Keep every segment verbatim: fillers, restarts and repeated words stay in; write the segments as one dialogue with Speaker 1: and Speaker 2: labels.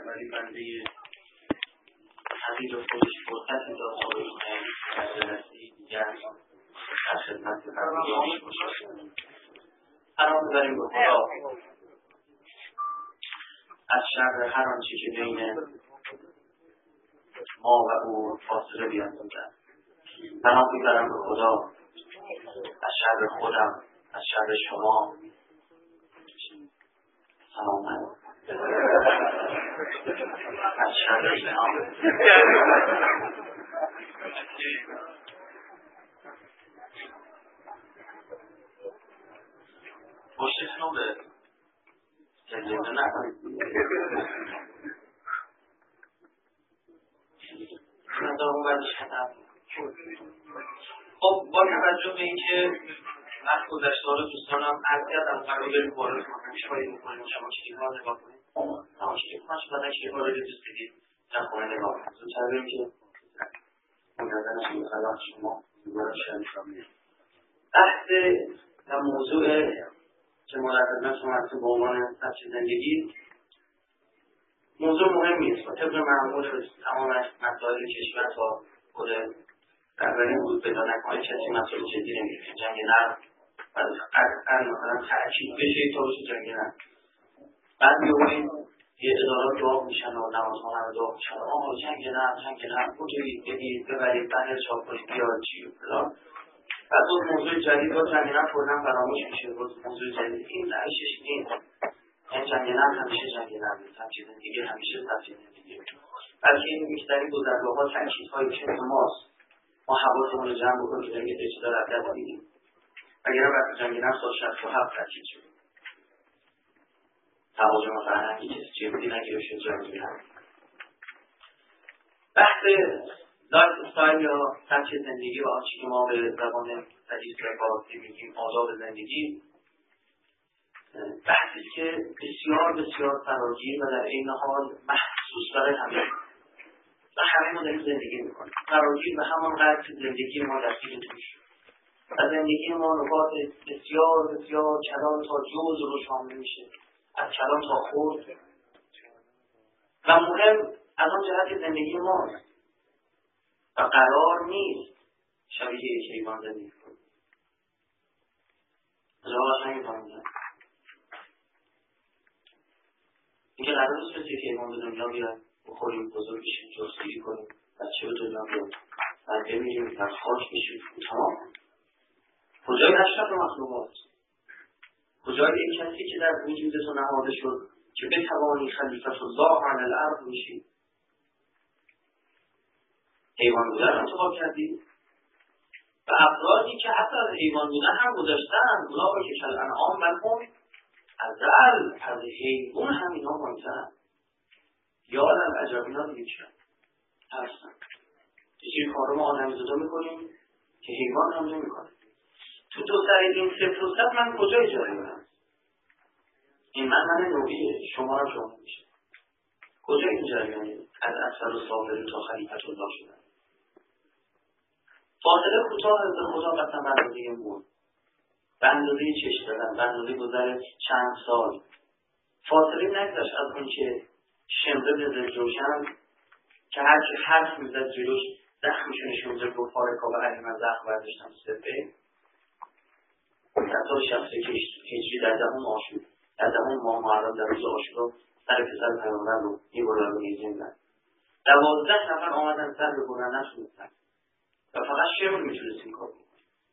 Speaker 1: ولی بنده حقیق خودش فرصت داد تا بتونه در جلسه دیگر در خدمت فرمایش باشه. پناه ببریم به خدا از شر هر آنچه که بین ما و او فاصله بیندازد. پناه میبرم به خدا از شر خودم، از شر شما. سلام علیکم. از شر جهان. پشتتون رو به جلده نکنید. ندارم بعدش هدف. خب با توجه به اینکه وقت گذشته ها رو دوستانم اذیت از قرار بریم وارد کنم شمایی میکنیم شما چیزی ها نگاه کنیم نماشی که کنش بدن که وارد دوست بدید در خونه نگاه کنیم زودتر بریم که منظرش میخواد شما دوباره شاید شامید بحث و موضوع که ملحظه شما هستیم به عنوان سبچه زندگی موضوع مهمی است و طبق معمول تمام مسائل کشور تا خود درباره بود پیدا نکنه کسی مسئله جدی نمیگیره جنگ نرم و قطعا مثلا تأکید بشه تا بشه جنگ نرم بعد می‌بینید یه ادارات دعا میشن و نمازها هم دعا میشن آها جنگ نرم جنگ نرم کجایی بدید ببرید بنر چاپ کنید بیاد چی و فلان بعد اون موضوع جدید با جنگ نرم فوراً فراموش میشه بود موضوع جدید این نعیشش نیست این جنگ نرم همیشه جنگ نرم نیست همچه زندگی همیشه سبچه زندگی بلکه این بیشتری گذرگاه‌ها تأکیدهایی که ماست ما حواسمون رو جمع بکنیم که جنگ اجتدار از دست میدیم اگر هم وقتی جنگ نفس سال شد و هفت تأکید شد تواجه فرهنگی کسی جدی نگیره شد جنگ نفس بحث لایف استایل یا سبک زندگی و آنچه که ما به زبان حدیث و فارسی میگیم آداب زندگی بحثی که بسیار بسیار فراگیر و در عین حال محسوس برای همه و همه ما داریم زندگی میکنیم فراگیر به همان قدر که زندگی ما در طول توش و زندگی ما نقاط بسیار بسیار کلان تا جزء رو شامل میشه از کلان تا خرد و مهم از آن جهت زندگی ماست و قرار نیست شبیه یک حیوان زندگی کنیم جواش نمی‌فهمیدم اینکه قرار نیست مثل یک حیوان به دنیا بیایم بخوریم بزرگ بشیم جستگیری کنیم بچه به دنیا بیایم بعد بمیریم در خاک بشیم تمام کجای اشرف مخلوقات کجای این کسی که در وجود تو نهاده شد که بتوانی خلیفت الله علی الارض میشی حیوان بودن انتخاب کردی و افرادی که حتی از حیوان بودن هم گذاشتن اونا که کل انعام منهم ازل از حیوان هم اینا مهمترن یادم عجب اینا دیگه چه هستن یه چیز کارو ما آدمیزادا میکنیم که حیوان هم نمیکنه تو دو سر این سه فرصت من کجا اجاره کنم این من من نوعیه شما هم شما میشه کجا این جریانه از اثر و صابر تا خلیفت الله شدن فاصله کوتاه از خدا قسم به اندازه مون به اندازه چشم دادن به اندازه گذر چند سال فاصله نگذاشت از اون که شمره بزرگ روشن که هر که حرف میزد جلوش زخمشو نشون میزد رو پارکا و علی من زخم برداشتم سپه در سال شخص هجری در دهم آشور در دهم ماه محرم در روز آشورا سر پسر پیامبر رو میبرن رو میزندن دوازده نفر آمدن سر بکنن نشونستن و فقط شمر میتونست این کار بکنه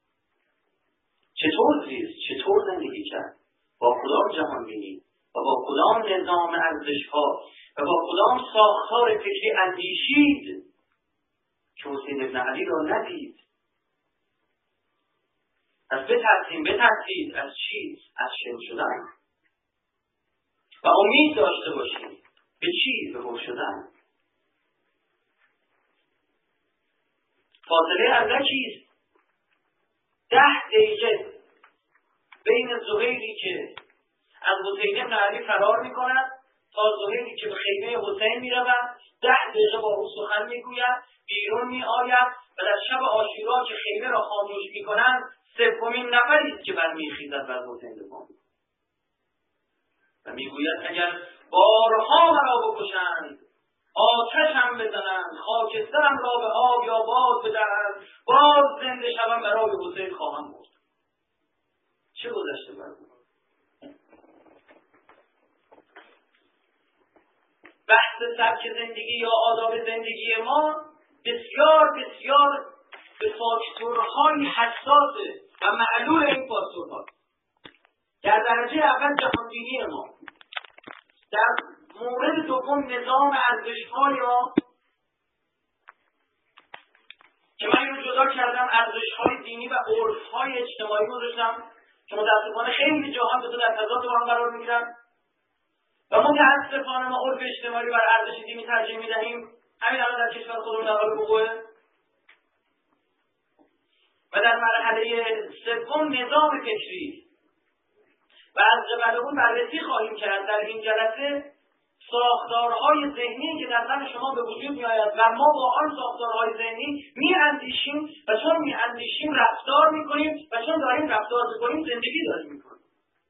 Speaker 1: چطور زیست؟ چطور زندگی کرد؟ با کدام جهان بینی؟ و با کدام نظام ارزش‌ها و با کدام ساختار فکری اندیشید که حسین ابن علی را ندید از بترسیم بترسید از چی؟ از شن شدن و امید داشته باشیم به چی؟ به گم شدن فاصله اندکیست ده دقیقه بین زهیری که از حسین ابن علی فرار میکند تا زهیری که به خیمه حسین میرود ده دقیقه با او سخن میگوید بیرون میآید و در شب عاشورا که خیمه را خاموش میکنند سومین نفری است که برمیخیزد بر حسین دفاع و میگوید اگر بارها مرا بکشند بزنند، خاکسترم را به آب یا باد بدهند، باز زنده شوم برای حسین خواهم بود. چه گذشته بر او؟ بحث سبک زندگی یا آداب زندگی ما بسیار بسیار به فاکتورهای حساسه و معلول این فاکتورها. در درجه اول جهانبینی ما، در مورد دوم نظام ارزش‌ها یا که من اینو جدا کردم ارزش‌های دینی و عرف‌های اجتماعی گذاشتم که متأسفانه خیلی جاها به در تضاد با هم قرار می‌گیرن و متأسفانه ما عرف اجتماعی بر ارزش دینی ترجیح می‌دهیم. همین الان در کشور خودمون در حال وقوعه. و در مرحله سوم نظام فکری و از قبل اون بررسی خواهیم کرد در این جلسه ساختارهای ذهنی که در ذهن شما به وجود می‌آید و ما با آن ساختارهای ذهنی می‌اندیشیم و چون می‌اندیشیم رفتار می‌کنیم و چون داریم رفتار می‌کنیم زندگی داریم می‌کنیم.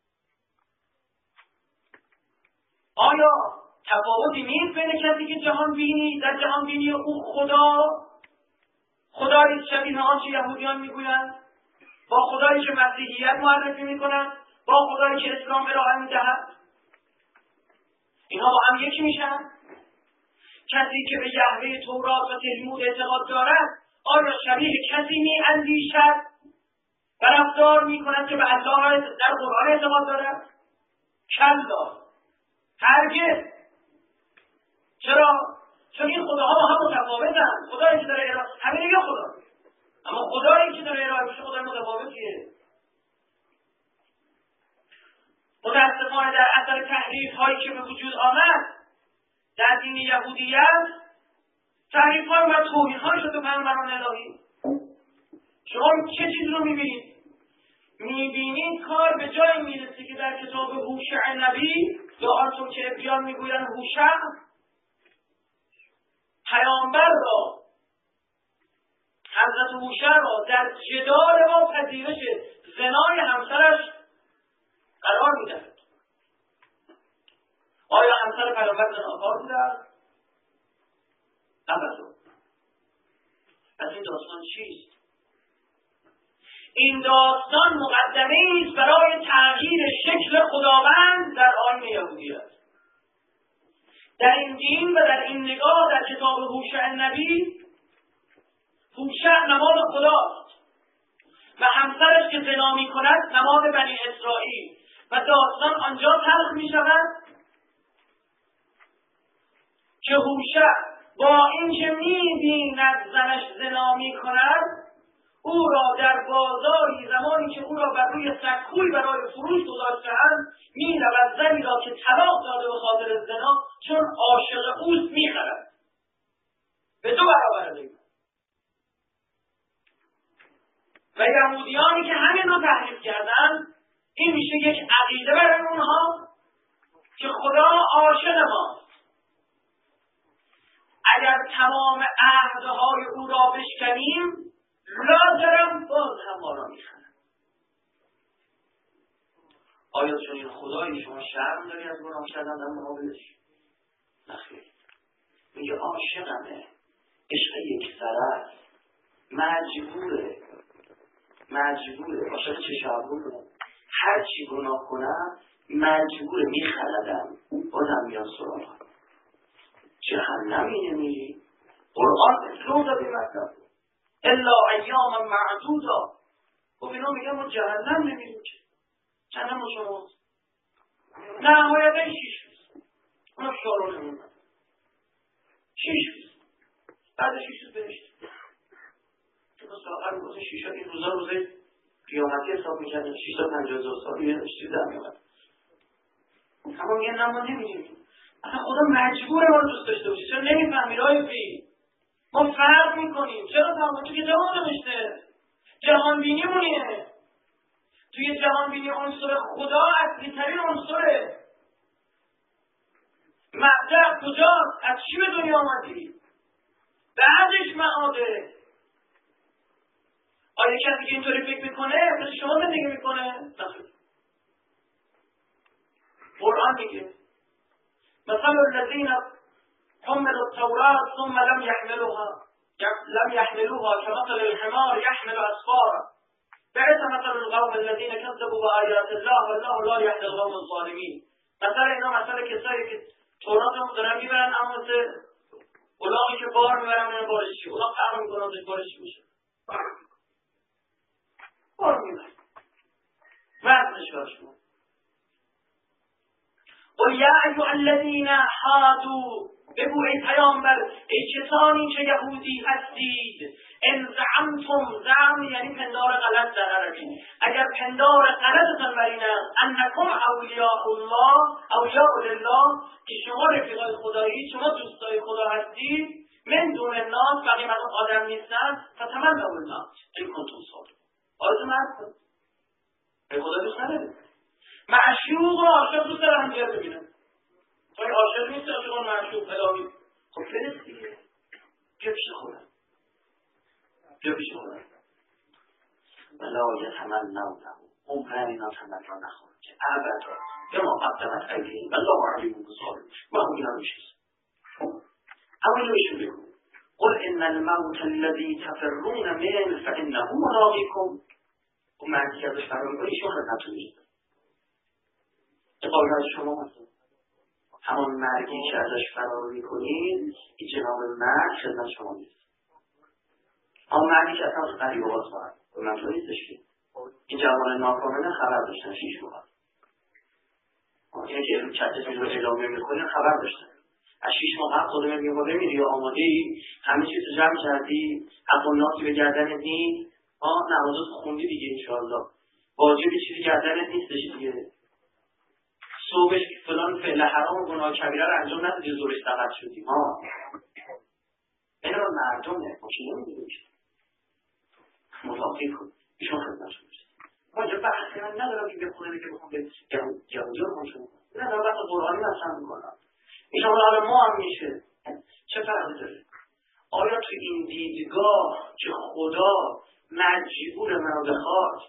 Speaker 1: آیا تفاوتی نیست بین کسی که جهان بینی در جهان بینی او خدا خدایی شبیه آنچه یهودیان میگویند با خدایی که مسیحیت معرفی میکنند با خدایی که اسلام ارائه میدهد اینها با هم یکی میشن؟ کسی که به یهوه تورات و تلمود اعتقاد دارد آیا شبیه کسی میاندیشد و رفتار میکند که به الله در قرآن اعتقاد دارد؟ کلا، هرگز. چرا؟ چون این خداها با هم متفاوتند. خدایی که داره ارائه همین یه خدا، اما خدایی که داره ارائه میشه خدای متفاوتیه. متاسفانه در اثر تحریف هایی که به وجود آمد در دین یهودیت، تحریف های و توهین های شده پیامبران الهی. شما چه چیز رو میبینید؟ میبینید کار به جایی میرسه که در کتاب هوشع نبی یا آنطور که ابیان میگویند هوشع، پیامبر را حضرت هوشع را در جدال با پذیرش زنای همسرش قرار میدهد. آیا همسر پیامبر زناکار بوده است؟ ابدا. پس این داستان چیست؟ این داستان مقدمه است برای تغییر شکل خداوند در آیین یهودیت. در این دین و در این نگاه در کتاب هوشع نبی، هوشع نماد خداست و همسرش که زنا می کند نماد بنی اسرائیل و داستان آنجا تلخ می شود که هوشع با اینکه می بیند زنش زنا می کند او را در بازاری زمانی که او را بر روی سکوی برای فروش گذاشته‌اند می رود زنی را که طلاق داده به خاطر زنا چون عاشق اوست می خرد به دو برابر قیمت. و یهودیانی که همین رو تحریف کردن، این میشه یک عقیده برای اونها که خدا عاشق ماست. اگر تمام عهدهای او را بشکنیم لازرم باز هم ما را میخواند. آیا چون این خدایی شما شرم داری از گناه کردن در مقابلش؟ نخیر. میگه عاشقمه، عشق یک سره است، مجبوره مجبوره عاشق چه شبونه، هر چی گناه کنم مجبوره، میخلدم بازم میان سراغم. جهنمی نمیری؟ قرآن اسلام داده مطلب الا ایاما معدودا. خب اینا میگن ما جهنم نمیریم که جهنم شماست. نهایتا شیش روز اونا شارو نمونن شیش روز بعد شیش روز بهشت. چون ساقر میگوزه شیش این روزا روزه قیامتی حساب میکردن شیش تا پنجاه هزار سال یه چیز در میامد. اما میگن نه ما نمیریم. اصلا خدا مجبوره ما رو دوست داشته باشی. چرا نمیفهمی رای فی؟ ما فرق میکنیم. چرا تمام تو که جهان نوشته جهان بینی مونیه. توی جهان بینی عنصر خدا اصلی ترین عنصره. مبدأ کجاست؟ از چی به دنیا آمدی؟ بعدش معاده. آیا کسی که اینطوری فکر میکنه مثل شما زندگی میکنه؟ نخیر. قرآن میگه مثل الذین حملوا التوراة ثم لم يحملوها لم يحملوها كمثل الحمار يحمل أسفارا بعث مثل القوم الذين كذبوا بآيات الله والله لا يهدي القوم الظالمین. مثلا اینا مثلا کسایی که تورات رو دارن میبرن اما مثل اولاغی که بار میبرن میبرن بارش چی؟ اولاغ فرق میکنن و بارش میشه بار میبرن وزنش برشون. قل یا ایها الذین هادوا، بگو ای پیامبر، ای کسانی که یهودی هستید، ان زعمتم، زعم یعنی پندار غلط در عربی، اگر پندار غلطتان بر این است انکم اولیاء الله، اولیاء لله، که شما رفیقای خدایی، شما دوستای خدا هستید، من دون الناس، بقیه مردم آدم نیستن، فتمنوا الموت ان کنتم صادقین. آرزو مرگ کنید. به خدا دوست ندارید. معشوق و عاشق دوست دارن همدیگر ببینن. تو این عاشق نیست، عاشق و معشوق الهی. خب فرست دیگه. بیا پیش خودم. بیا پیش خودم. ولا یتمنونه، عمرن اینا تمنا نخواهند که ابدا بما قدمت ایدیهم والله علیم بالظالمین. ما هم اینا میشناسیم. اما اینو بهشون بگو. قل ان الموت الذی تفرون منه فانه ملاقیکم. اون مردی که ازش فرار میکنه ایشون خدمتتون میاد. این قول از شما هست. همون مرگی که ازش فرار میکنید این جناب مرگ خدمت شما نیست. همون مرگی که اصلا قریب و باز باید به من تو نیستش که این جوان ناکامل خبر داشتن شیش ماه. اینه که رو چتتون رو اعلامه میکنه خبر داشتن. از شیش ماه قبل خودمه میگه ما بمیری یا آماده ای، همه چیز رو جمع کردی، حق و ناسی به گردنت نیست، آه نمازات خوندی دیگه انشاءالله، واجب چیزی گردنت نیستش دیگه، صبحش فلان فعل حرام و گناه کبیره رو انجام ندادی زورش سقط شدی. ها این رو مردمه ما که نمیدونیم که ملاقی کن ایشون خدمت شد. ما اینجا بحثی من ندارم که بخونه بگه بخون به جمجا کن شما نه در وقت قرآنی مطرح میکنم. ایشون حالا ما هم میشه چه فرقی داره؟ آیا تو این دیدگاه که خدا مجبور منو بخواد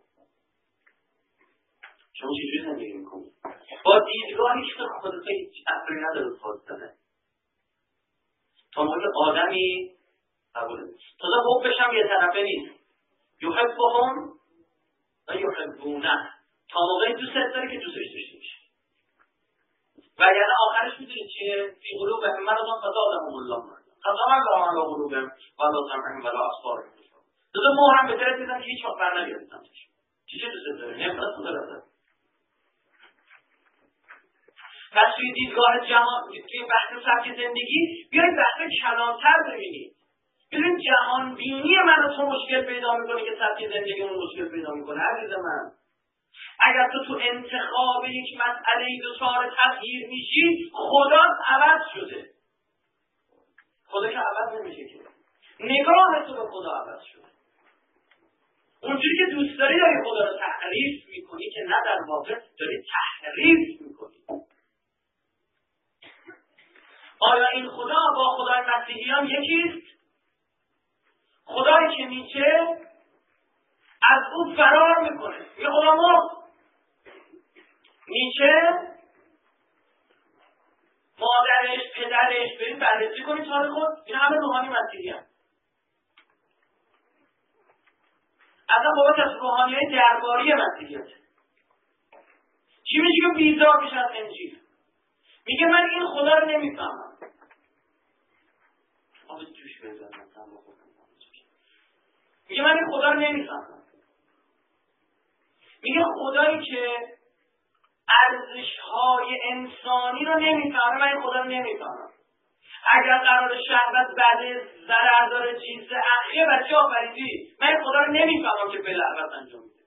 Speaker 1: شما چجوری زندگی میکنید؟ با دیدگاهی که خودت هیچ اثری نداره خواست داره تا موقع آدمی قبوله تازه حبش هم یه طرفه نیست. یحبهم و یحبونه، تا موقعی دوست داره که دوستش داشته میشه و یعنی آخرش میدونید چیه؟ فی قلوبهم مرض فزادهم الله مرضا ختم الله علی قلوبهم ولا سمعهم ولا ابصارهم. تازه مهر هم به دلت میزنن که هیچ وقت بر نگردن. چی چه دوست داره؟ نفرت داره. پس توی دیدگاه جهان، توی بحث سبک زندگی بیایید بحث کلانتر ببینید. ببین جهان بینی من و تو مشکل پیدا میکنه که سبک زندگی اون مشکل پیدا میکنه. عزیز من اگر تو تو انتخاب یک مسئله دچار تغییر میشی خدا عوض شده. خدا که عوض نمیشه که نگاه تو به خدا عوض شده. اونجوری که دوست داری داری خدا رو تحریف میکنی که نه در واقع داری تحریف میکنی. آیا این خدا با خدای مسیحیان یکیست؟ خدایی که نیچه از او فرار میکنه میگه خدا مرد. نیچه مادرش پدرش برید بررسی کنید تاریخ خود این همه روحانی مسیحیان. اصلا بابت از روحانی های درباری مسیحیت چی میشه که بیزار میشه از انجیل؟ میگه من این خدا رو نمیفهمم. آب جوش بزنم میگه من این خدا رو نمیفهمم. میگه خدایی که ارزش‌های انسانی رو نمیفهمه من این خدا رو نمیفهمم. اگر قرار شهوت بده ضرر داره جنس اخیه بچه آفریدی من این خدا رو نمیفهمم که بلعبت انجام میده.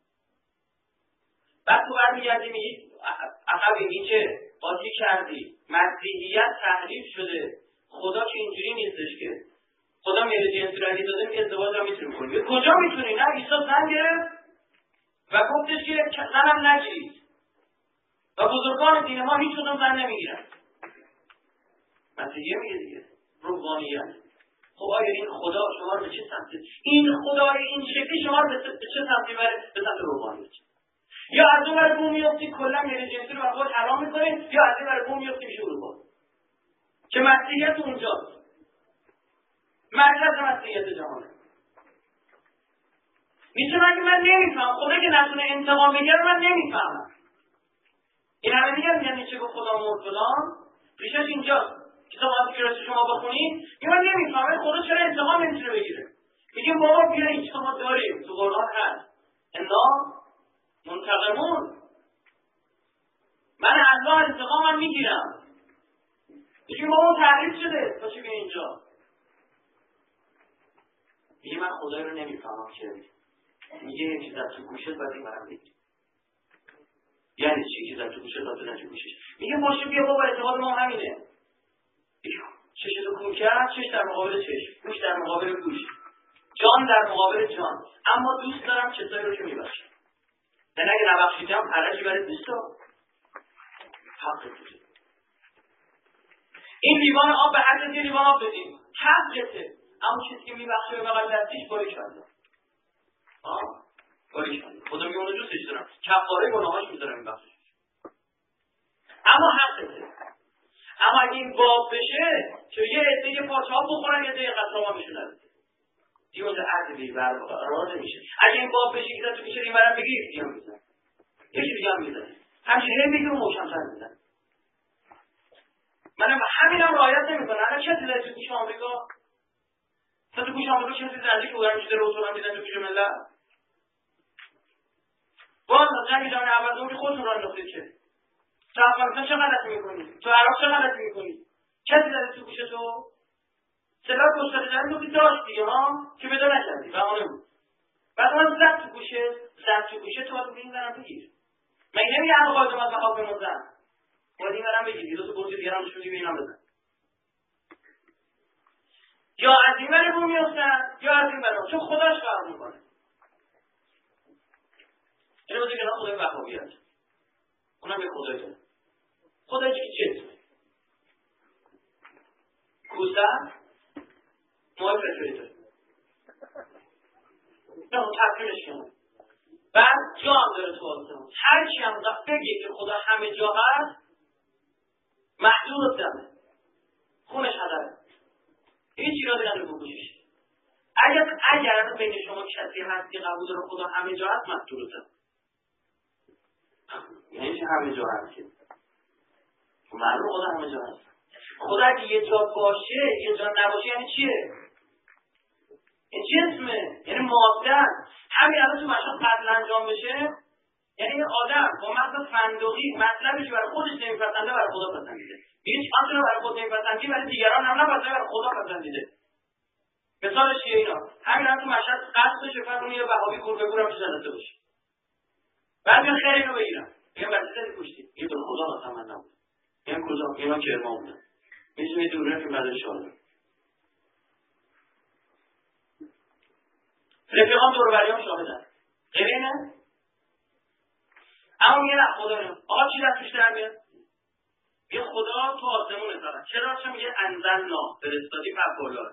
Speaker 1: بعد تو برمیگردی میگی عقبی نیچه قاطی کردی مسیحیت تحریف شده خدا که اینجوری نیستش که خدا میره جنسی رو علی داده میگه ازدواج هم میتونی کنی. کجا میتونی؟ نه عیسی زن گرفت و گفتش که زنم نگیرید و بزرگان دین ما هیچ کدوم زن نمیگیرن. مسیحیه میگه دیگه روحانیت. خب آیا این خدا شما رو به چه سمتی این خدای این شکلی شما رو به چه سمتی بره؟ به سمت روحانیت. یا از اون برای بوم میفتی کلا میره جنسی رو برای حرام میکنه یا از این برای بوم میفتی میشه اروپا. که مسیحیت اونجاست، مرکز مسیحیت جهانه. میتونم اگه من نمیفهم، خدا که نتونه انتقام بگیره من نمیفهمم. این همه میگن یعنی چه به خدا مرد فلان، ریشش اینجا. کتاب آنتیکریست شما بخونید این من نمیفهمه خدا چرا انتقام نمیتونه بگیره. میگیم بابا بیا اینجا ما داریم، تو قرآن هست انا منتقمون، من الله انتقامم میگیرم. میگیم بابا تحریف شده تا چی بیا اینجا. میگه من خدای رو نمیفهمم که میگه یه چیز از تو گوشت باید این برم بگیر. یعنی چی چیز از تو گوشت باید بدن تو گوشش؟ میگه باشه بیا بابا اعتقاد ما همینه. چشت رو کون کرد، چش در مقابل چش، گوش در مقابل گوش، جان در مقابل جان. اما دوست دارم کسایی رو که میبخشم. یعنی اگه نبخشیدم حرجی برای دوستا حق بودید. این لیوان آب به هر کسی لیوان آب بدیم حقته، اما چیزی که میبخشه به بغل دستیش باری کرده. آه باری کرده. خدا میگه اونو دوستش دارم، کفاره گناهاش میذارم میبخشه، اما حقته. اما اگه این باب بشه که یه عده یه پارچه ها بخورن یه عده قطعه ها میشونن دیگه اونجا عدلی برقرار نمیشه. اگه این باب بشه که تو میشه این برم بگیر دیگه میزن یکی دیگه هم میزن همچنین هی بگیر و محکم‌تر میزن. منم همینم رعایت نمیکنم. الان کسی در تو گوش آمریکا تا تو گوش آمریکا کسی زنده که بودن میشه روتون هم میزن تو گوش ملت باز جنگ جهانی اول دومی خودتون را انداختید که تو افغانستان چه غلطی میکنی؟ تو عراق چه غلطی میکنی؟ کسی زده تو گوش تو؟ سلاح گسترده زدن تو که داشت دیگه ها که بدا نکردی بهانه بود. بعد من زد تو گوشه زد تو گوشه تو باید این برم بگیر. مگه نمیگه همه قاعده ما بخواب بموزن باید این برم بگیر یه دو تا گرزی دیگر هم نشونی به اینم بزن. یا از این بره بوم میفتن یا از این بره چون خداش فرق میکنه. اینو بازه که خدای وهابیت اونم به خدای داره. خدای چی چیز کوزن ماه فرفری داره نه اون تفریمش کنه. بعد جا هم داره تو آسمون هر چی هم بگه که خدا همه جا هست محدود دمه خونش هدره هیچی را دیگه بگوشش. اگر اگر بین شما کسی هست که قبول داره خدا همه جا هست محدود دمه یعنی چه همه جا هست که معلوم خدا همه جا هست. خدا اگه یه جا باشه یه جا نباشه یعنی چیه؟ این جسمه یعنی ماده. همین الان تو مشهد قتل انجام بشه یعنی این آدم با مغز فندقی مطلبی که برای خودش نمیپسنده برای خدا پسندیده. هیچ آنچه برای خود نمیپسندی برای دیگران هم نپسنده برای خدا پسندیده. مثالش چیه اینا؟ همین الان تو مشهد قتل بشه فرض کنید یه وهابی گربه گورم تو جلسه باشه بعد میان خیر اینو بگیرن میگن برای چی زدی کشتی؟ یه به خدا مثلا من نبود میگن کجا؟ اینا کرمان بودن میتونید دوره که بعد شاده رفیقام دور بریام شاهدن غیر اینه؟ اما میگه نه خدا نمید آقا چی دستش در میاد؟ میگه خدا تو آسمونه دارن چرا؟ چه میگه انزلنا فرستادی فرقالا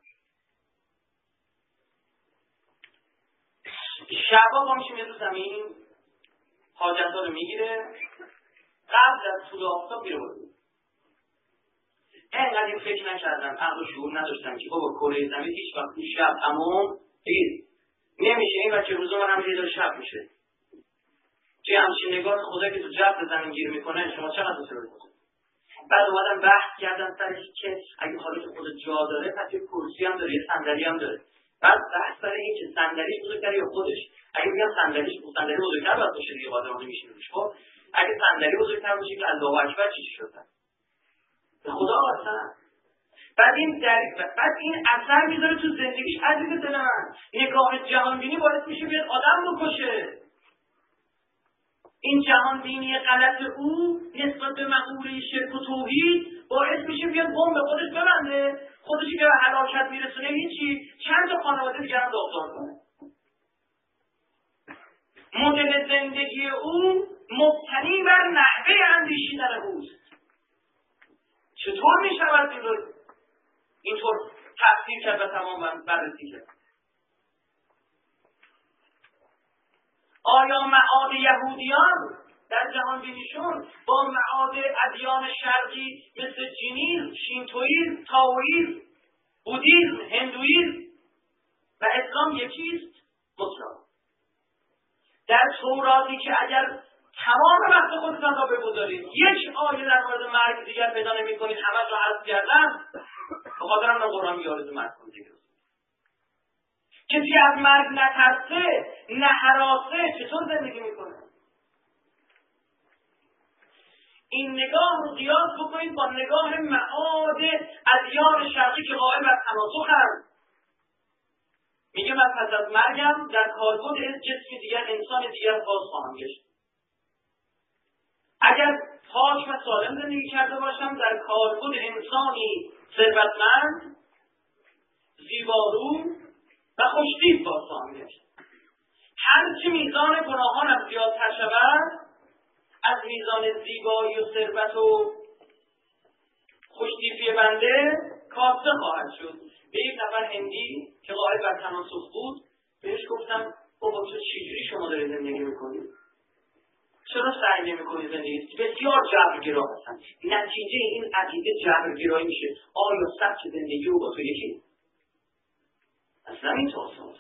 Speaker 1: شبا با میشه میاد تو زمین حاجت ها رو میگیره قبل از طول آفتاب میره بود. اینقدر این فکر نکردم عقل و شعور نداشتم که بابا کره زمین هیچ وقت تو شب تمام بگید نمیشه این بچه روزا من هم یه دار شب میشه چه همچین نگاه خدا که تو جب زمین گیر میکنه شما چقدر تو سرور کنید. بعد اومدن بحث کردن سرش که اگه حالا که خدا جا داره پس یه کرسی هم داره یه صندلی هم داره. بعد بحث سر این که صندلیش بزرگتره یا خودش. اگه میگم صندلیش صندلی بزرگتر باید باشه دیگه آدم نمیشینه روش. خب اگه صندلی بزرگتر باشه که الله اکبر چی شد به خدا واسه. بعد این در... بعد این اثر میذاره تو زندگیش. عزیز دل من نگاه جهان بینی باعث میشه بیاد آدم بکشه. این جهان بینی غلط او نسبت به مقوله شرک و توحید باعث میشه بیاد بمب به خودش ببنده خودشی که به هلاکت میرسونه هیچی چند تا خانواده دیگر هم داغدار کنه. مدل زندگی او مبتنی بر نحوه اندیشیدن اوست. چطور میشود این رو اینطور تفسیر کرد و تمام بررسی کرد؟ آیا معاد یهودیان در جهان بینیشون با معاد ادیان شرقی مثل جینیزم، شینتویزم، تائویسم، بودیسم، هندویسم و اسلام یکیست مطلق. در توراتی که اگر تمام وقت خودتان را بگذارید یک آیه در مورد مرگ دیگر پیدا نمی‌کنید، همه را حذف کردن، به خاطر همین قرآن میگه آرزو مرگ کن دیگه. کسی از مرگ نترسه، نه هراسه، چطور زندگی میکنه؟ این نگاه رو قیاس بکنید با نگاه معاد ادیان شرقی که قائم بر تناسخ‌اند. میگه من پس از مرگم در کالبد جسم دیگر، انسان دیگر باز خواهم گشت. اگر پاک و سالم زندگی کرده باشم در کالبد انسانی ثروتمند، زیبارو و خوش‌تیپ باز خواهم گشت. هرچی میزان گناهانم زیادتر شود، از میزان زیبایی و ثروت و خوش‌تیپی بنده کاسته خواهد شد. به یک نفر هندی که قائل بر تناسخ بود بهش گفتم بابا تو چجوری شما داری زندگی میکنید؟ چرا سعی نمی‌کنی زندگی؟ بسیار جبرگرا هستن. نتیجه این عقیده جبرگرایی میشه. آیا سبک زندگی رو با تو یکی؟ اصلا این توصیه.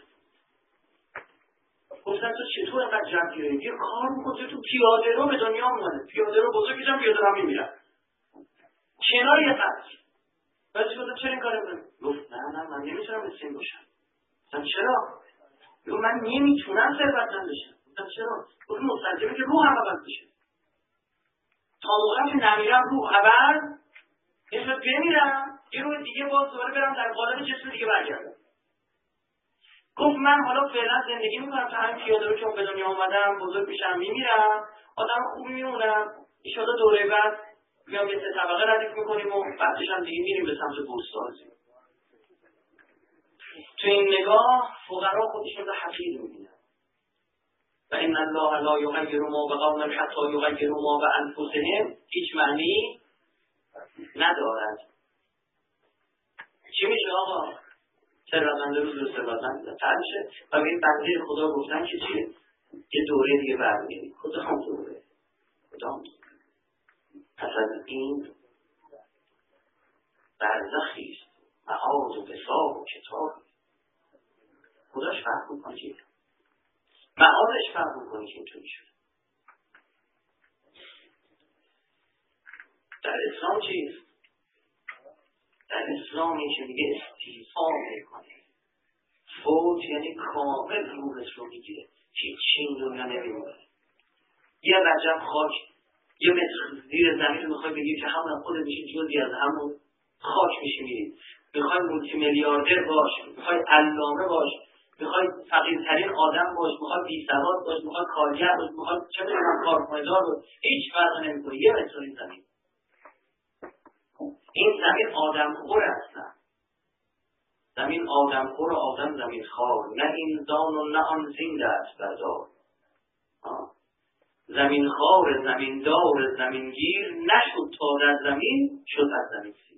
Speaker 1: گفتن تو چطور انقدر جبرگرایی؟ یه کار میکنی تو پیاده رو به دنیا اومده. پیاده رو بزرگ میشم، پیاده رو میمیرم. کنار یه قبر. بعدش گفتم چرا این کار میکنی؟ گفت نه نه من نمیتونم مسکین باشم. گفتم چرا؟ گفت من نمیتونم ثروتمند بشم. گفتم چرا؟ گفت مستلزمه که روحم عوض بشه. تا موقعی که نمیرم روح عوض، یه شد بمیرم، یه روح دیگه باز دوباره برم در قالب جسم دیگه برگردم. گفت من حالا فعلا زندگی میکنم تا همین پیاده رو چون به دنیا اومدم، بزرگ میشم، میمیرم، آدم خوبی میمونم، ان شاءالله دوره بعد میام یه سه طبقه ردیف میکنیم و بعدش هم دیگه میریم به سمت بورس‌سازی. تو این نگاه فقرا خودشون رو حقیر میبینن. و ان الله لا یغیر ما بقوم حتی یغیروا ما بانفسهم هیچ معنی ندارد. چی میشه آقا؟ ثروتمند روز رو ثروتمند تر میشه و به این بنده خدا گفتن که چیه؟ یه دوره دیگه برمیگردی. کدام دوره؟ کدام دوره؟ پس از این برزخی است، معاد و بسار و کتاب. خداش فرق بکنه که معادش فرق بکنه که اینطوری شده. در اسلام چیست؟ در اسلام این که دیگه استیفا میکنه. فوت یعنی کامل روحت رو میگیره که چین دنیا نمیمونه. یه رجب خاک یه متر زیر زمین میخوای بگیر که همون خودت میشه جزئی از همون خاک میشه میرید. میخوای مولتی میلیاردر باش، میخوای علامه باش، میخوای فقیرترین آدم باش، میخوای بی سواد باش، میخوای کارگر باش، میخوای چه میدونم کارخانه‌دار باش، هیچ فرقی نمیکنه. یه متر این زمین. این زمین آدم خور هستن. زمین آدم خور و آدم زمین خار. نه این دان و نه آن زنده است بردار. زمین خار زمین دار زمین گیر نشد تا در زمین شد از زمین سیر.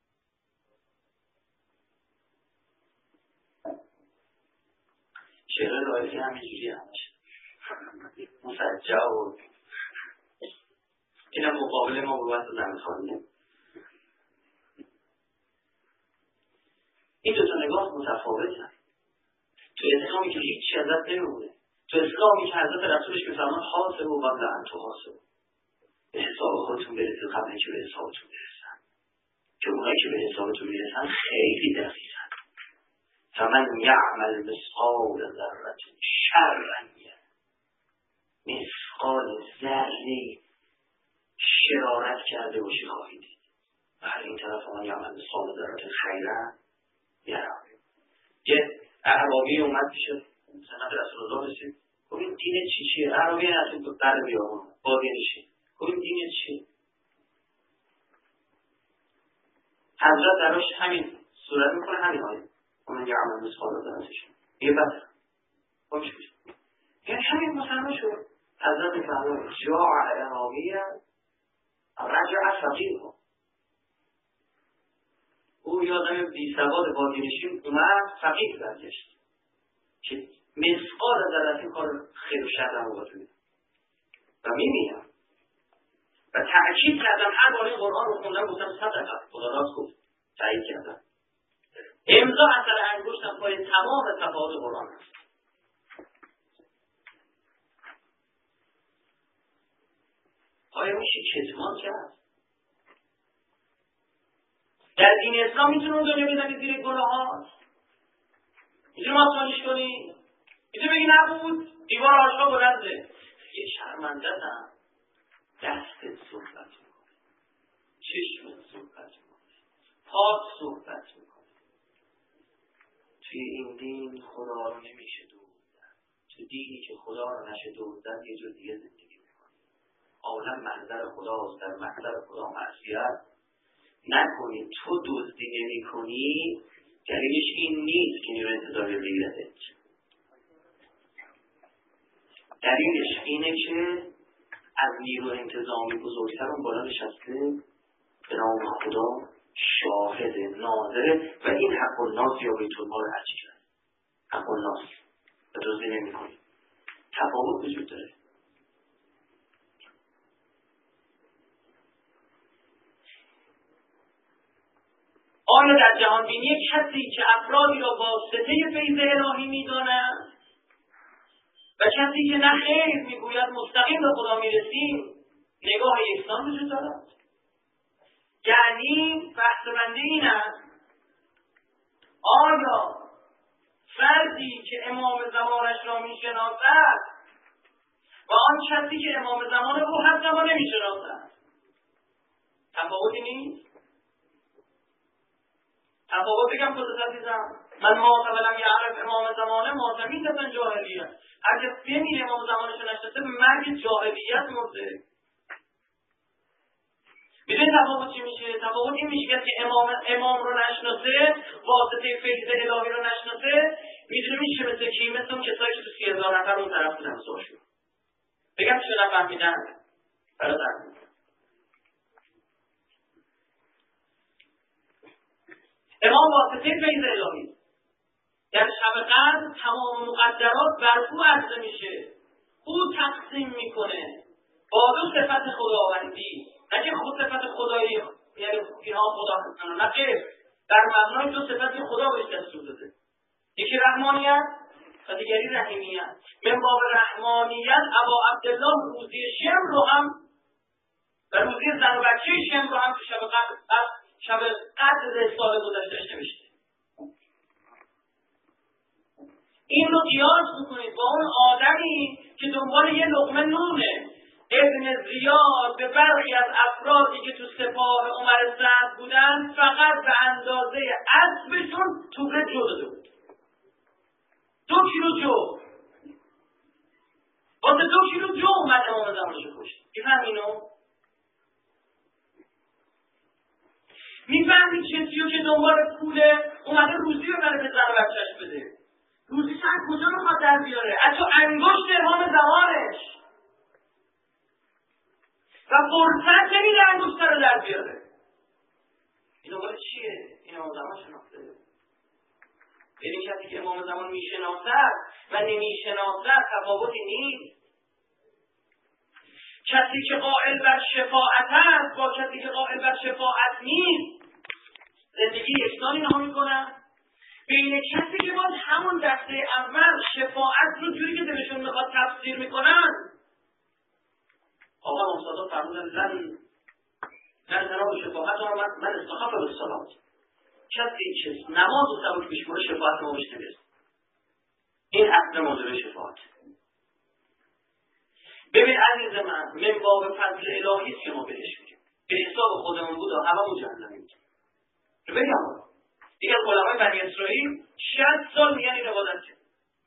Speaker 1: شعر رایفی همینجوری همشه مسجع و این هم مقابل ما ببست زمین خواهیم. این دو تا نگاه متفاوتن. تو اسلامی که هیچی ازت نمیمونه، تو اسلامی که حضرت رسولش میفرمان حاسب و قبل ان تحاسب، به حساب خودتون برسید قبل اینکه به حسابتون برسن، که اونایی که به حسابتون میرسن خیلی دقیقن. فمن یعمل مثقال ذره شرا یره، مثقال ذره شرارت کرده باشی خواهید دید. و هر این طرف من یعمل مثقال ذره خیرا یره. یه اعرابی اومد پیش سنت رسول الله رسید، خب این دین چی چیه؟ اعرابی نتون تو در بیامون باقی نشید، خب این دین چیه؟ حضرت دراش همین صورت میکنه، همین آیه ومن یعمل مثقال ذره یه بس خوش میشه، یعنی همین مسلمان شد. حضرت میفرماید جاء اعرابی رجع فقیه، او یادم بی سواد بادینشین اومد فقیه برگشت که مثقال ذره این کار خیر و شر هم باتونه. و میبینم و تأکید کردم هر بار این قرآن رو خوندم گفتم صدقه، خدا راست گفت، تأکید کردم امضا اثر انگشتم پای تمام صفحات قرآن است. آیا میشه کتمان کرد؟ در دین اسلام میتونه اون دنیا بزنید زیر گناهات؟ میتونه ماسمانیش کنی؟ میتونه بگی نبود دیوار آشقا بلنده؟ یه شرمنده هم دستت صحبت میکنه، چشمت صحبت میکنه، پاک صحبت میکنه. توی این دین خدا رو نمیشه دوردن. تو دینی که خدا رو نشه دوردن یه جور دیگه زندگی میکنه. عالم محضر خداست، در محضر خدا معصیت نکنی. تو دزدی نمی کنی دلیلش این نیست که نیرو انتظامی بگیرتت، دلیلش اینه که از نیرو انتظامی بزرگتر اون بالا نشسته به نام خدا شاهد ناظره و این حق الناس یا بیت المال هرچی کرد حق الناس و دزدی نمی کنی. تفاوت وجود داره. آیا در جهان بینی کسی که افرادی را واسطه فیض الهی می‌داند و کسی که نه خیر میگوید مستقیم به خدا میرسیم نگاه یکسان وجود دارد؟ یعنی بحث بنده این است آیا فردی که امام زمانش را میشناسد و آن کسی که امام زمان او هست اما نمیشناسد تفاوتی نیست؟ تفاوت بگم خودت عزیزم، من ما ولم یعرف امام زمانه ماتمی دفن جاهلیت. اگه بمیره امام زمانش رو نشناسه مرگ جاهلیت مرده. میدونی تفاوت چی میشه؟ تفاوت این میشه که امام امام رو نشناسه، واسطه فیض الهی رو نشناسه، میدونی میشه مثل کی؟ مثل اون کسایی که تو سی هزار نفر اون طرف بودن سوشون. بگم چه نفهمیدن؟ برادر امام واسطه فیض الهی در شب قدر تمام مقدرات بر او عرضه میشه، او تقسیم میکنه با دو صفت خداوندی، نه که خود صفت خدایی یعنی اینها خدا هستن، نه که در مبنای دو صفت خدا بهش دستور داده، یکی رحمانیت و دیگری رحیمیت. من باب رحمانیت ابا عبدالله روزی شم رو هم و روزی زن و بچه شم رو هم تو شب قدر شب قدر سال گذشته نوشته. این رو قیاس بکنید با اون آدمی که دنبال یه لقمه نونه. ابن زیاد به برخی از افرادی که تو سپاه عمر سعد بودن فقط به اندازه اسبشون توبه جو داده بود. دو کیلو جو واسه دو کیلو جو اومد امام زمانشو کشت. میفهم اینو؟ میفهمی کسیو که دنبال پوله اومده روزی رو برای به زن و بچهش بده، روزی چند کجا میخواد در بیاره؟ حتی انگشت امام زمانش و فرصت نمیده انگشت رو در بیاره. این دنبال چیه؟ این امام زمان شناخته. یعنی کسی که امام زمان میشناسد و نمیشناسد تفاوتی نیست. کسی که قائل بر شفاعت است با کسی که قائل بر شفاعت نیست زندگی یکسان اینها میکنن. بین کسی که باز همون دسته اول شفاعت رو جوری که دلشون میخواد تفسیر میکنن، آقا مصادق فرمودن لن لن تناب شفاعت رو من, من استخاف به صلات. کسی که نماز و سبک بشموره شفاعت ما بشته بست. این اصل موضوع شفاعت. ببین عزیز من، من باب فضل الهی است که ما بهش میگیم. به حساب خودمون بود و هممون جهنمی بود. بگم دیگه از علمای بنی اسرائیل شصت سال میگن این عبادت کرد.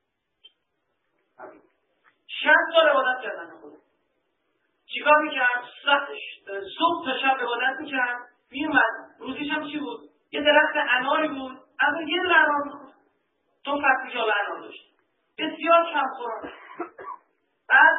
Speaker 1: شصت سال عبادت کردن خدا. چیکار میکرد؟ صبح تا شب عبادت میکرد. میومد روزیش هم چی بود؟ یه درخت اناری بود. اما یه دونه انار میخورد. تو فقط جا به انار داشت. بسیار کم خورد. بعد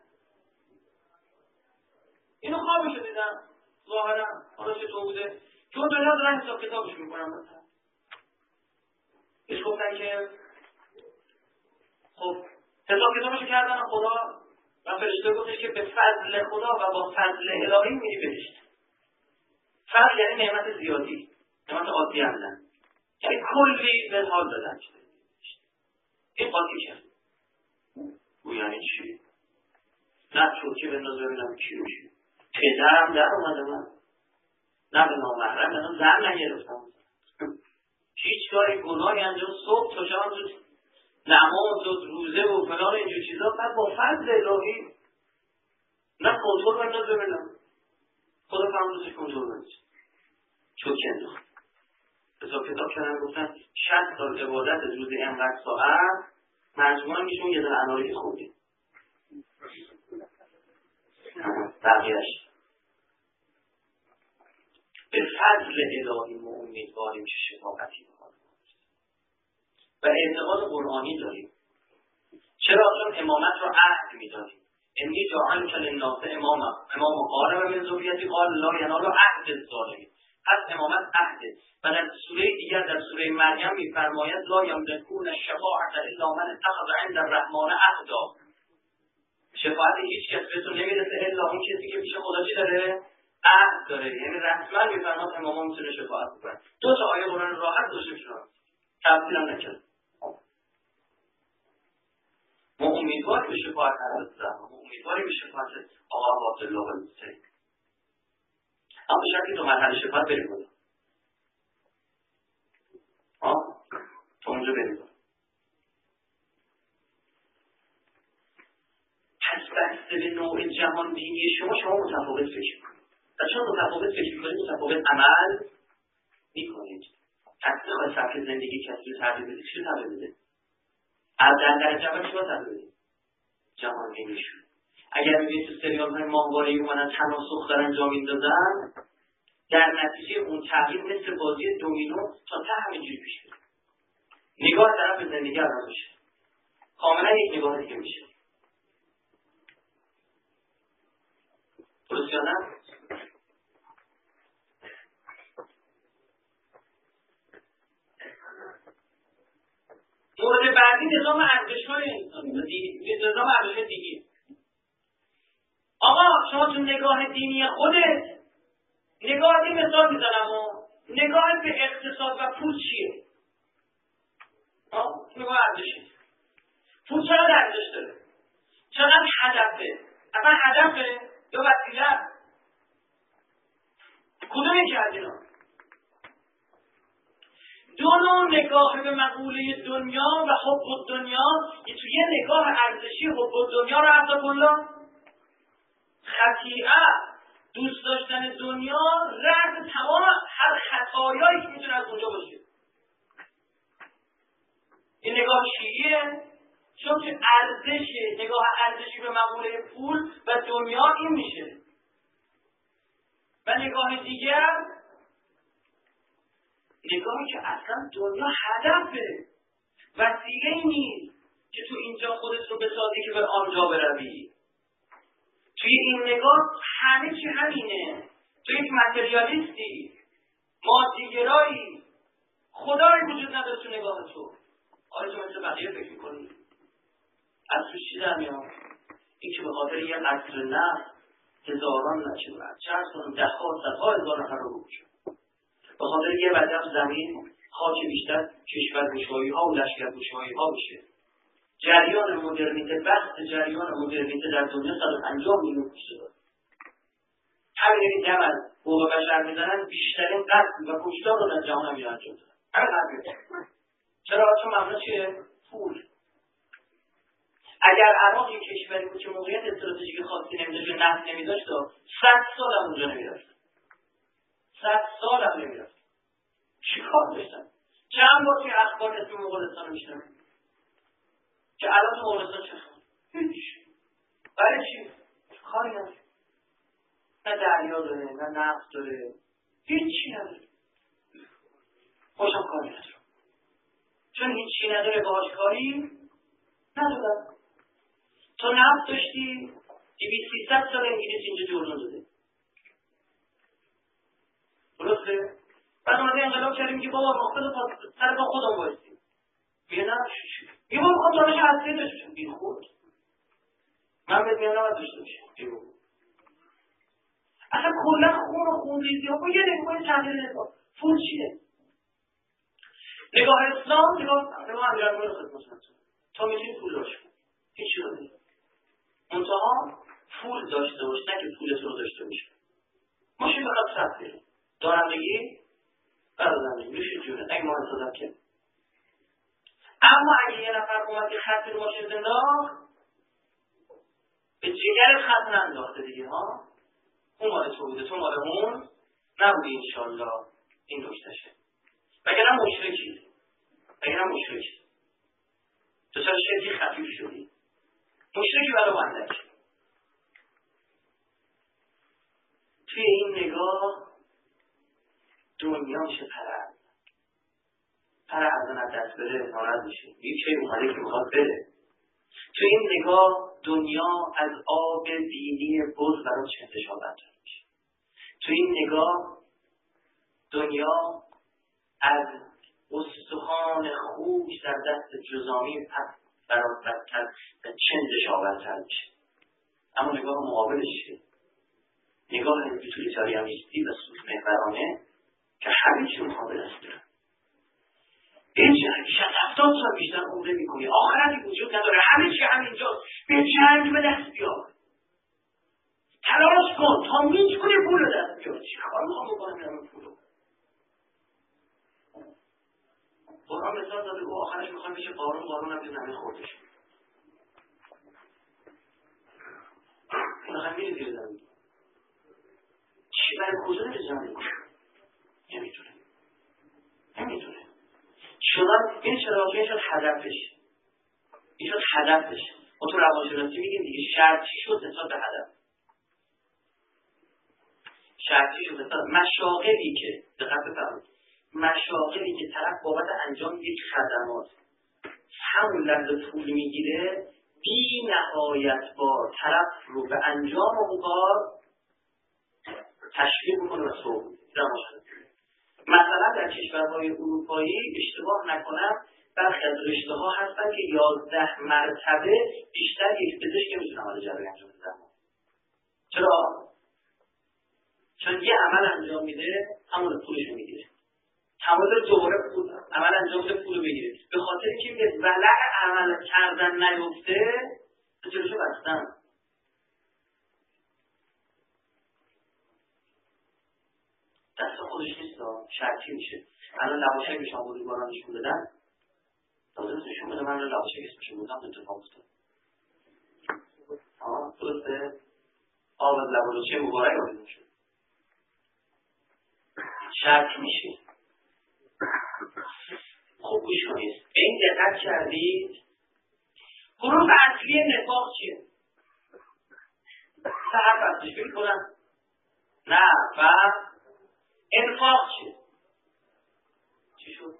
Speaker 1: اینو خوابشو دیدم. ظاهرا حالا چطور بوده؟ چون دنیا دارن حساب کتابش میکنم مثلا. بهش گفتن که خب حساب کتابشو کردن خدا و فرشته گفتش که به فضل خدا و با فضل الهی میری بهشت. فضل یعنی نعمت زیادی، نعمت عادی همدن، یعنی کلی به حال دادن شده. این قاطی کرد. او یعنی چی؟ نه چوکی بنداز ببینم کی روشی. پدرم در اومده من. نه به نامحرم من زن نگرفتم. هیچ کاری گناهی انجام صبح تا شام تو نماز و روزه و فلان اینجور چیزا، بعد با فضل الهی نه کنترل بنداز ببینم. خدا فرمودش کنترل بنداز. چوکی انداخت. حساب کتاب کردن گفتن شصت سال عبادت روز اینقدر ساعت مجموعا میشه اون یه دونه اناری خوردیم. بقیهش به فضل الهی ما امیدواریم که شفاعتی بکنیم و اعتقاد قرآنی داریم. چرا؟ چون امامت رو عهد می‌داریم. انی جاعلک للناس اماما، امام قال من ذریتی قال لا ینال عهد الظالمین. پس امامت عهده. و در سوره دیگر در سوره مریم می‌فرماید لا یملکون الشفاعة الا من اتخذ عند الرحمن عهدا. شفاعت هیچ کس بهتون نمیرسه الا اون کسی که پیش خدا چی داره؟ عهد داره. یعنی رسما می‌فرماد اماما میتونه شفاعت بکنه. دو تا آیه قرآن راحت داشته میشه. تفسیر هم نکرد. ما امیدواریم به شفاعت حضرت زهرا، ما امیدواریم به شفاعت آقا عبدالله المصری. اما شرطی تو مرحله شفاعت بریم بالا. ها؟ تو اونجا بریم بالا. پس بسته به نوع جهان بینی شما شما متفاوت فکر کنید. و چون متفاوت فکر کنید متفاوت عمل میکنید. پس نوع سبک زندگی کسی رو تغییر بدید. چی تغییر بده؟ از در در جوان شما تغییر بدید. جهان بینی شد. اگر میبینید تو سریال های ماهواره‌ای اومدن تناسخ دارن جا میندازن، در نتیجه اون تغییر مثل بازی دومینو تا ته همینجوری پیش میره. نگاه طرف به زندگی عوض میشه. کاملا یک نگاه دیگه میشه. درست یا نه؟ مورد بعدی نظام ارزش‌های انسانی، نظام ارزش دینی. آقا شما تو نگاه دینی خودت نگاه این مثال میزنم و نگاه به اقتصاد و پول چیه؟ نگاه ارزشی. پول چقدر ارزش داره؟ چقدر هدفه؟ اصلا هدفه یا وسیله؟ کدوم یکی از اینا؟ دو نوع نگاه به مقوله دنیا و حب دنیا، یه توی یه نگاه ارزشی حب دنیا رو عطا کلا خطیئه دوست داشتن دنیا رد تمام هر خطایایی که میتونه از اونجا باشه. این نگاه شیعیه، چون که ارزش نگاه ارزشی به مقوله پول و دنیا این میشه. و نگاه دیگر نگاهی که اصلا دنیا هدفه، وسیله نیست که تو اینجا خودت رو بسازی که به آنجا بروی. توی این نگاه همه چی همینه. تو یک متریالیستی، مادیگرایی، خدایی وجود نداره تو نگاه تو. آره تو مثل بقیه فکر میکنی؟ از تو چی در میاد؟ این که به خاطر یه قصر نفت هزاران نچه برد چند سال ده ها صدها هزار نفر رو بود شد. به خاطر یه بدف زمین خاک بیشتر کشور گشایی ها و لشکر گشایی ها بشه. جریان مدرنیته، بحث جریان مدرنیته در دنیا صد و پنجاه میلیون کشته داره. همین دم از حقوق بشر میزنن بیشترین قتل و کشتار رو در جهان هم انجام دادن. همین قتل. چرا؟ چون مبنا چیه؟ پول. اگر عراق یک کشوری بود که موقعیت استراتژیک خاصی نمیداشت و نفت نمیداشت، صد سال هم اونجا نمیرفت. صد سال هم نمیرفت. چی کار داشتن؟ چند بار توی اخبار اسم مغولستان رو میشنم که الان تو مغولستان چه خواهد؟ هیچ. برای چی؟ کاری نداره. نه دریا داره، نه نفت داره، هیچی نداره. خوشم کاری نداره. چون هیچی نداره باهاش کاری نداره. تو نفت داشتی دویست سیصد سال انگلیس اینجا جردن داده. درسته؟ بعد اومده انقلاب کردیم که بابا ما خود سر با خودم بایستیم. میگه نه چی؟ میگه بابا میخوام دانش هسته داشته باشم. بی خود. من بهت میگم نباید داشته باشی. اصلا کلا خون و خونریزی ها با یه نگاه تغییر نگاه پول چیه؟ نگاه اسلام نگاه نگاه امیرالمومنین خدمتتون تا میتونی پول داشت کنی هیچی رو نیست. منتها پول داشته باش نه که پولت رو داشته باشه. ماشین بخواد صرف بریم دارندگی برازندگی میشه جونه اگه ما حسادت کنیم. اما اگه یه نفر اومد که خط رو ماشین زنداخت به جگرت خط ننداخته دیگه ها اون مال تو بوده تو مال اون نبودی انشالله این دوشتشه وگرنه مشرکی وگرنه مشرکی تو چرا شرکی خفیف شدی مشرکی برای بندک. توی این نگاه دنیا میشه پرد پرد از اون دست بره نارد میشه یکی اومده که میخواد بره. توی این نگاه دنیا از آب بینی بز برای چنده شابت میشه. توی این نگاه دنیا از استخوان خوش در دست جزامی پس برای بدتر چنده شابت میشه. اما نگاه مقابلش چیه؟ نگاه توتالیتاریانیستی و سوء محورانه که همه چی مقابل است دارن. این جنگی شد هفتاد سال بیشتر عمره میکنی آخرتی وجود نداره همه چی همینجاست به جنگ به دست بیار تلاش کن تا میتونی پول رو دست بیار. چی کار میخوام بکنم این همه پول رو قرآن مثال داده و آخرش میخوام بشه قارون قارون هم به زمین خوردش این خواهی میره زیر زمین چی برای کجا داره زمین نمیتونه نمیتونه شدن این چرا این شد هدفش این شد هدفش ما تو روانشناسی میگیم دیگه شرطی شد نسبت به هدف شرطی شد نسبت مشاغلی که دقت بفرمایید مشاغلی که طرف بابت انجام یک خدمات همون لحظه پول میگیره بی نهایت با طرف رو به انجام اون کار تشویق میکنه و سوق میده. مثلا در کشورهای اروپایی اشتباه نکنم برخی از رشته ها هستن که یازده مرتبه بیشتر یک پزشک نمیتونه عمل جراحی انجام بده. چرا؟ چون یه عمل انجام میده همون پولش میگیره. تمام دوباره پول عمل انجام میده پول بگیره. به خاطر اینکه میگه ولع عمل کردن نیفته جلوشو بستن. دست خودش نیست شرطی میشه. الان لواشک بشان بودگاران نشون بدن تازه نشون بده من لواشک اسمشون بودم اتفاق افتاد. آه درسته؟ آب از لواشک مبارک آمده شد. شرطی میشه. خوب گوش کنید. به این دقت کردید حروف اصلی نفاق چیه؟ سه حرف هستش بگید کنم نه و انفاق چیه؟ چی شد؟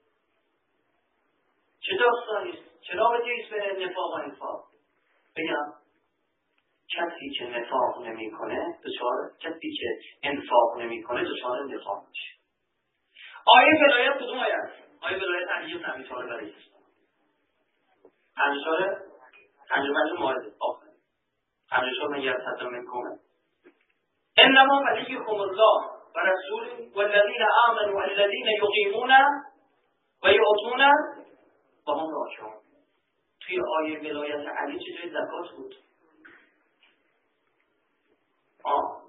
Speaker 1: چه داستانیست؟ چرا به اسم نفاق و انفاق؟ بگم کسی که نفاق نمی کنه دچار کسی که انفاق نمی کنه دچار نفاق میشه. آیه ولایت کدوم آیه است؟ آیه ولایت انجیل نمی چاره برای اسلام پنج چاره؟ پنج پنج مورد آخر پنج چاره من یرتد منکم انما ولیکم الله و رسول والذین آمنوا والذین یقیمون و یعطون و هم راکعون. توی آیه ولایت علی چه جای زکات بود؟ آه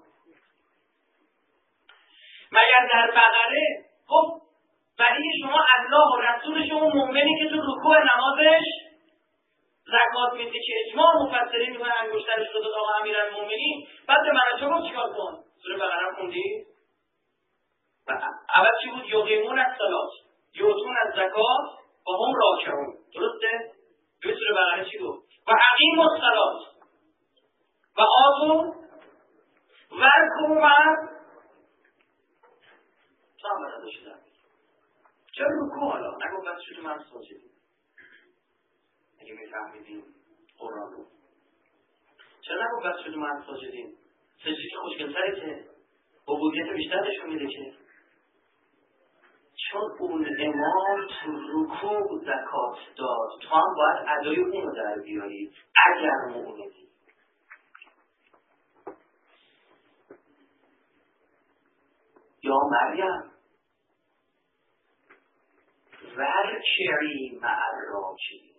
Speaker 1: مگر در بقره خب ولی شما الله و رسول شما مؤمنی که تو رکوع نمازش زکات میده که اجماع مفسرین میگن انگشترش رو داد آقا امیرالمومنین بعد به من شما چیکار کن؟ سوره بقره خوندی؟ اول چی بود؟ یقیمون الصلاة یؤتون الزکات و هم راکعون. درسته؟ به سوره بقره چی گفت؟ و اقیموا الصلاة و آتوا وارکعوا مع تو هم برده شدن. چرا رکوع حالا؟ نگو بس شده من ساجدیم اگه میفهمیدیم قرآن رو چرا نگو بس شده من ساجدیم سجدی که خوشگلتره که عبودیت بیشتر نشون میده که چون اون امام تو رکوع زکات داد تو هم باید ادای اون رو در بیاری اگر مؤمنی یا مریم ورکعی مع الراکعین،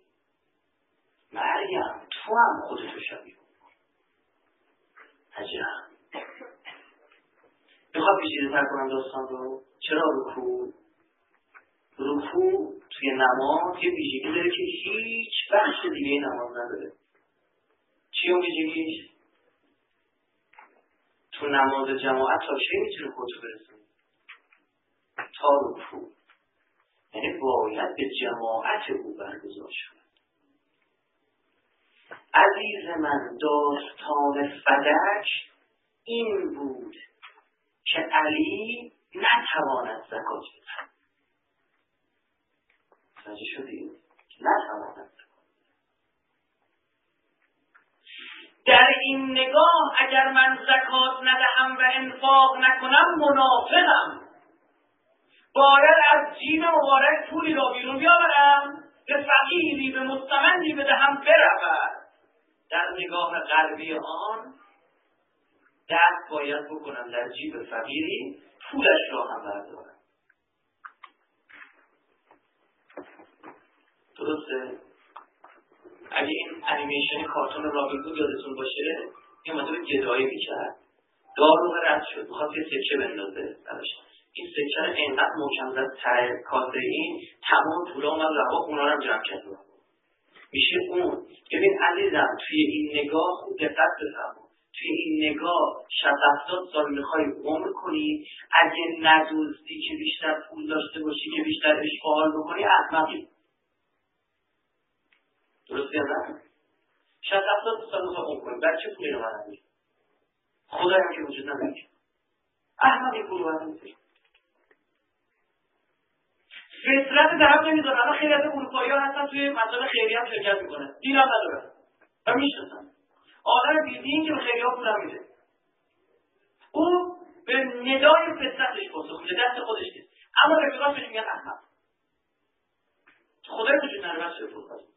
Speaker 1: مریم تو هم خودتو شبیه کن. عجب. میخواد پیچیده‌تر کنم داستان رو. چرا رکوع؟ رکوع توی نماز یه ویژگی داره که هیچ بخش دیگه نماز نداره. چی اون ویژگیش؟ تو نماز جماعت تا چه میتونه خودتو برسونی؟ تا رکوع. یعنی باید به جماعت او برگزار شد. عزیز من، داستان فدک این بود که علی نتواند زکات بدهد. متوجه شدید؟ نتواند. در این نگاه اگر من زکات ندهم و انفاق نکنم منافقم. باید از جیب مبارک پولی را بیرون بیاورم، به فقیری به مستمندی بدهم برود. در نگاه غربی آن دست باید بکنم در جیب فقیری، پولش را هم بردارم. درسته؟ اگه این انیمیشن کارتون رابین هود یادتون باشه، یه مدل گدایی میکرد، دار رو رد شد، میخواد یه سکه بندازه درش. این سکه رو اینقدر محکم زد ته کاسه این، تمام پولا اومد رها، اونا رو هم جمع کرد. میشه اون. ببین عزیزم، توی این نگاه خوب دقت بفرما. توی این نگاه شصت هفتاد سال میخوای عمر کنی، اگه ندوزی که بیشتر پول داشته باشی که بیشتر اشغال بکنی، احمقی. درسته یا نه؟ شصت هفتاد سال میخوای عمر کنی، بعد چه پولی رو برندی؟ خدایی هم که وجود نداره. احمقی پول رو برندی. فطرت طرف نمیدونه. الان خیلی از اروپایی‌ها هستن توی مسائل خیریه هم شرکت میکنه، دین هم نداره و میشناسن. آدم بیدین که به خیریه ها پول میده، او به ندای فطرتش پاسخ میده، دست خودش نیست، اما رفیقاش بهش میگن احمق. خدای وجود نداره، بس پول خواهد.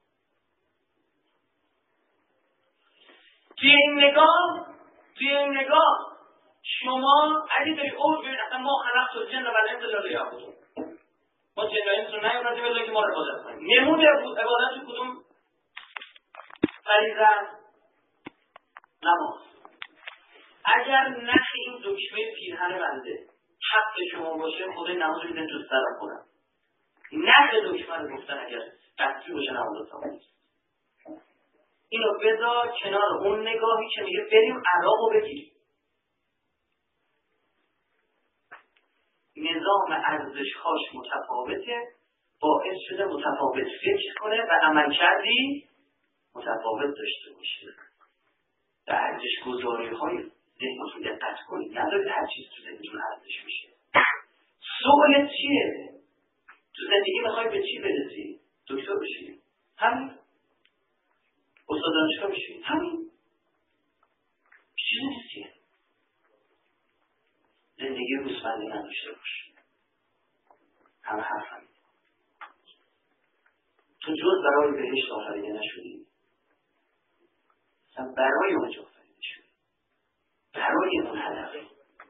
Speaker 1: توی این نگاه توی این نگاه شما اگه داری اوج ببین، اصلا ما خلقت الجن والانس الا لیعبدون، ما جنایتون نیومدیم الا که ما رو عبادت کنیم. نمود عبادت کدوم فریضه؟ نماز. اگر نخ این دکمه پیرهن بنده حق شما باشه، خدای نماز رو میدن تو سرم کنم. نخ دکمه رو گفتن اگر قطعی باشه نماز رو نیست. اینو بذار کنار اون نگاهی که میگه بریم عراق رو بگیریم. نظام ارزش‌هاش متفاوته، باعث شده متفاوت فکر کنه و عملکردی متفاوت داشته باشه. و ارزش گذاری‌های ذهنتون دقت کنید، ندارید هر چیز تو ذهنتون ارزش میشه. سوالت چیه؟ تو زندگی میخوای به چی برسی؟ دکتر بشی؟ همین. استاد دانشگاه بشی؟ همین. چیزی نیستیه. زندگی روزمندی نداشته باش. همه حرف هم. تو جز برای بهشت آفریده نشدی. اصلا برای اونجا آفریده شدی. برای اون هدفه.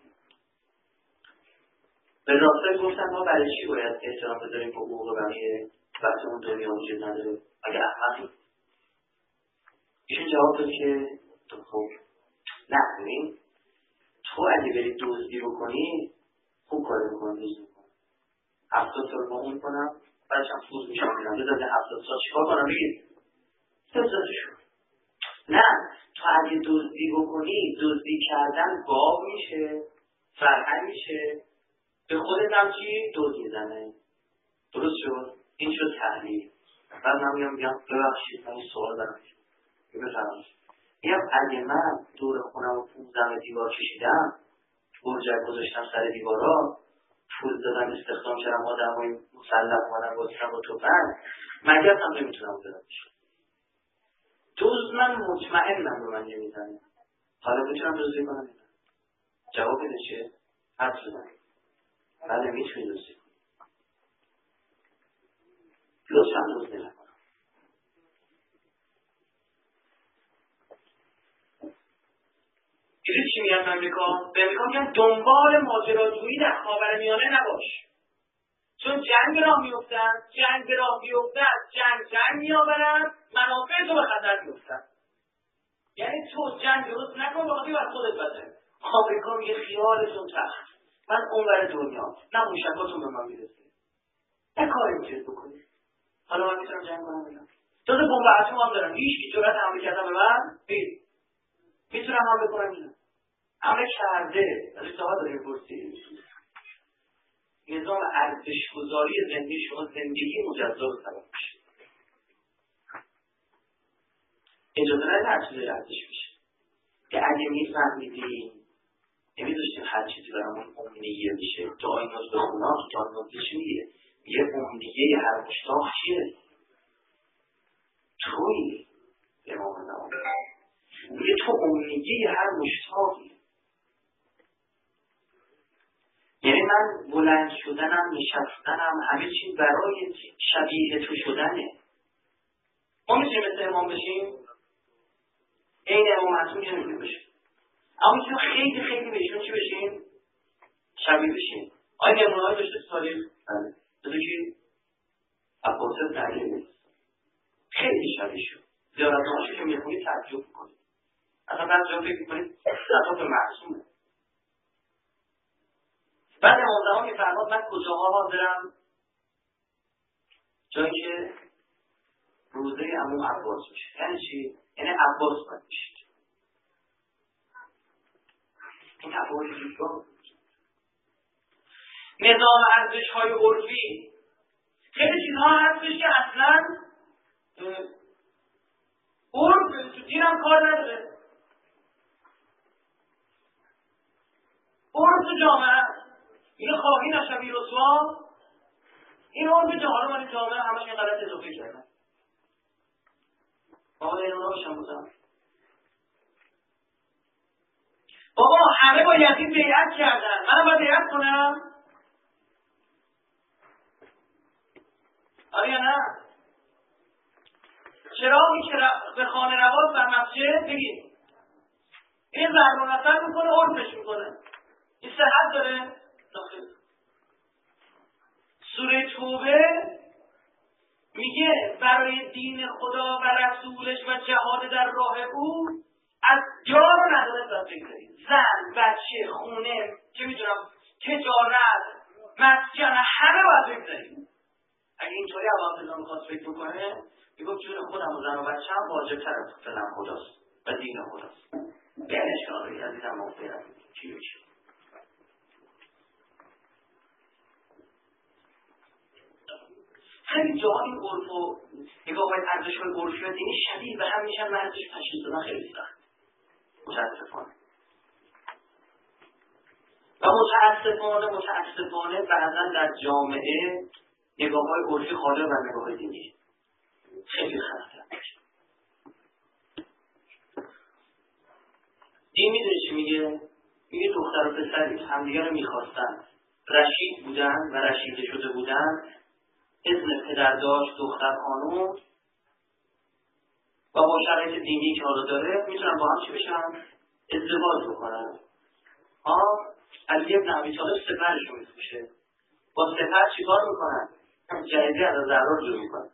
Speaker 1: به راستای گفتن ما برای چی باید احترام بذاریم به حقوق بقیه وقتی اون دنیا وجود نداره؟ اگه احمقی. ایشون جواب داد که تو خوب نه ببین، تو اگه بری دزدی بکنی خوب کار میکنم، دزدی میکنم هفتاد سال با اون کنم بعدش هم فوز میشم میرم بذارده هفتاد سال چیکار کنم بگید بذارشون. نه، تو اگه دزدی بکنی، دزدی کردن باب میشه، فرهنگ میشه، به خودت هم چی؟ دزد میزنه. درست شد؟ این شد تحلیل. بعد من میام میگم ببخشید من این سوال دارم بفرمایید. میگم اگه من دور خونم رو پونزده دیوار کشیدم، برجک گذاشتم سر دیوارا، پول دادم استخدام کردم، آدمای مسلح اومدن گفتم با توفنگ، مگر هم نمیتونم بدمش. دوز من مطمئنم به من نمیزنه. حالا میتونم دوزی کنم؟ جواب بده چیه؟ حد شدن. بله میتونی دوزی کنم. لطفا دوزی نکنم. چی میگن به امریکا؟ به امریکا میگن دنبال ماجراجویی در خاورمیانه نباش. چون جنگ راه میفتن، جنگ راه بیفتن، جنگ جنگ میآورن، منافع تو به خطر میفتن. یعنی تو جنگ درست نکن بخاطر بر خودت بده. آمریکا میگه خیالتون تخت. من اونور دنیا، نه موشکاتون به من میرسه. نه کاری میتونید بکنید. حالا من میتونم جنگ کنم بگم. تازه بمب اتم هم دارم. هیچ کی جرأت حمله کردن به من نیست. میتونم حمله کنم اینا. حمله کرده. از اشتباه داریم پرسید. نظام ارزش‌گذاری زندگی شما زندگی مجزا سبب میشه. اجازه ندید هر چیزی ارزش میشه. که اگه میفهمیدیم نمیذاشتیم هر چیزی برامون امنیه میشه. داینوز به خونا تو داینوز چی میگه؟ یه امنیه هر مشتاق چیه؟ توی امام نام میگه تو امنیه هر مشتاقی. یعنی من بلند شدنم، نشستنم، همه چیز برای شبیه تو شدنه. ما میتونیم مثل امام بشیم؟ این امام معصوم که نمیتونیم بشیم. اما میتونیم خیلی خیلی بهشون چی بشیم؟ شبیه بشیم. آیا نمونه‌هایی داشته تاریخ؟ بله. بذار کی؟ عباس بن علی خیلی شبیه شد. زیارت‌هاشو که میخونید تعجب میکنید. اصلا بعضی جا فکر میکنید خطاب معصومه. بعد امام زمان میفرماد من کجاها حاضرم؟ جایی که روزه عمو عباس میشه. یعنی چی؟ یعنی عباس باید میشید. این افعال دیگاه. نظام ارزش‌های عرفی خیلی چیزها هستش که اصلا عرف تو دین هم کار نداره. عرف تو جامعه اینو خواهی نشبی رسوا این عرف جامعه من جامعه همش این غلط اضافه کردن. بابا این اونا باشم بودم. بابا همه با یزید بیعت کردن. منم باید بیعت کنم؟ آره یا نه؟ چراغی که به خانه رواز در مسجد بگید این ضرب المثل میکنه عرفش میکنه. این صحت داره؟ داخل سوره توبه میگه برای دین خدا و رسولش و جهاد در راه او از جار و ندارد باید بگذارید. زن، بچه، خونه، چه میدونم تجارت، مسکن، همه باید بگذارید. اگه اینطوری عوام نظام خواست فکر بکنه میگفت جون خودم و زن و بچه هم واجب تر از فلان خداست و دین خداست. به اشکالی از دیدم مغفرت چی بشه. خیلی جاها این عرف و نگاه باید ارزش‌های عرفی و دینی شدید و هم میشن و ارزش تشخیص دادن خیلی سخت. متاسفانه و متاسفانه متاسفانه بعضا در جامعه نگاه‌های عرفی خاله و نگاه‌های دینی خیلی خسته. دین میدونی چی میگه؟ میگه دختر و پسری همدیگه رو میخواستن، رشید بودن و رشیده شده بودن، اذن پدر داشت دختر خانوم و با شرایط دینی که حالا داره میتونن با هم چی بشن؟ ازدواج بکنن. ها علی ابن ابی طالب سپرشو میفروشه. با سپر چیکار میکنن؟ جهیزی از ضرار جور میکنن.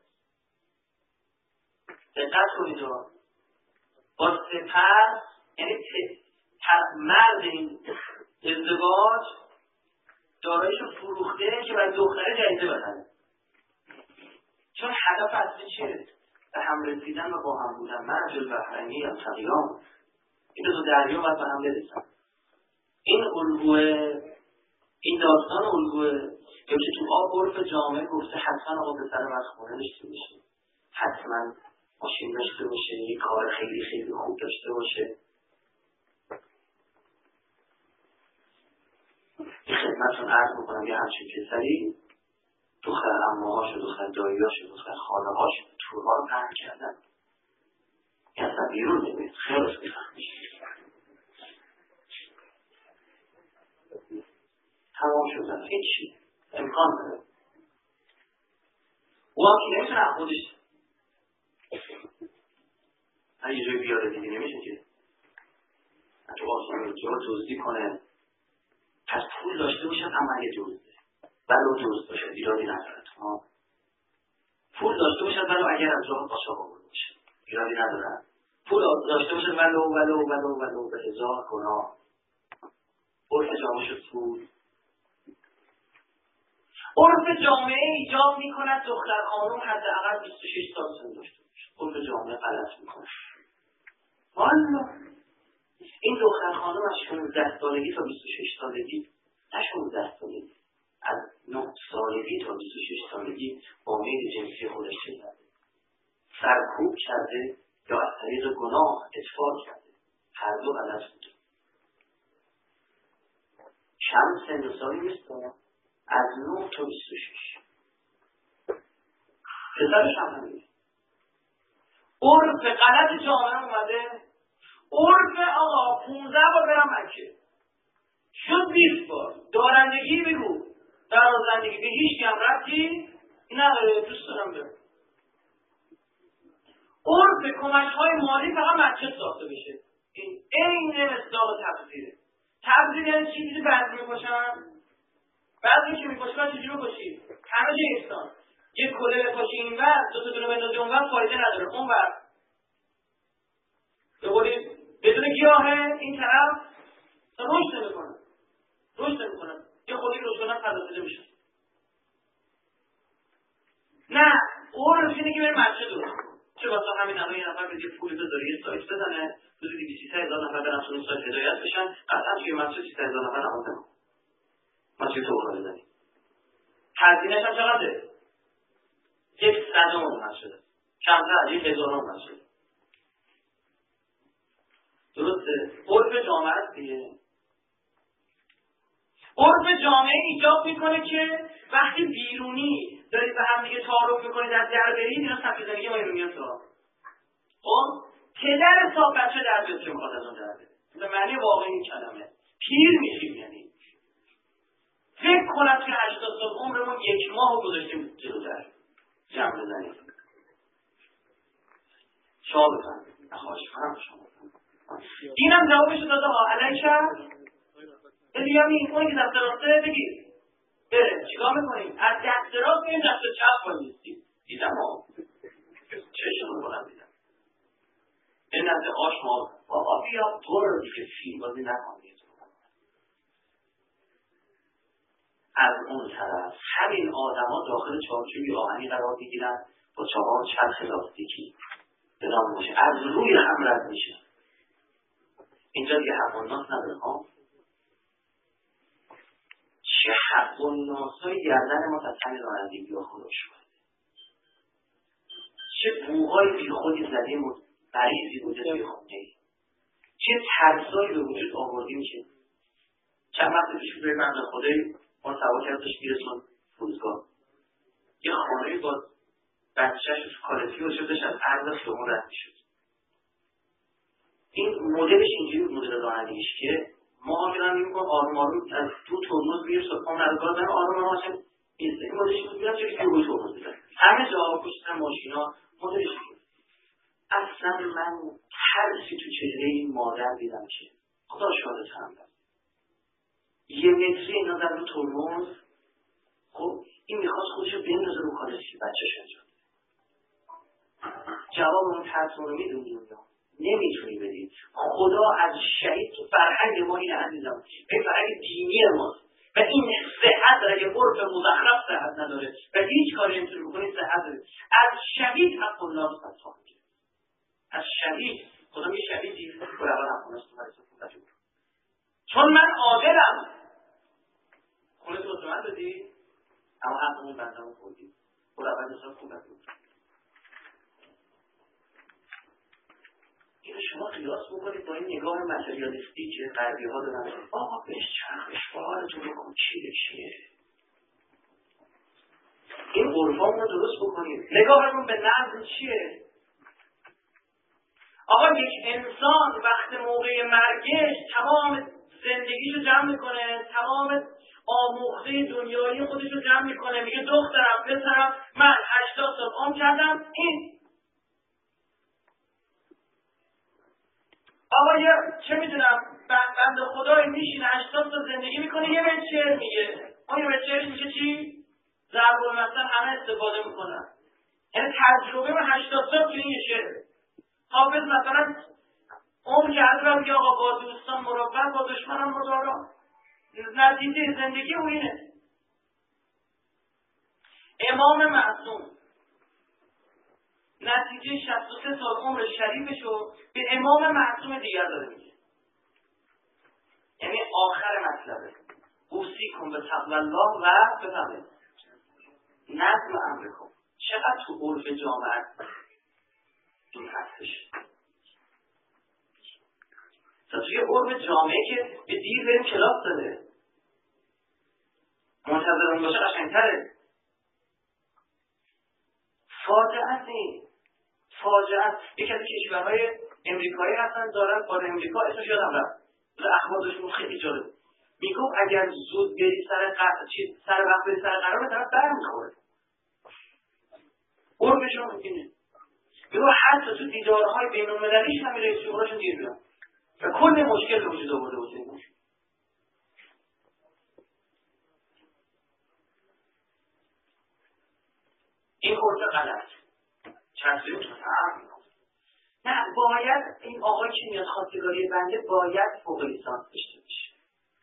Speaker 1: دقت کنید رو با سپر یعنی مرد این ازدواج داراییشو فروخته که برای دختره جهیزه بخره. چون هدف اصلی چیه؟ به هم رسیدن و با هم بودن. مرج البحرینی یا تقیام این دو دریا باید به هم برسن. این الگوه این داستان الگوه که بشه تو آب عرف جامعه گفته حتما آقا به سر وقت خونه داشته باشه، حتما ماشین داشته باشه، یک کار خیلی خیلی خوب داشته باشه. این خدمتتون عرض میکنم یه همچین پسری دختر عموهاش و دختر داییاش و دختر خاله‌هاش تورها رو پهن کردن. این اصلا بیرون نمید خیلی بفهمیش تمام شدن. هیچی امکان داره. او هم که نمیتونه خودش هر یه جای بیاره دیگه نمیشه که تو آسان رو دزدی کنه، پس پول داشته باشه عمل دزده، ولو دزد باشه ایرادی نداره. پول داشته باشه ولو اگر از راه قاچاق آورده باشه ایرادی نداره. پول داشته باشه ولو ولو ولو ولو به هزار گناه. عرف جامعه شد پول. عرف جامعه ایجاب میکند دختر خانم حداقل بیست و شش سال سن داشته باشه. عرف جامعه غلط میکنه. والا این دختر خانم از شانزده سالگی تا بیست و شش سالگی، نه شانزده سالگی، از نه سالگی تا بیست و شش سالگی با میل جنسی خودش چه کرده؟ سرکوب کرده یا از طریق گناه اتفاق کرده؟ هر دو غلط بوده. کم سن و سالی نیست، از نه تا بیست و شش. پسرش هم همینه. عرف غلط جامعه اومده. عرف آقا پونزده بار برم مکه شد بیست بار. دارندگی بگو، درازندگی به هیچ کم ربطی نداره، دوست دارم برم. عرف کمک های مالی فقط مسجد ساخته بشه. این عین مصداق تبذیره. تبذیر یعنی چی؟ چیزی بعضی میپاشن، بعضی که میپاشه باید چیزی بپاشی همه جه ایستان. یک کله بپاشی این ور، دو تا دونه بندازی اون ور، فایده نداره. اون ور بقولی بدون گیاهه این طرف رشد نمیکنه، رشد نمیکنه. یه خودی رشد کنن فضاسیده میشه. نه، عرف اینه که بریم مسجد درست کن. چه واسه همین الان یه نفر بده پول بذاره یه سایت بزنه، روزی دویست تا سیصد هزار نفر برن تو اون سایت هدایت بشن، قطعا توی مسجد سیصد هزار نفر نماز نمیخونن. مسجد تو بخواه بزنی. هزینه‌اش هم چقدره؟ یک صدم مسجد. کمتر یک هزارم مسجد. درسته؟ عرف جامعه است دیگه. عرف جامعه ایجاب میکنه که وقتی بیرونی دارید به هم دیگه تعارف میکنید از در برید، اینا سبک زندگی ما ایرونی هست. خب پدر صاحب بچه در بیاد که میخواد از اون در بیاد. به معنی واقعی کلمه پیر میشیم. یعنی فکر کنم که هشتاد سال عمرمون یک ماه گذاشتیم جلوتر جمع بزنیم. شما بفرمایید. نخواهش کنم شما. اینم جوابش داده ها علیه بگیم این اونی که دست راسته بگیر بره چیکار میکنیم؟ از دست راست این دست چپ باید نیستیم. دیدم ها چشم رو بلند دیدم این نزد آش ما بابا بیا برو دیگه فیلم بازی نکنید. از اون طرف همین آدم ها داخل چارچوبی آهنی قرار بگیرن با چهار چرخ لاستیکی بدام باشه از روی هم رد میشه. اینجا دیگه حق و ناس نداره ها. چه حق و ناسای گردن ما تصمیم رانندگی ها خدا شده. چه بوهای بی خودی زدیم و مریضی بوده توی خونه ای. چه ترسایی به وجود آوردیم که چند وقت پیش به بنده خدایی ما سوا کردش میرسون فرودگاه یه خانه‌ای با بچه‌ش کالتی و شدش از عرض شما رد میشد. این مدلش اینجوری مدل رانندگیش که ما میرم میگم آروم آروم از تو ترمز میره صبحام نرگاه دارم آروم آروم هاشم این این مدلش بود میرم چه که روی ترمز میزن همه جا پشت ماشینا مدلش بود. اصلا من ترسی تو چهره این مادر دیدم که خدا شاهدت هم دارم یه متری اینا در رو ترمز. خب این میخواست خودشو بندازه رو کالسی بچه‌ش انجام جواب اون ترس رو میدونی نمیتونی بدید. خدا از شهید تو فرهنگ ما این عزیزم این فرهنگ دینی ماست و این صحت داره که عرف مزخرف صحت نداره و هیچ کاری نمیتونی بکنی صحت داره. از شهید حق الله رو فتح میگه. از شهید خدا میگه شهیدی برای اول حق الله رو فتح میگه چون من عادلم خودت مطمئن بدی اما حقمون بندم خوردی برای اول حساب خوب بدید. اینو شما قیاس بکنید با این نگاه متریالیستی که غربی ها دارن آقا بهش چرخش فعالتون بکن چیه چیه این عرفان رو درست بکنید. نگاهمون به نظم چیه؟ آقا یک انسان وقت موقع مرگش تمام زندگیشو جمع میکنه تمام آموخته دنیایی خودشو جمع میکنه میگه دخترم پسرم من هشتاد سال عمر کردم این آقا یه چه میدونم بنده خدایی میشینه هشتاد تا زندگی میکنه یه بیت شعر میگه. اون یه بیت شعرش میشه چی؟ ضرب المثل همه استفاده میکنن. یعنی تجربه من هشتاد سال تو این شعر. حافظ مثلا اون کرده و میگه آقا با دوستان مروت با دشمنان مدارا. نتیجه زندگی او اینه. امام معصوم نتیجه شصت و سه سال عمر شریفشو به امام معصوم دیگر داره میگه. یعنی آخر مطلبه اوصیکم به تقوی الله و بفهمید نظم امرکم. چقدر تو عرف جامعه این هستش. تا توی عرف جامعه که به دیر بریم کلاس داده منتظرون باشه قشنگتره. فاجعه است این. فاجعه است. یکی از کشورهای امریکایی هستن دارن با امریکا اسمش یادم رفت. اخبارشون خیلی جالب. میگم اگر زود بری سر قرار چیز سر وقت بری سر قرار طرف برمیخوره. عرفشون اینه. میگم حتی تو دیدارهای بین‌المللیش هم رئیس جمهورشون دیر میاد. و کل مشکل به وجود آورده بود. این عرف غلط. چطوری تو فهم نه باید این آقای که میاد خواستگاری بنده باید فوق لیسانس داشته باشه.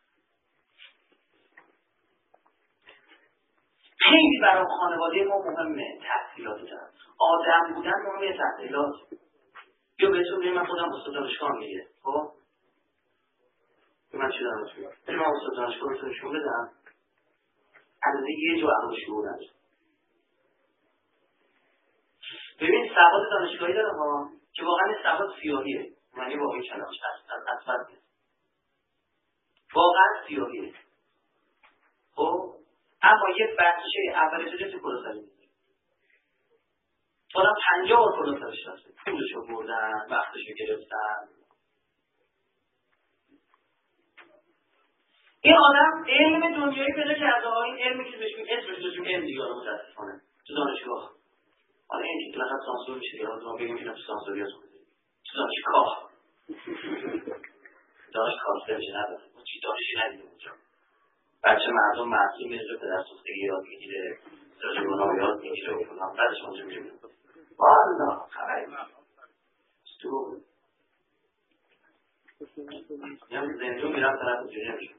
Speaker 1: خیلی برای خانواده ما مهمه تحصیلات دارم. آدم بودن مهمه تحصیلات. یا بهتون بگم من خودم استاد دانشگاه میگه. خب من چی دارم میگم؟ من استاد دانشگاه رو نشون بدم. از یه جو عقل شعور نداره. ببین سواد دانشگاهی داره ها که واقعا سواد سیاهیه. معنی واقعی کلامش از اصفر نیست. واقعا سیاهیه. خب اما یه بچه اولش رو تو کلاسری میده. آدم پنجاه بار کلاسریش رفته. پولشو بردن، وقتشو گرفتن. این آدم علم دنیایی پیدا کرده ها. این علمی که بهش میگن اسمش بهش علم دیگه رو متاسفانه تو دانشگاه. حالا این که لحظه سانسور میشه یا ما بگیم که تو سانسوریات بودیم. تو دانشگاه. دانشگاه سرش نداره. ما چی دانشی ندیدیم اونجا. بچه مردم معصوم میره پدر سوختگی یاد میگیره. سرش گناه یاد میگیره و فلان. بعدش اونجا میره. والا خبری تو یا زندون میرم طرف اونجوری نمیشه.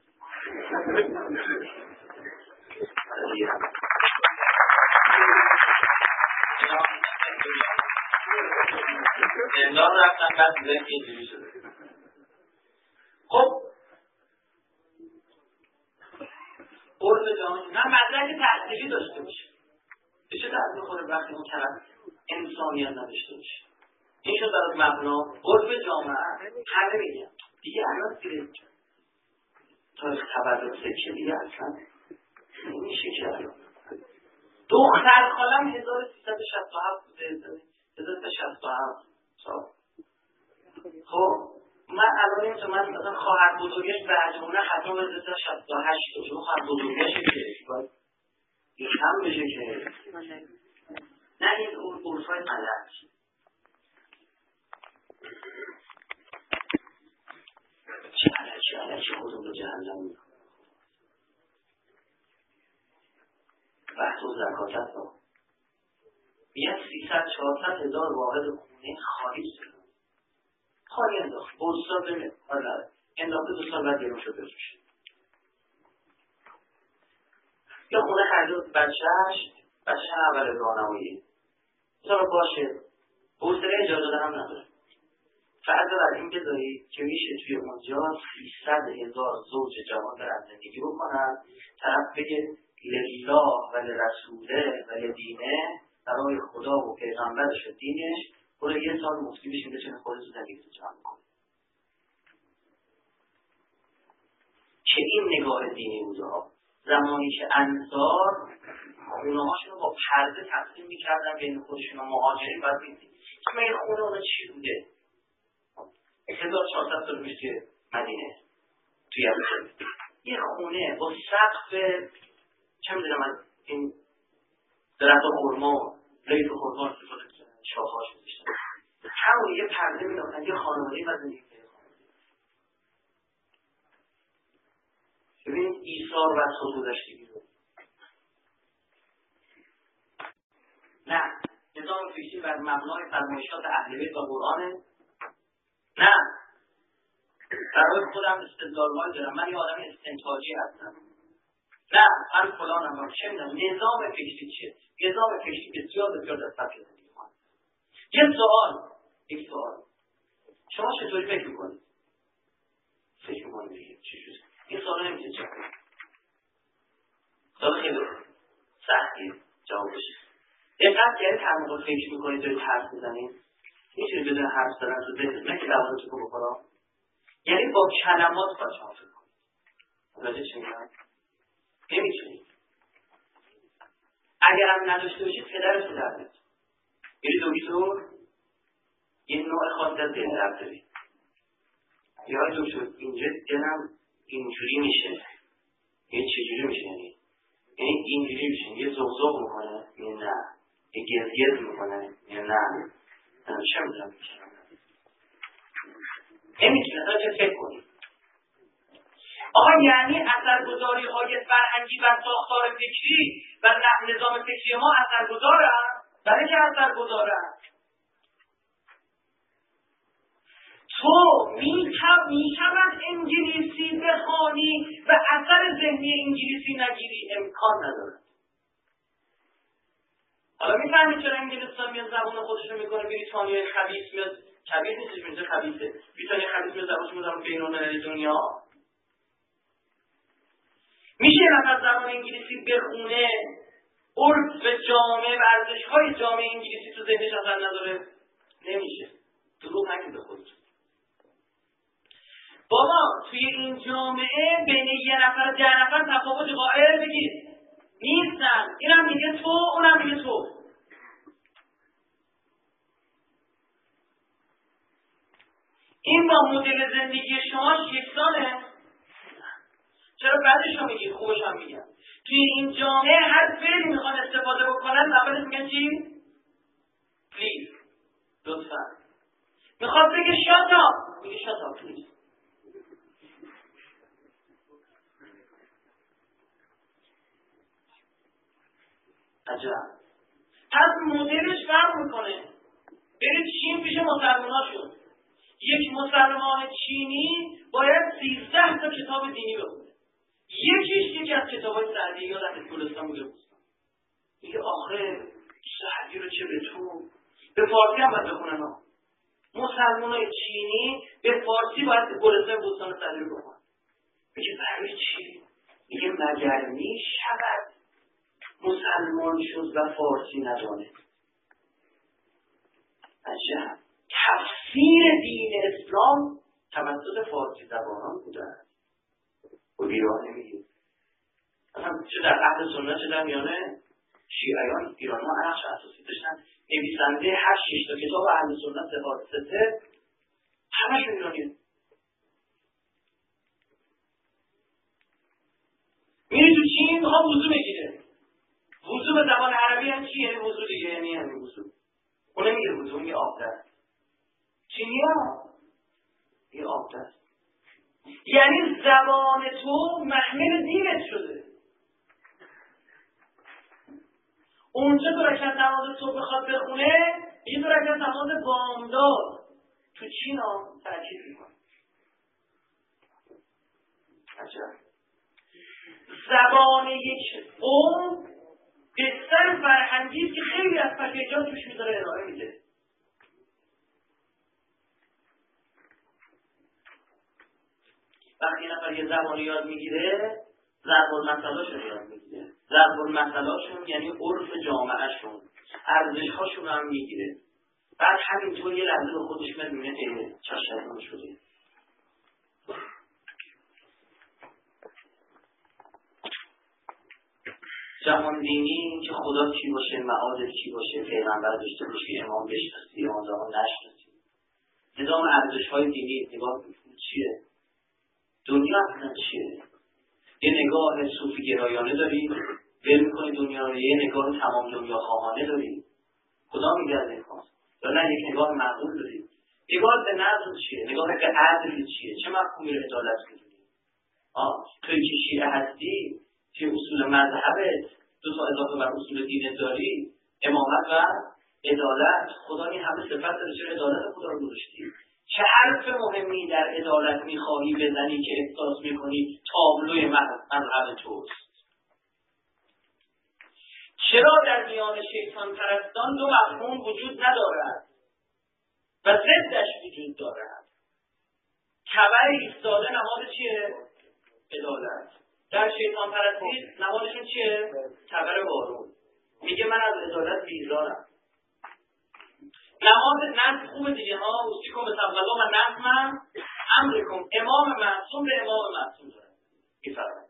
Speaker 1: زندان رفتن بعد دیدن که اینجوری شده. خب عرف جامعه نه مدرک تحصیلی داشته باشه. به چه درد میخوره وقتی اون طرف انسانیت نداشته باشه. این شد برای مبنا عرف جامعه همه میگن دیگه الان دیگه تاریخ تبرزه که دیگه اصلا نمیشه که الان دختر خالم هزار و سیصد و شصت و هفت بوده هزار و سیصد و شصت و هفت سال. خب من الان اینجا من مثلا خواهر بزرگش برجمونه ختم هزار و سیصد و شصت و هشت شد. خواهر بزرگش که باید این هم بشه که نه این عرفای غلط. چه علکی علکی خودم رو جهنم میکنم. بحث و زکات هست ها میاد سیصد چهارصد هزار واحد خونه خالی شد. خالی انداخت بوستا بمید حالا انداخته دو سال بعد گرم شد بزوش یا خونه خرید بچهش بچهش هم اول راهنمایی بذار باشه حوصله اجازه دارم نداره. فرض بر این بذاری که میشه توی اونجا سیصد هزار زوج جوان برن زندگی بکنن. طرف بگه لله و لرسوله و لدینه برای خدا و پیغمبرش و دینش برای یه سال مفتی بشین بچنه خودتو زندگی رو جمع کن. که این نگاه دینی بوده ها. زمانی که انصار خونه هاشون رو با پرده تقسیم میکردن بین خودشون و مهاجرین باید بیدید که من این خونه ها چی بوده هزار و چهارصد سال پیش که مدینه توی یه یه خونه با سقف چه میدونم من این درخت خرما لیف خرما استفاده شاخهاش می‌ذاشتن همون یه پرده می‌داشتن یه خانواده و زندگی ببینید ایثار و خودگذشتگی رو. نه، نظام فکری بر مبنای فرمایشات اهل بیت و قرآنه. نه، برای خودم استدلال‌هایی دارم، من یه آدم استنتاجی هستم. نه، من فلانم، چه می‌دونم نظام فکری چیه؟ نظام فکری بسیار بسیار در سطح زندگی ما. یه سوال، یک سوال. شما چطوری فکر می‌کنید؟ فکر می‌کنید دیگه چی شد؟ این سوال نمی‌تونید جواب بدید. سوال خیلی سختیه جوابش. دقت کردید هر موقع فکر می‌کنید دارید حرف می‌زنید؟ می‌تونید بدون حرف زدن تو ذهن نه که دوازتون رو بخورم. یعنی با کلمات باید شما فکر کنید. متوجه چی میگم؟ نمی‌تونید. اگر هم نداشته باشید پدرتون در میاد. یعنی دکتر یه نوع خاصی از دل درد داره. یا دکتر اینجا دلم اینجوری میشه. یه چجوری میشه یعنی؟ یعنی اینجوری میشه. یه زغزغ میکنه. یه نه. یه گزگز میکنه. یه نه. چه میدونم میشه. نمیتونه تا چه فکر کنید. آقا یعنی اثرگذاری های فرهنگی و ساختار فکری و نظام فکری ما اثرگذارن؟ برای که اثرگذارن؟ تو میشود انگلیسی بخوانی و اثر ذهنی انگلیسی نگیری، امکان نداره. حالا میفهمید چرا انگلستان میاد زبان خودش رو میکنه، بریتانیای خبیث میاد، خبیث نیستش میشه خبیثه، بریتانیای خبیث میاد زبانش میذارم بین‌المللی دنیا. میشه نفر زبان انگلیسی بخونه، عرف جامعه و ارزش‌های جامعه انگلیسی تو ذهنش اثر نداره؟ نمیشه. دروغ نگید به خودتون. بابا توی این جامعه بین یه نفر و ده نفر تفاوت قائل بگید نیستن. اینم میگه تو، اونم میگه تو. این با مدل زندگی شما یکسانه؟ چرا بعدش رو میگید خوبش هم میگن؟ توی این جامعه هر فعلی میخوان استفاده بکنن اولش میگن چی؟ پلیز، لطفا. میخواد بگه شاتا، میگه شاتا پلیز. عجب. پس مدلش فرق میکنه. برید چین پیش مسلمان شد. یک مسلمان چینی باید سیزده تا کتاب دینی بخونه. یکیش یکی از کتابای سعدی یا در گلستان بوده بود. میگه آخه سعدی رو چه به تو؟ به فارسی هم باید بخونن ها. مسلمانای چینی به فارسی باید گلستان بوستان سعدی رو بخونن. میگه برای چی؟ میگه مگر میشود مسلمان شد و فارسی ندانه. عجب. تفسیر دین اسلام توسط فارسی زبانان بوده. و ایران نمیگید. مثلا چه در اهل سنت چه در میانه شیعیان ایران ها نقش اساسی داشتن. نویسنده هر شش تا کتاب اهل سنت صفات سته همشون ایرانیه. میری تو چین میخوام وضو بگیره. وضو به زبان عربی هم چیه؟ یعنی وضو دیگه، یعنی همین وضو. اون نمیگه وضو، میگه آب دست. چینی ها یه آب دست. یعنی زبان تو محمل دینت شده. اونجا تو رکعت نماز صبح بخواد بخونه، یه تو رکعت نماز بامداد. تو چین ها تاکید میکنه. عجب. زبان یک قوم بستر فرهنگی که خیلی از پکیجان توش میذاره ارائه میده. وقتی نفر یه زبان یاد میگیره، ضرب المثلاشون یاد میگیره. ضرب المثلاشون یعنی عرف جامعهشون، ارزش‌هاشون هم میگیره. بعد همینطور یه لحظه به خودش میاد میبینه ای چه شیطان شده. جهان دینی که خدا کی باشه، معاد کی باشه، پیغمبر داشته باشه، امام بشناسی، امام زمان نشناسی. نظام ارزش‌های دینی نگاه چیه؟ دنیا اصلا چیه؟ یه نگاه صوفی گرایانه داری، ول می‌کنی دنیا رو، یه نگاه تمام دنیا خواهانه داری. خدا میگه از این خواست. یا نه یک نگاه معقول داری. نگاه به نظم چیه؟ نگاه به عدل چیه؟ چه مفهومی رو عدالت می‌دونی؟ آه توی که شیعه هستی توی اصول مذهبت دو تا اضافه بر اصول دینت داری امامت و عدالت. خدا این همه صفت داره، چرا عدالت خدا رو گذاشتی؟ چه حرف مهمی در عدالت میخواهی بزنی که احساس میکنی تابلوی مذهب توست؟ چرا در میان شیطان پرستان دو مفهوم وجود ندارد و ضدش وجود دارد؟ کمر ایستاده نماد چیه؟ عدالت. در شیطان پرستی نمادشون چیه؟ کمر بارون. میگه من از عدالت بیزارم. نماز نظم خوب دیگه ها، اوصیکم بتقوا و نظمم امرکم، امام معصوم به امام معصوم داره. میفرمایید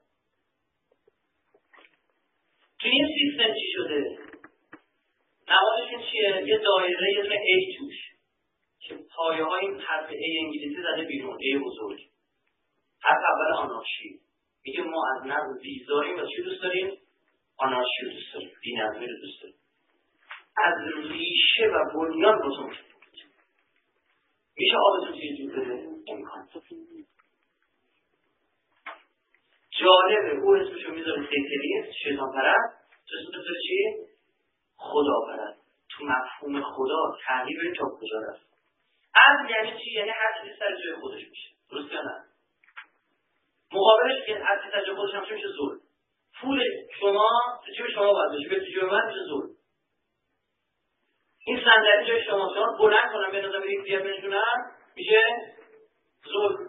Speaker 1: تو این سیستم چی شده؟ نمادشون چیه؟ یه دایره یه دونه ای توش که پایه های این حرف ای انگلیسی زده بیرون، ای بزرگ. حرف اول آنارشی. میگه ما از نظم بیزاریم و چی دوست داریم؟ آنارشی رو دوست داریم، بی‌نظمی رو دوست داریم. از ریشه و بنیان بزرگ میشه آبتون چیز جور بده؟ امکان جالبه او اسمشو میذاره سیتلیست، شیطان پرست، تو اسمشو میذاره چی؟ خدا پرست. تو مفهوم خدا تغییر تا کجا رفت؟ از یعنی چی؟ یعنی هر چیزی سر جای خودش میشه، درست یا نه؟ مقابلش که هر چیزی سر جای خودش هم میشه ظلم. پول شما تو جیب شما باید باشه، به جیب من میشه ظلم. این صندلی جای شما شما بلند کنم به نظام یک دیگر بنشونم میشه ظلم.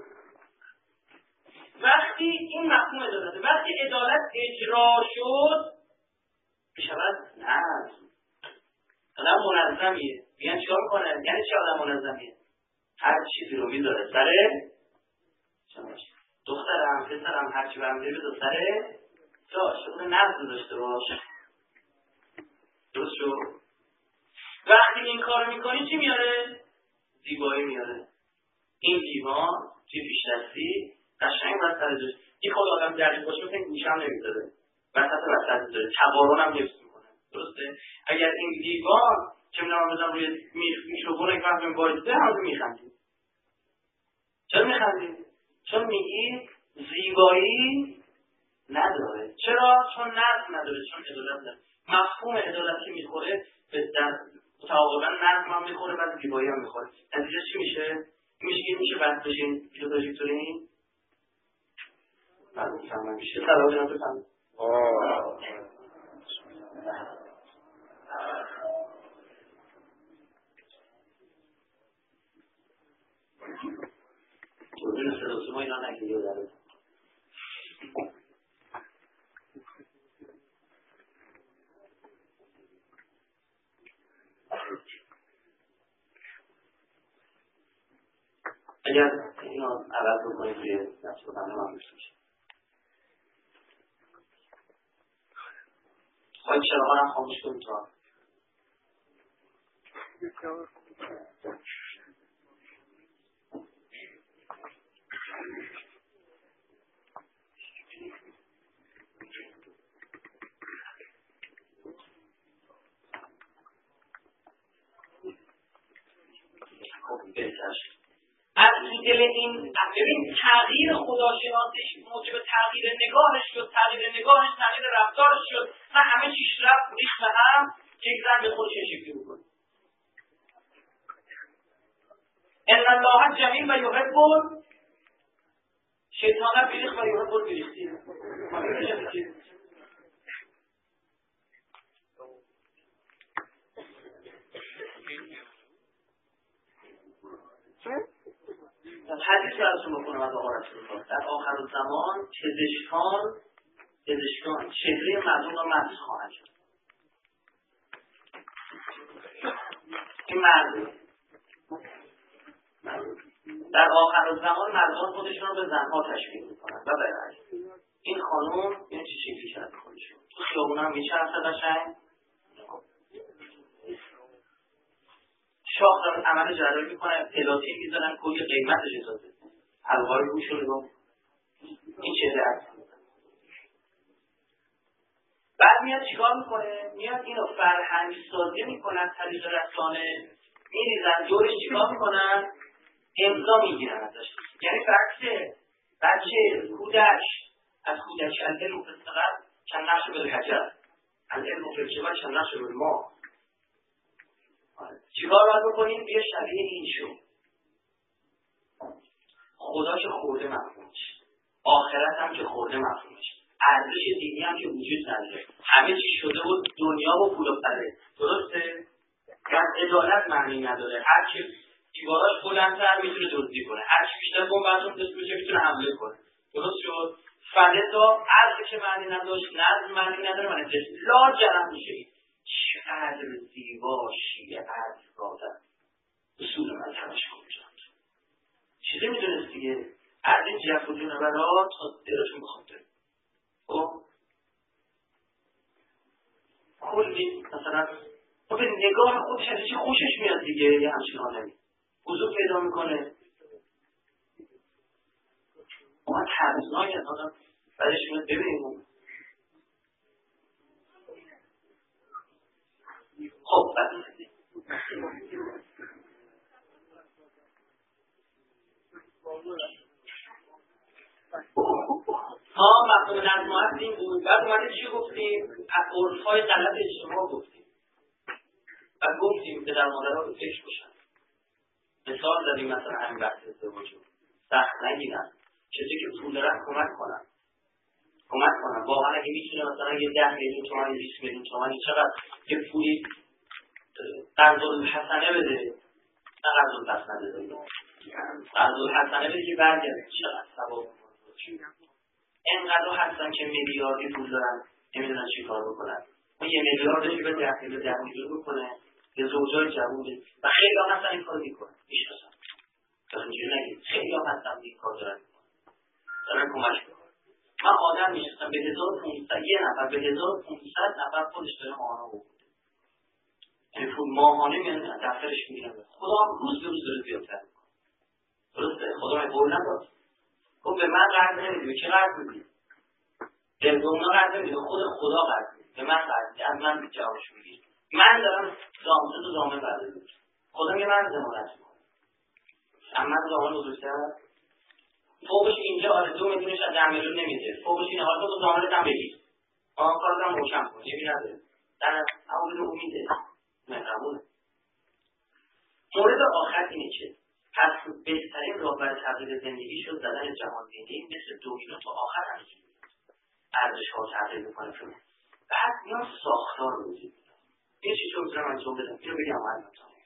Speaker 1: وقتی این مفهوم عدالته، وقتی عدالت اجرا شد میشود نظم. آدم منظمیه. میگن چیکار میکنه؟ یعنی چه آدم منظمیه؟ هر چیزی رو میذاره سره دخترم پسرم هرچی برم دیگه بذار سره جاش، اون نظم داشته باش. درست شد؟ وقتی این کار میکنی چی میاره؟ زیبایی میاره. این دیوان توی پیش دستی قشنگ بر سر جاش. این خود آدم درجه باشه مثل این گوشه هم نمیذاره، وسط وسط میذاره، تبارون هم حفظ میکنه. درسته؟ اگر این دیوان چه میدونم بزنم روی میکروفون یک وقت میبایسته همه میخندید. چرا میخندید؟ چون میگی زیبایی نداره. چرا؟ چون نظم نداره، چون عدالت نداره. مفهوم عدالتی میخوره به در متعاقبا نظم هم میخوره، بعد زیبایی هم میخوره. نتیجه چی میشه؟ میشه که میشه بحث بشین پیداپروژکتوری بعد میفهمم میشه سلام جناب بفهمم. دوربین صدا سیما اینا نگیری داره. اگر اینو عوض بکنید توی نفس بودن من میشه خواهی چراغا هم خاموش کنید تا خب بهتر از دل این ببین تغییر خداشناسیش موجب تغییر نگاهش شد، تغییر نگاهش تغییر رفتارش شد و همه چیش رفت ریخت به هم که یک زن به خودش شکلی بکنه. ان الله جمیل و یحب شیطان بیریخت و یحب البریختی. حدیث رو ازشون بکنم از آقا رسول الله. در آخر زمان پزشکان پزشکان چهره مردم را مدرس خواهند شد. این مردم در آخر زمان مردان خودشون رو به زنها تشکیل میکنن و برعکس. این خانم این چه شکلی کرده خودشون تو خیابون هم میچرخه قشنگ شاخ دارن عمل جراحی میکنن، پلاتین میزنن کوی قیمتش اضافه حلقای روش رو نگاه این چهره هست. بعد میاد چیکار میکنه؟ میاد اینو فرهنگ سازی میکنن، طریق رسانه میریزن دورش چیکار میکنن؟ امضا میگیرن ازش. یعنی برعکس بچه کودک از کودک العلم فی الصغر کالنقش بالحجر العلم فی الجبال کالنقش بالماء. چیکار باید بکنیم؟ بیا شبیه این شو. خدا که خورده مفهومش، آخرت هم که خورده مفهومش، ارزش دینی هم که وجود نداره، همه چی شده بود دنیا و پول و پله. درسته؟ در عدالت معنی نداره. هر کی دیواراش بلندتر میتونه دزدی کنه، هر کی بیشتر بمب اتم بسوزه میتونه حمله کنه. درست شد؟ فلتا ارزش که معنی نداشت، نظم معنی نداره، معنی داشت لا جرم میشه. چقدر زیبا شیعه عرض دادن اصول مذهبش کنجاند چیزی میدونست دیگه. از این جف و جونورات تا دلشون بخواد داره. خب کلی مثلا به نگاه خودش از چی خوشش میاد دیگه. یه همچین آدمی حضور پیدا میکنه. ما ترزنای از آدم بعدش میاد ببینیم. خب ها مفهوم نظم و حفظ این بود. بعد اومده چی گفتیم؟ از عرف‌های غلط اجتماع گفتیم. بعد گفتیم که در مادرها رو فکر باشن. مثال دادیم مثلا همین بحث ازدواج رو سخت نگیرن، چیزی که پول دارن کمک کنن کمک کنن واقعا اگه میتونه مثلا یه ده میلیون تومان بیست میلیون تومان چقدر یه پولی قرض الحسنه بده، نه قرض الحسنه بده، قرض الحسنه بده که برگرده. چقدر ثواب اینقدر هستن که میلیاردی پول دارن نمیدونن چی کار بکنن. اون یه میلیاردش به ده میلیون ده میلیون بکنه یه زوجای جوونه و خیلی ها هستن این کار میکنن. میشناسن تا اینجوری نگید خیلی ها هستن این کار دارن میکنن دارن کمک میکنن. من آدم میشناسم به هزار و پونصد یه نفر به هزار و پونصد نفر خودش داره ماهانه بکنه، یعنی پول ماهانه میان دفترش میگیرن. خدا هم روز به روز داره زیادتر میکنه. درسته؟ خدا من قول نداد گفت به من قرض نمیدی. به چه قرض میدی؟ به اونا قرض نمیدی، خود خدا قرض میدی. به من قرض میدی، از من جوابش میگیری. من دارم زامن و زامن برداری میکنم. خدا میگه من ضمانت میکنم. اما من زامن بزرگتر فوقش اینجا آره دو میلیونش از ده میلیون نمیده. فوقش اینه حالا تو زامنت هم بگیر. آن کارت هم روشن کن. چیزی نداره. در اول رو امیده. مهربونه. مورد آخر اینه که پس بهترین راه برای تغییر زندگی شد زدن جهان بینی مثل دومینو تا آخر همینجوری ارزش ها تغییر میکنه شما. بعد میان ساختار رو وجود میدن. یه چیز رو میتونم انجام بدم اینو بگم حل نتانه.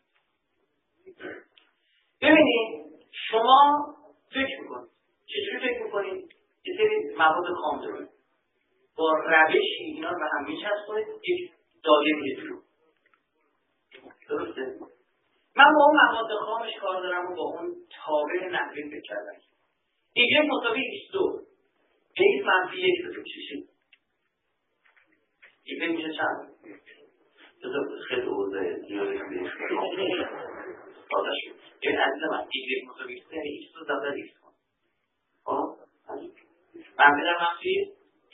Speaker 1: ببینید شما فکر میکنید چجوری فکر میکنید؟ یه سری مواد خام دارید با روشی اینا رو به هم میچسبونید یک داده میده جلو. درسته؟ من با اون مواد خامش کار دارم و با اون تابع نحوی فکر کردم. ایگرگ مساوی ایکس دو ایکس منفی یک به چیشی ایگرگ میشه چند؟ خیلی اوضاع زیادی هم بیش داده شد. یعنی عزیز من ایگرگ مساوی ایکس یعنی ایکس دو ضرب ایکس کن. خب؟ منفی در منفی؟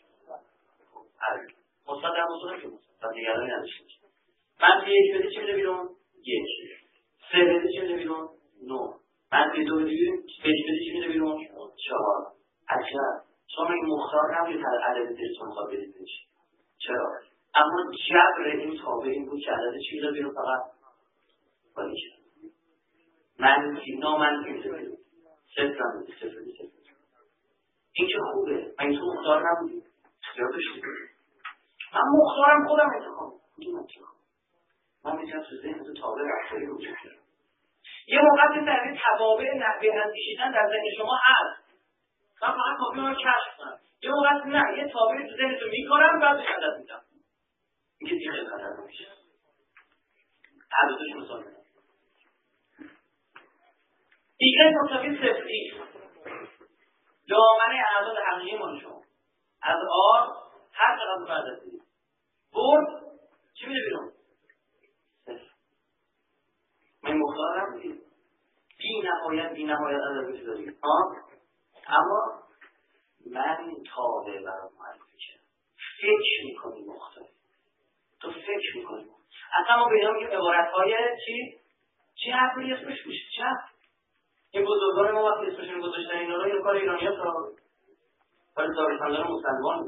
Speaker 1: مثبت در مثبت که مثبت دیگرانی نداشته. منفی یک بده چی میده بیرون؟ یک. سه بده چی میده بیرون؟ نو. منفی دو بده بیرون؟ پنج بده چی میده بیرون؟ چهار. عجب. شما این مختار نبودید هر عدد دلتون خواب بدید بهش. چرا؟ اما جبر این تابع این بود که عدد چی میده بیرون فقط؟ باید شد. منفی نامنفی میده بیرون. صفر هم میده صفر میده صفر. این که خوبه. من تو مختار نبودید. اختیار داشتید. من مختارم خودم انتخاب. کدوم انتخاب؟ من میتونم تو ذهن تو تابع رفتاری وجود دارم. یه موقع که در توابع نحوه اندیشیدن در ذهن شما هست. من فقط کافی رو کشف کنم. یه موقع نه یه تابع تو ذهن تو میکنم بعد بهش عدد میدم. این که دیگه خطر نمیشه. هر دو تاشو مثال میدم. دیگه مساوی صفری. دامنه اعداد حقیقی مال شما. از آر هر چقدر بعد بدید. برد چی میده بیرون؟ من مختار نبودید. بی نهایت بی نهایت عدد بشی دارید. اما من تابع برای معرفی کردم. فکر میکنی مختار. تو فکر میکنی. اصلا ما بیدام که عبارت های چی؟ چی حرفی اسمش میشه؟ چی حرف؟ این بزرگان ما وقتی اسمشون گذاشتن اینا رو، این کار ایرانی ها تا ولی دارالفنان مسلمان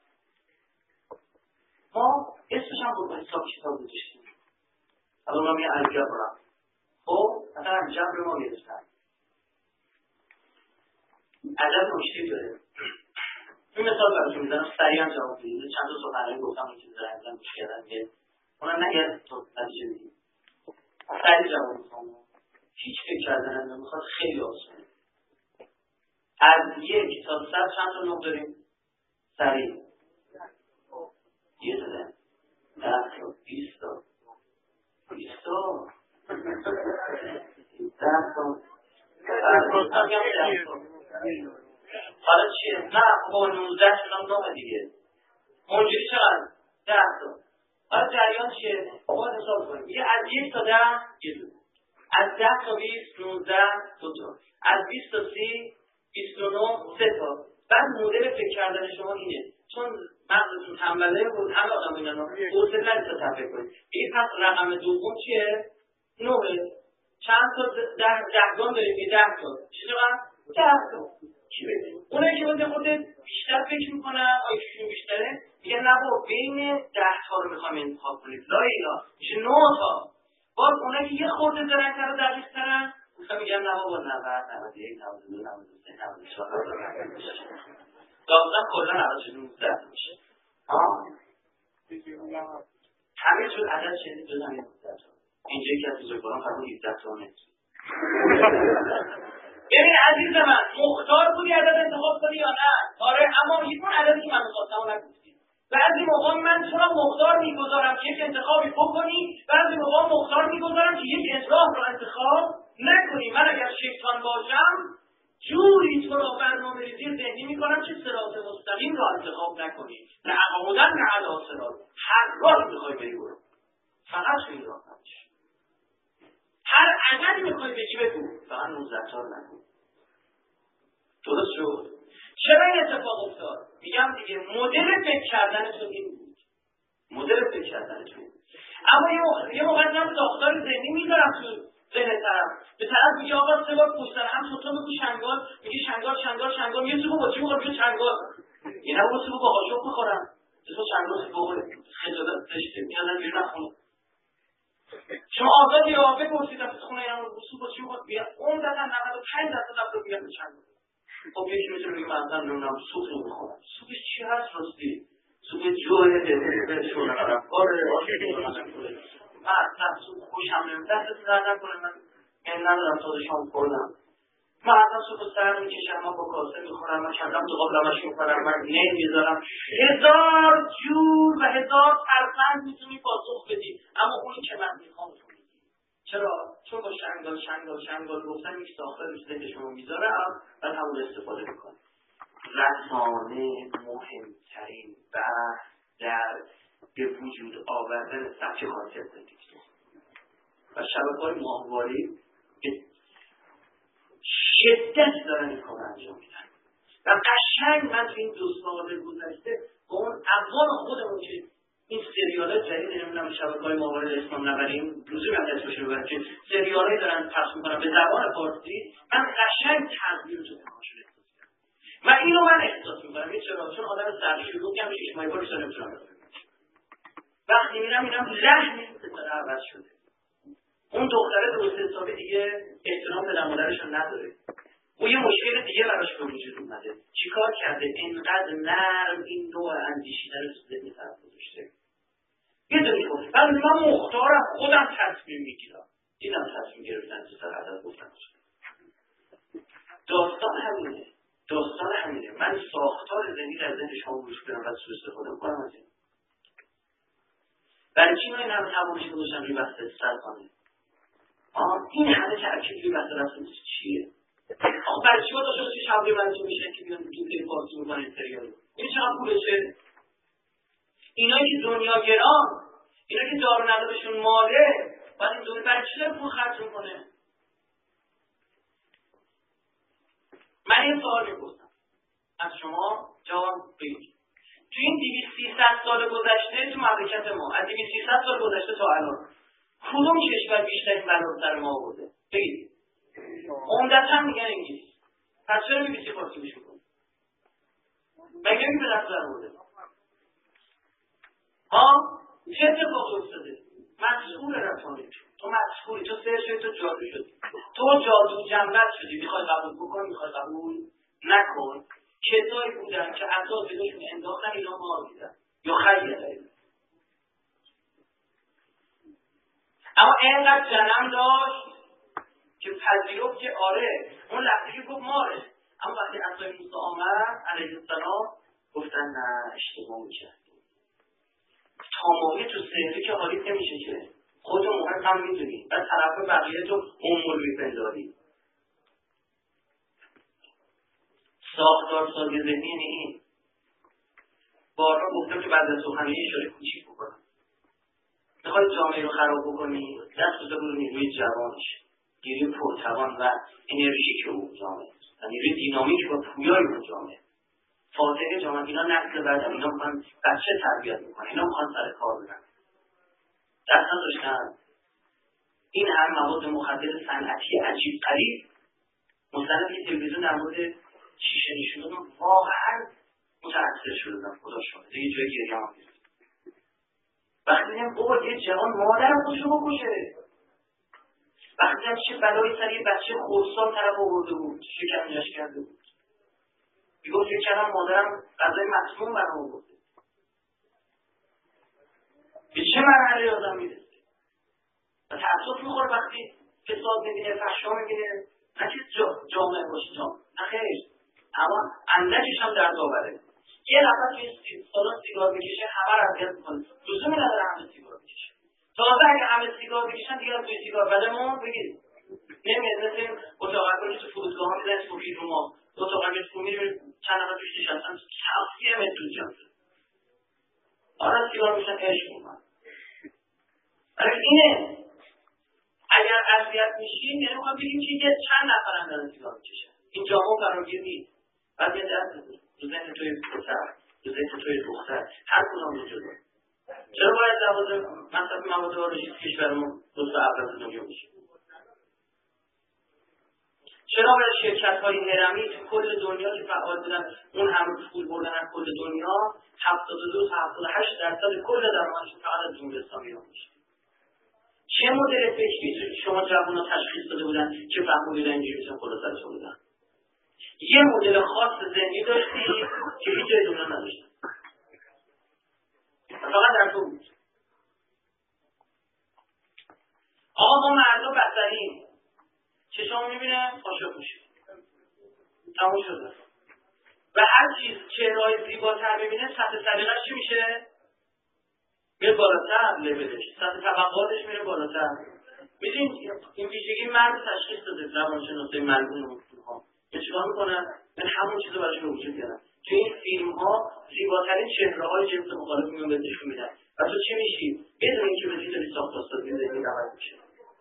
Speaker 1: ما اسمش هم بود حساب کتاب گذاشتیم. الان ما میگه الجبر. خب مثلا الجبر ما گرفتن. عجب مشکلی داره. این مثال براتون میزنم سریعا جواب بدید. چند تا سخنرانی گفتم این چیز دارن میزنم گوش کردن که اونم نگرد تو نتیجه میدید. سریع جواب میخوام. هیچ فکر کردن نمیخواد، خیلی آسونه. از یک تا صد چند تا نقط داریم؟ سریع یه داره ده تا بیست تا بیست تا ده تا حالا چیه؟ نه با نوزده شدم نوه دیگه اونجوری چقدر؟ ده تا. حالا جریان چیه؟ باید حساب کنیم. یه از یک تا ده یه دونه، از ده تا بیست نوزده دو تا، از بیست تا سی بیست و نه سه تا. بعد مدل فکر کردن شما اینه، چون مغزتون تنبله بود همه آدم اینا رو حوصله ندید تا فکر کنید. این پس رقم دوم چیه؟ نه. چند تا ده دهگان داریم که ده تا چی چقدر؟ ده تا. چی بگیم؟ اونایی که بوده خودت بیشتر فکر میکنن آیکیوشون بیشتره میگه نه با بین ده تا رو میخوام انتخاب کنید. لا اینا میشه نه تا. باز اونایی که یه خورده دارن تر و دقیق ترن میخوام میگم نه با نود نود و یک نود و دو نود و سه نود و چهار داستان کلا نود و نوزده میشه. همه جور عدد شدید بزنید اینجا یکی از بزرگواران فرمود هفده تا نیست. ببین عزیز من مختار بودی عدد انتخاب کنی یا نه؟ آره، اما یکون عددی که من میخواستم نگفتی. بعضی موقع من تو را مختار میگذارم که یک انتخابی بکنی، بعضی موقع مختار میگذارم که یک اصلاح را انتخاب نکنی. من اگر شیطان باشم جوری تو را برنامه ریزی ذهنی میکنم که صراط مستقیم را انتخاب نکنی، نه عقودن نه علی صراط، هر راه میخوای بری برو، فقط تو این راه نمیشه. هر عددی میخوای بگی بگو، فقط نوزده تا رو نگو. درست شد؟ چرا این اتفاق افتاد؟ میگم دیگه مدل فکر کردنتون این بود. مدل فکر کردنتون این بود. اما یه موقع یه موقع هم ساختار ذهنی میذارم تو ذهن طرف. به طرف میگه آقا سه بار پشت سر هم تو میگی شنگال، میگه شنگال شنگال شنگال، یه سوبو با چی میخوام میگه شنگال. اینا با سوبو با قاشق بخورن. تو شنگال بخوره. خجالت داشته میادن بیرون نخونه. شما آزادی یا بپرسید از خونه اینا رو سوبو چی میخواد بیا. اون دادن نود و پنج درصد رو میگن شنگال. خب یکی میتونه بگه من اصلا نمیدونم سوپ رو میخورم. سوپش چی هست راستی؟ سوپ جوه دهنه شونه کنم. آره من اصلا سوپ خوشم نمید. دستتون در نکنه من این ندارم تازه شام خوردم. من اصلا سوپ سر میکشم، من با کاسه میخورم، من کردم تو قابلمش میخورم، من نه میذارم. هزار جور و هزار ترفند میتونی پاسخ بدی، اما اونی که من میخوام تو میگی. چرا؟ چون با شنگال شنگال شنگال گفتن یک ساختار بیشتر که شما میذارم و همون استفاده میکنم. رسانه مهمترین بحث در به وجود آوردن سبک خاصیت زندگی و شبکه‌های ماهواری به شدت دارن این کار انجام میدن و قشنگ من تو این دو سال گذشته با اون اقوام خودمون که این سریال جدید نمیدونم شبکه‌های ماهواره اسلام نبریم روزی من اسمش رو ببرم که سریالایی دارن پخش میکنن به زبان فارسی، من قشنگ تغییر تو تماشا احساس کردم و اینو من احساس میکنم. این چرا؟ چون آدم سرشلوغی هم شش ماه بارش نمیتونم بفهمم. وقتی میرم اینم لحن این ستاره عوض شده. اون دختره درست حسابی دیگه احترام به مادرش نداره. او یه مشکل دیگه براش به وجود اومده. چیکار کرده؟ اینقدر نرم این نوع اندیشیدن رو ذهن طرف گذاشته. یه دونی گفت بعد من مختارم، خودم تصمیم میگیرم. دیدم تصمیم گرفتن تو سر عدد گفتن. داستان همینه. داستان همینه. من ساختار ذهنی در ذهن شما گوش کنم و سوء استفاده کنم از این. برای چی من این همه تمامش گذاشتم روی بحث سرطانه؟ آه این همه ترکیب روی بحث رفتن چیه؟ آخه برای چی با داشته چه شبری منصوب میشن که بیان تو تیر پارسی میکنن این سریال؟ این چقدر پولشه؟ اینایی که دنیا گران، اینایی که دارو ندارشون ماله، باید این دنیا برای چی داره پول خرج میکنه؟ من این سوال میپرسم از شما جواب بگید. تو این دویست سیصد سال گذشته تو مملکت ما، از دویست سیصد سال گذشته تا الان کدوم کشور بیشترین بلا سر ما آورده؟ بگید. عمدتاً میگن انگلیسی. پس چرا می‌بینی فارسی میشه کنی؟ مگه نمی به دست برمورده؟ ها؟ چه اتفاقی افتاده؟ مسئول رسانه تو مسئولی، تو سر شدی، تو جادو شدی، تو جادو جنبت شدی. میخوای قبول بکن، میخوای قبول نکن. کسایی بودن که اساس بهشون انداختن اینا ما دیدن یا خیلی. اما اینقدر جنم داشت که پذیرفت که آره اون لحظه که گفت ماره. اما وقتی عصای موسی آمد علیه السلام گفتن نه اشتباه میکرد. تمامی تو سهری که حالیت نمیشه که خود محق هم میدونی و طرف بقیه تو امور بپنداری. ساختار سازی ذهنی این بارها گفتم که بعد از سخنرانی اشاره کوچیک بکنم. میخوای جامعه رو خراب بکنی دست بزن رو نیروی جوانش، نیروی پرتوان و انرژیک اون جامعه و نیروی دینامیک و پویای اون جامعه. فاتحه جامعه اینا نسل بعدم اینا میخوان بچه تربیت میکنن، اینا میخوان سر کار برن. دست نداشتن این هم مواد مخدر صنعتی عجیب غریب. مثلا که تلویزیون در مورد شیشه نشوندن واقعا متأثر شدم. خدا شاهده یه جای گریه هم میاد وقتی دیدم بابا یه جوان مادرم خودشو بکشه. وقتی دیدم چه بلایی سر یه بچه خردسال طرف آورده بود، شکنجهش کرده بود. میگفت فکر کردم مادرم غذای مسموم برام آورده. به چه مرحله آدم میرسه و تأسف میخوره وقتی فساد میبینه، فحشا میبینه. نه که جامعه باشه جامعه، نه خیر، اما اندکش هم درد آوره. یه نفر توی سالن سیگار بکشه همه رو اذیت میکنه. لزومی نداره همه سیگار بکشه. تازه اگه همه سیگار بکشن دیگه از توی سیگار بدمون بگیرید. نمیاد مثل این اتاقک که تو فرودگاه ها میزنید سوفی رو ما اتاقک تو میرید چند نفر توش نشستن توصیه متر جان آره سیگار میشن عشق میکنن. ولی اینه اگر اذیت میشین یعنی میخوام بگیم که یه چند نفر هم دارن سیگار میکشن. این جامعه فراگیر نیست. بعد یه دست بزن تو ذهن توی پسر، تو ذهن توی دختر، هر کدام رو جدا. چرا باید لوازم مصرف مواد آلوژی کشورمون جزو اول دنیا بشه؟ چرا باید شرکت‌های هرمی تو کل دنیا که فعال بودن اون همه پول بردن از کل دنیا هفتاد و دو تا هفتاد و هشت درصد کل درآمدشون فقط از جمهوری اسلامی باشه؟ چه مدل فکری شما جوونا تشخیص داده بودن که فهمیدن اینجوری میشن خلاصه شده بودن؟ یه مدل خاص ذهنی داشتی که هیچ جای دنیا نداشتن. فقط در تو بود. آقا ما مردا بسریم چشام میبینه قاشق میشه تموم شده و هر چیز چهرهای زیباتر ببینه سطح سلیقه‌اش چی میشه؟ میره بالاتر، لولش سطح طبقاتش میره بالاتر. میدین این ویژگی مرد تشخیص داده روانشناسای مرگون ها که چیکار میکنن؟ من همون چیزو براش به وجود بیارن. تو این فیلم ها زیباترین چهره های جنس مخالف میون بهشون میدن و تو چی میشی؟ بدون اینکه بهت داری ساخت سازی زندگی عوض میشه.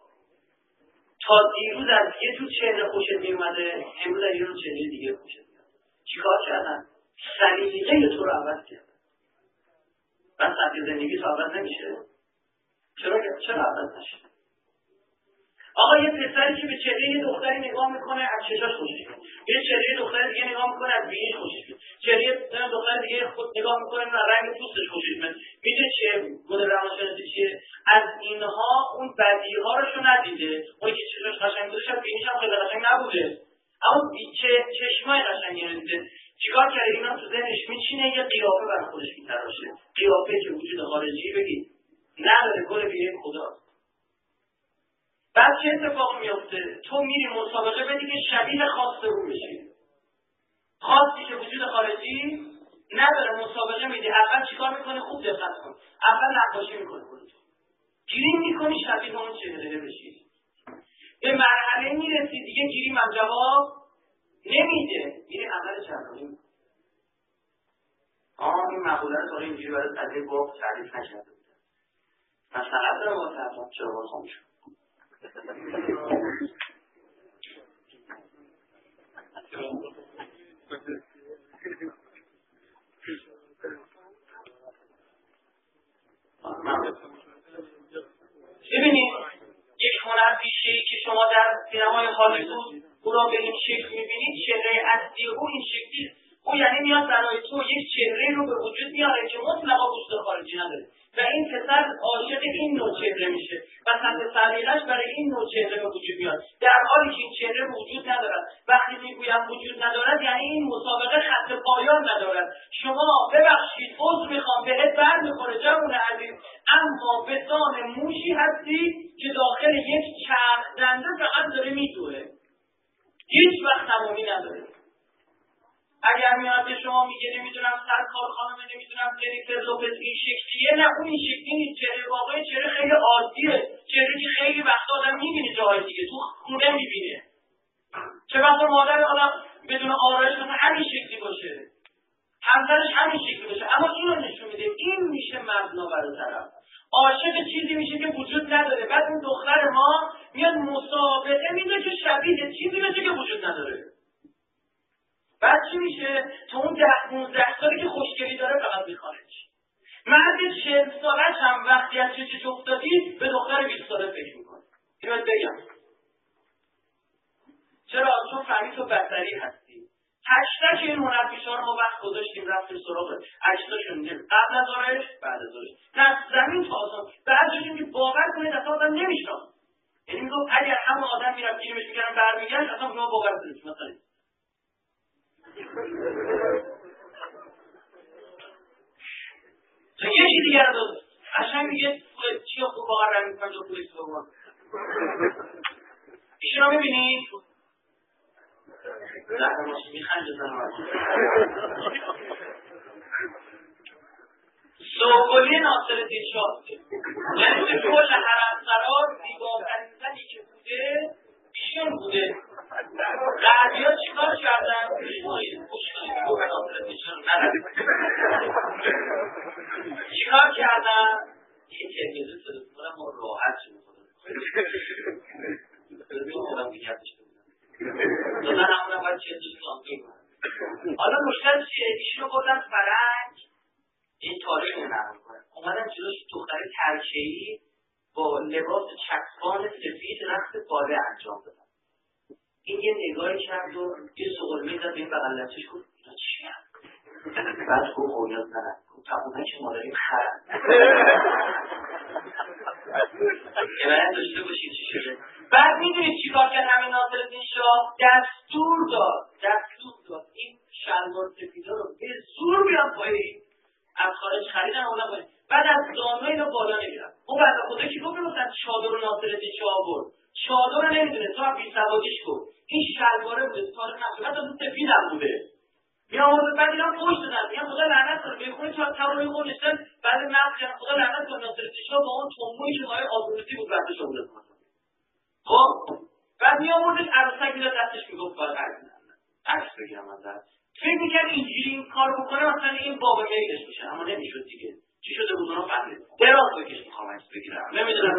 Speaker 1: تا دیروز از یه تو چهره خوشت میومده امروز از یه رو چهره دیگه خوشت میاد. چیکار کردن؟ سلیقه تو رو عوض کردن. بس سطح زندگی تو عوض نمیشه. چرا چرا عوض نشه؟ آقا یه پسری که به چهره یه دختری نگاه میکنه از چشاش خوشش میاد. یه چهره دختر دیگه نگاه میکنه از بینیش خوشش میاد. چهره دختر دیگه خود نگاه میکنه از رنگ پوستش خوشش میاد. میدونی چه مدل روانشناسی چیه؟ از اینها اون بدیها رو ندیده. اون که چشاش قشنگ بوده شاید بینیش هم خیلی قشنگ نبوده. اما چه چشمای قشنگی ندیده. چیکار کرده؟ اینا تو ذهنش میچینه یه قیافه برای خودش میتراشه. قیافه که وجود خارجی بگی نداره، گل بیرون خدا. بعد چه اتفاق میفته؟ تو میری مسابقه بدی که شبیه خواست او بشی. خواستی که وجود خارجی نداره مسابقه میدی. اول چیکار میکنی؟ خوب دقت کن. اول نقاشی میکنی خودت. گریم میکنی شبیه اون چهره بشی. به مرحله میرسی دیگه گریم هم جواب نمیده. میری عمل جراحی میکنی. آه این مقوله رو داره اینجوری برای از یک وقت تعریف نکرده بوده. مثلا داره با تعریف چرا باز خاموش کن. ببینید یک هنر پیشه‌ای که شما در سینمای هالیوود او را به این شکل میبینید، چهره اصلی او این شکلی، او یعنی میاد برای تو یک چهره رو به وجود میاره که مطلقا وجود خارجی نداره و این پسر عاشق این نوع چهره میشه و سطح سلیقه‌اش برای این نوع چهره به وجود میاد، در حالی که این چهره وجود ندارد. وقتی میگویم وجود ندارد یعنی این مسابقه خط پایان ندارد. شما ببخشید عذر میخوام بهت بر میخوره جوون عزیز، اما به سان موشی هستی که داخل یک چرخ دنده فقط داره میدوه، هیچ وقت تمامی نداره. اگر میاد که شما میگه نمیدونم سرکار خانم نمیدونم جنیفر لوپز این شکلیه، نه اون این شکلی نیست، چهره واقعی چهره خیلی عادیه، چهره که خیلی وقتا آدم میبینه جاهای دیگه، تو خونه میبینه. چه وقتا مادر آدم بدون آرایش مثلا همین شکلی باشه، همسرش همین شکلی باشه، اما این رو نشون میده این میشه مبنا برای طرف. عاشق چیزی میشه که وجود نداره، بعد اون دختر ما میاد مسابقه میده که شبیه چیزی بشه که وجود نداره. بعد چی میشه؟ تا اون ده پونزده سالی که خوشگلی داره فقط میخوانه. مرد چهل سالش هم وقتی از چه چه افتادی به دختر بیست ساله فکر میکنه. اینو بگم چرا؟ چون فهمید تو بصری هستی. هشتگ این هنرپیشه ها رو ما وقت گذاشتیم رفتیم سراغ عکساشون، قبل از آرایش بعد از آرایش، نه زمین تا آسمان. بعضیشون که باور کنید اصلا آدم نمیشناسه، یعنی میگم اگر همون آدم میرفت گیرمش میکردن برمیگشت اصلا شما باور کنید. مثلا تو یکی دیگر رو داد قشنگ میگه چی خوب واقعا رنگ میکنم جو پولیس بگوام ایشون رو میبینی؟ زهر ماشین میخنجه زنم سوگلی ناصرالدین شاه، یعنی که کل حرم سرار زیباترین زنی که بوده ایشون بوده. غربی ها چیکار کردن؟ چیکار کردن؟ این تلویزیون تلویزیون ما راحت شده خودم دیگه داشته بودم دادن همونم باید چه دوست سانتوی کنم. حالا مشکل چیه؟ ایشون رو بردن فرنگ این تاریخ نرم کنن، اومدن جلوش دختر ترکه‌ای با لباس چکمان سفید رقص باله انجام دادن. این یه نگاهی کرد و یه سقلمه زد به این بغل لبسش گفت اینا چی هم؟ بعد گفت اویاد نرم گفت اونایی که ما داریم خرم که باید داشته باشید چی شده. بعد میدونید چی کار کرد همین ناصرالدین شاه؟ دستور داد دستور داد این شلوار سفیدا رو به زور بیان پایین، از خارج خریدن اونا باید، بعد از دامه اینو بالا نمیرن. اون بعد خدا کی گفت مثلا چادر رو ناصرالدین شاه آورد؟ چادر رو نمیدونه تو هم بی سوادیش گفت این شلواره بوده تاریخ نشده، بعد اون سفید هم بوده. میامورد بعد اینا فوش دادن، میگن خدا لعنت کنه بخونی تو تمام خود نشتن بعد نقد کردن خدا لعنت کنه ناصرالدین شاه با اون تومویی که مایه آبروریزی بود برداشت شده. خب بعد میاموردش عروسک میداد دستش میگفت باید عکس بگیرم ازت. فکر میکرد اینجوری این کار بکنه مثلا این باب میلش میشه، اما نمیشد دیگه. چی شده بود اونا فهمید دراز بکش میخوام عکس بگیرم نمیدونم.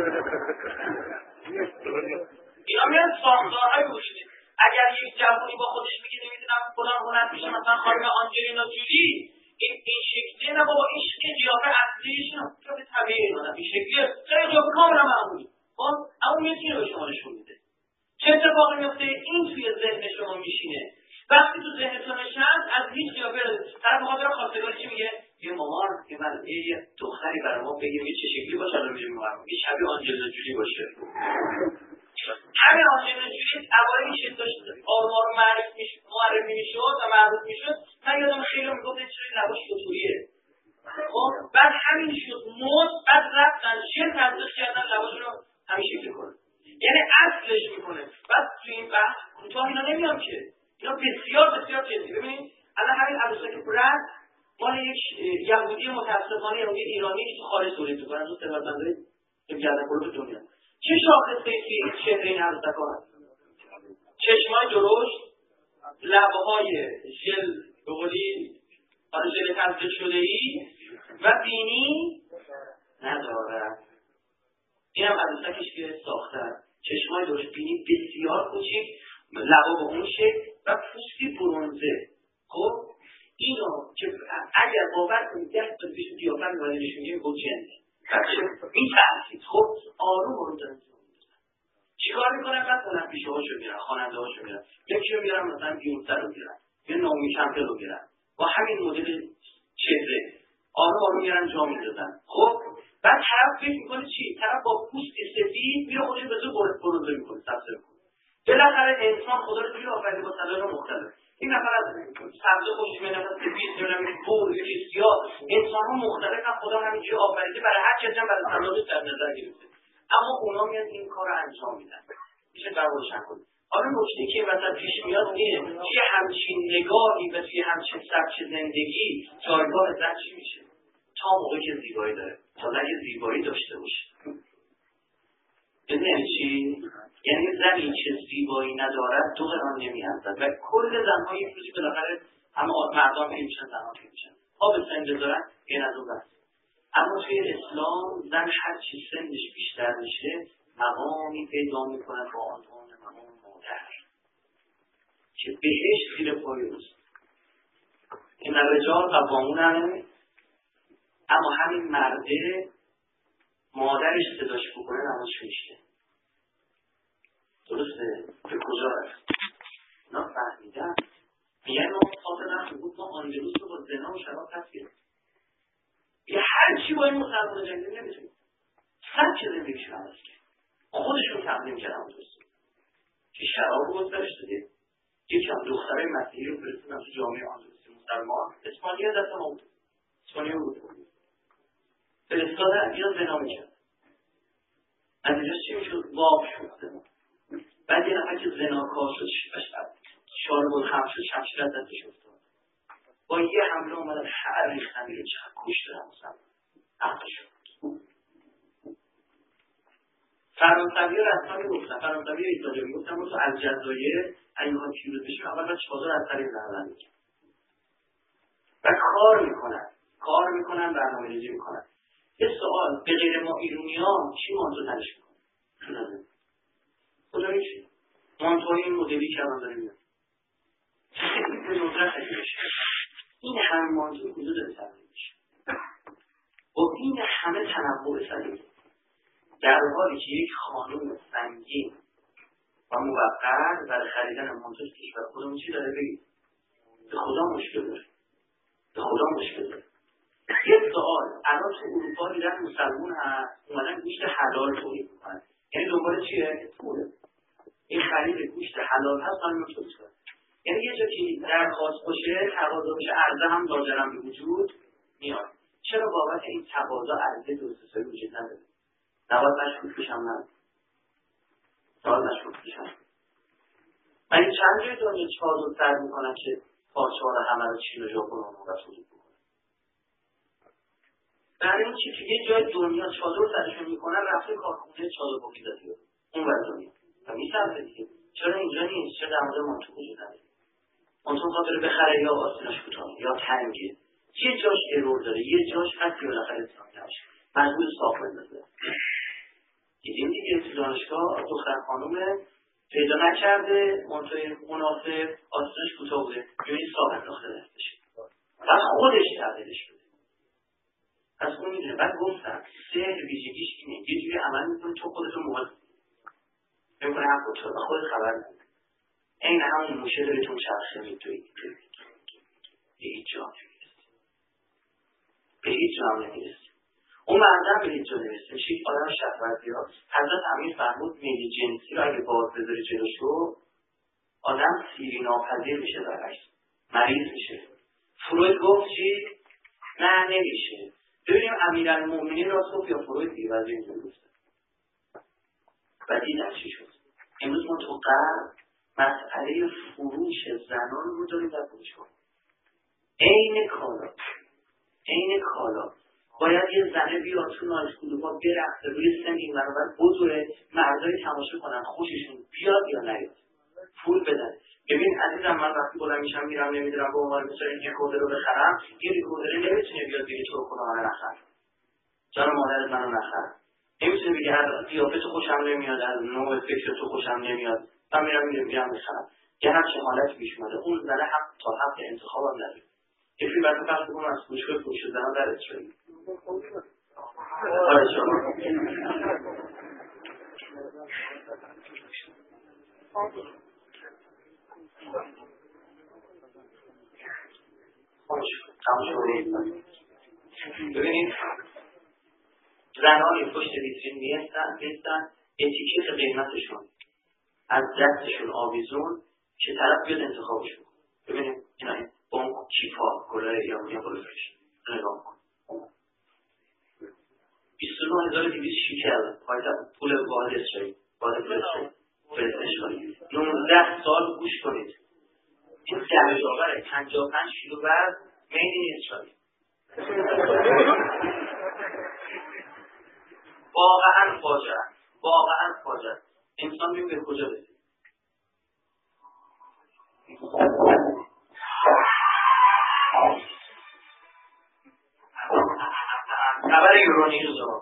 Speaker 1: اینا میاد ساختارهای بوشیده. اگر یک جوونی با خودش میگه نمیدونم فلان هنر میشه مثلا خانم آنجلینا جولی این این شکلیه، نه بابا این شکلی قیافه اصلیش نه به طبیعی نه این شکلیه خیلی قیافه کاملا معمولی. خب اما میتونه به شما نشون میده چه اتفاقی میفته. این توی ذهن شما میشینه. وقتی تو ذهنتون نشست از هیچ قیافه طرف بخاطر خواستگاری چی میگه؟ یه مامان که من یه دختری برای ما بگیم یه چه شکلی باشه رو میگیم مامان یه شبیه آنجلینا جولی باشه. همین آنجلینا جولی اوایل میشه داشت آروم آروم معرفی میشه معرفی میشد و معروف میشد. من یادم خیلی میگفت چرا لباش دوتوریه. خب بعد همین شد موت، بعد رفتن شیر تبلیغ کردن لباش رو همین شکلی کنه، یعنی اصلش میکنه. بعد تو این بحث کوتاه اینا نمیام که اینا بسیار بسیار جدی. ببینید الان همین عروسک برند مال یک یهودی متاسفانه یهودی ایرانی که تو خارج تولید می‌کنن، از ثروتمندای گردن کلوب دنیا. چه شاخصه که این شهر این عروسک‌ها هست؟ چشمای درشت، لب‌های ژل به قولی حالا ژل تزریق شده‌ای و بینی نداره. اینم عروسکش که ساختن، چشمای درشت، بینی بسیار کوچیک، لبا به اون شکل و پوستی برنزه. خب اینو که اگر باور کنید ده تا پیش قیافه می‌واد نشون میده گوجن این تاثیر. خب آروم آروم دارن چیکار میکنن بعد هنرپیشه هاشو میارن، خواننده هاشو میارن، یکی رو میارن مثلا بیونسه رو میارن یا نامی کمپل رو میارن با همین مدل چهره آروم آروم میارن جا میندازن. خب بعد طرف فکر میکنه چی؟ طرف با پوست سفید میره خودش به زور بروزه میکنه، سبزه میکنه. بالاخره انسان خدا رو جوری آفریده با صدای مختلف. این نفر از سبزه خوشش میاد، نفر سفید میاد، بور یکی سیاه. انسان ها مختلفن، خدا همینجوری آفریده برای هر کسی هم برای صلاحیت در نظر گرفته. اما اونا میان این کار رو انجام میدن. میشه روشن کنید. حالا نکته که مثلا پیش میاد اینه توی همچین نگاهی و توی همچین سبک زندگی جایگاه زن چی میشه؟ تا موقعی که زیبایی داره، تا زن زیبایی داشته باشه. یعنی چی؟ یعنی زنی که زیبایی ندارد دو قرار نمی‌ارزد و کل زن‌ها یک روزی بالاخره همه مردان که میشن زن‌ها که میشن ها به سن بذارن این از اون بس. اما توی اسلام زن هر چی سنش بیشتر میشه مقامی پیدا میکنه با عنوان مقام مادر که بهش زیر پای اوست. این رجال قوامون همه، اما همین مرده مادرش صداش بکنه نمازش میشه. درسته؟ به کجا رفت؟ اونا فهمیدن میگه ما خاطر نفت بود ما آندلوس رو با زنا و شراب پس گرفت. یه هر چی با این مسلمان جنگی نمیتونیم سبک زندگیشون عوض کرد، خودشون تقدیم کردن درسته که شراب رو گذارش داده. یکی هم دخترهای مسیحی رو فرستادن تو جامعه آندلوسی مسلمان، اسپانیا دست ما بود، اسپانیا بود فرستادن اینا زنا میکرد. از اینجا چی میشد؟ واق شد زنا. بعد یه نفر که زناکار شد شارب الخمر شد، شمشیر از دستش افتاد، با یه حمله اومدن هر ریختن میره چقدر کشت دارم مثلا عقل شد. فرانسوی رو رسما میگفتن، فرانسوی ایتالیا میگفتن تو از جزایر اگه ها پیروز بشیم اول باید چادر از طریق زنان میکنن و کار میکنن کار میکنن برنامه ریزی میکنن. یه سوال به غیر ما ایرونی ها چی مانتو تنش میکنن؟ خدا میشه مانتوهای این مدلی که الان داریم خیلی به ندرت خیلی بشه. این همه مانتوی کجا داره تغییر میشه با این همه تنوع سلیقه، در حالی که یک خانوم سنگین و موقر برای خریدن مانتوی کشور خودمون چی داره بگید؟ به خدا مشکل داره، به خدا مشکل داره. یه سوال الان تو اروپا دیدن مسلمون هست اومدن گوشت حلال تولید میکنن، یعنی دنبال چیه؟ پوله. این خرید گوشت حلال هست من میتونم کنم، یعنی یه جا که درخواست باشه تقاضا باشه عرضه هم لاجرم به وجود میاد. چرا بابت این تقاضا عرضه درست‌حسابی وجود نداره؟ نباید مشکوک بشم من؟ نباید مشکوک بشم. من این چند جای دنیا چادر سر میکنن که پارچه‌ها همه رو چین و ژاپن و تولید بکنن. برای این چی که یه جای دنیا چادر سرشون میکنن رفته کارخونه چادر پوشیدگی اون ور دنیا و میسازه دیگه. چرا اینجا نیست؟ چرا در مورد مانتو وجود نداره؟ مانتو خاطر بخره یا آستیناش کوتاه یا تنگه، یه جاش ارور داره، یه جاش هستی بالاخره استفاده نمیشه، مجبور صاف بندازه. دیدیم دیگه تو دانشگاه دختر خانم پیدا نکرده مانتوی مناسب، آستیناش کوتاه بوده، جوری صاف انداخته دستش، بعد خودش تغییرش بده. از اون میدونه. بعد گفتم سهر ویژگیش اینه یه جوری عمل میکنه تو خودتون موقع میکنه هم خودتون و خودت خبر نداره. این همون موشه داره تو چرخه میتوید به هیچ جا نمیرسی، به هیچ جا هم نمیرسی. اون مردم به هیچ جا نمیرسی، میشه یک آدم شهوتی ها. حضرت امیر فرمود میلی جنسی رو اگه باز بذاری جلوشو آدم سیری ناپذیر میشه، برعکس مریض میشه. فروید گفت چی؟ نه نمیشه. ببینیم امیرالمومنین را صبح یا فروید دیگه وزیر اینجوری گفته و دیدن چی شد. امروز ما تو غرب مسئله فروش زنان رو داریم در فروشگاه. عین کالا عین کالا باید یه زنه بیاد تو نایسکلوبا برقصه روی سن این برابر بزرگ مردای تماشا کنن خوششون بیاد یا نیاد پول بدن. ببین عزیزم من وقتی بلند میشم میرم نمیدونم با عنوان مثلا این ریکوردر رو بخرم، یه ریکوردر نمیتونه بیاد بگه تو خدا من نخر، جان مادرت منو نخر. نمیتونه بگه هر قیافه تو خوشم نمیاد، از نوع فکر تو خوشم نمیاد، من میرم میرم میرم میخرم. یه همچین حالت پیش اومده. اون زنه حق تا حق انتخابم نداره. یه فیلم برای فرض بکنم از فروشگاه فروش زنان درت شد. آره شما ببینید زنانی پشت ویترین میستن میستن اتیکت قیمتشون از دستشون آویزون که طرف بیاد انتخابش بکن. ببینید اینا این بانک کیفا کلاه یا یا بلوفش نگاه کن بیست و نه هزار و دویست شیکل پایدار پول واحد اسرائیل واحد اسرائیل فرستش کنید نوزده سال گوش کنید این ده برابر پنجاه و پنج کیلو وزن مید این اسرائیل واقعا فاجعه واقعا فاجعه انسان بیم به کجا برسید خبر یورونی رو زمان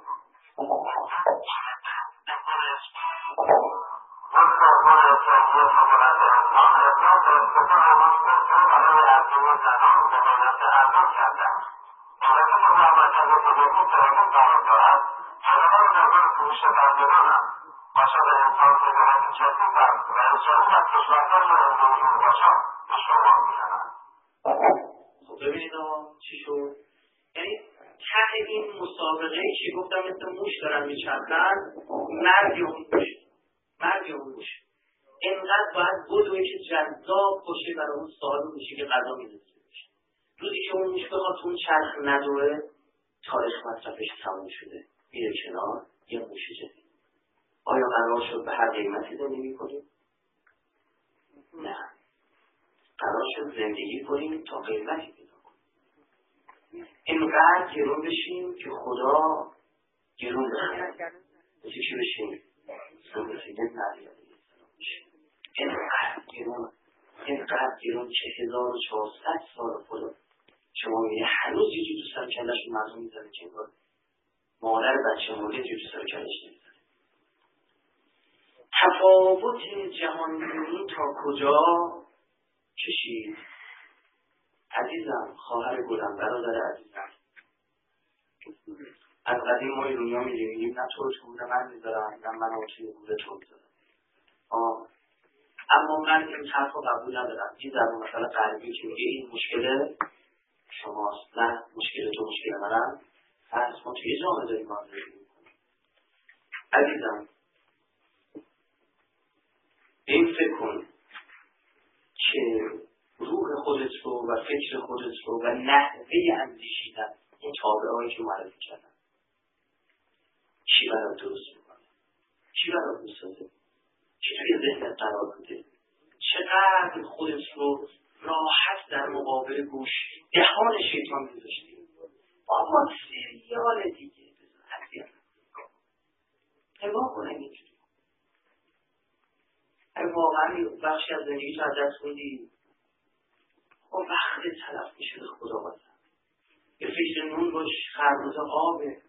Speaker 1: خب ببینید چی شد؟ یعنی ته این مسابقه چی گفتم مثل موش دارن میچرخن مرگ اون موش مرگ اون موش اینقدر باید بدوی که جذاب باشه برای اون سال موشی که غذا میرسه روزی که اون موش بخواد تو اون چرخ ندوه تاریخ مصرفش تموم شده میره کنار یه موش جدید آیا قرار شد به هر قیمتی زندگی کنیم؟ نه قرار شد زندگی کنیم تا قیمتی پیدا کنیم اینقدر گرون بشیم که خدا گرون بخیر مثل چی بشیم؟ مثل یه نریاده اینقدر گرون اینقدر گرون که هزار و چهارصد سال خدا شما میگه هنوز یه جو تو سر کلش مردم میزنه که انگار مادر بچه مرده جو تو سر کلش نمیزنه تفاوت جهانبینی تا کجا کشید عزیزم خواهر گلم برادر عزیزم از قدیم ما ایرونیا میگیم میگیم نه تو تو من میذارم نه من توی گوره تو میذارم اما من این حرف رو قبول ندارم این در مثلا غربی که میگه این مشکل شماست نه مشکل تو مشکل منم پس ما توی جامعه داریم ما زندگی میکنیم عزیزم این فکر کن که روح خودت رو و فکر خودت رو و نحوه اندیشیدن این تابعه هایی که معرفی کردن چی برای درست میکنه چی برای میسازه چی توی ذهنت قرار بوده چقدر خودت رو راحت در مقابل گوش دهان شیطان میذاشتی آقا سریال دیگه بذار نگاه کنه اینجوری اگه واقعا بخشی از زندگی تو از دست خوندی خب وقت تلف میشه به خدا بازم یه فکر نون باش خربوز آبه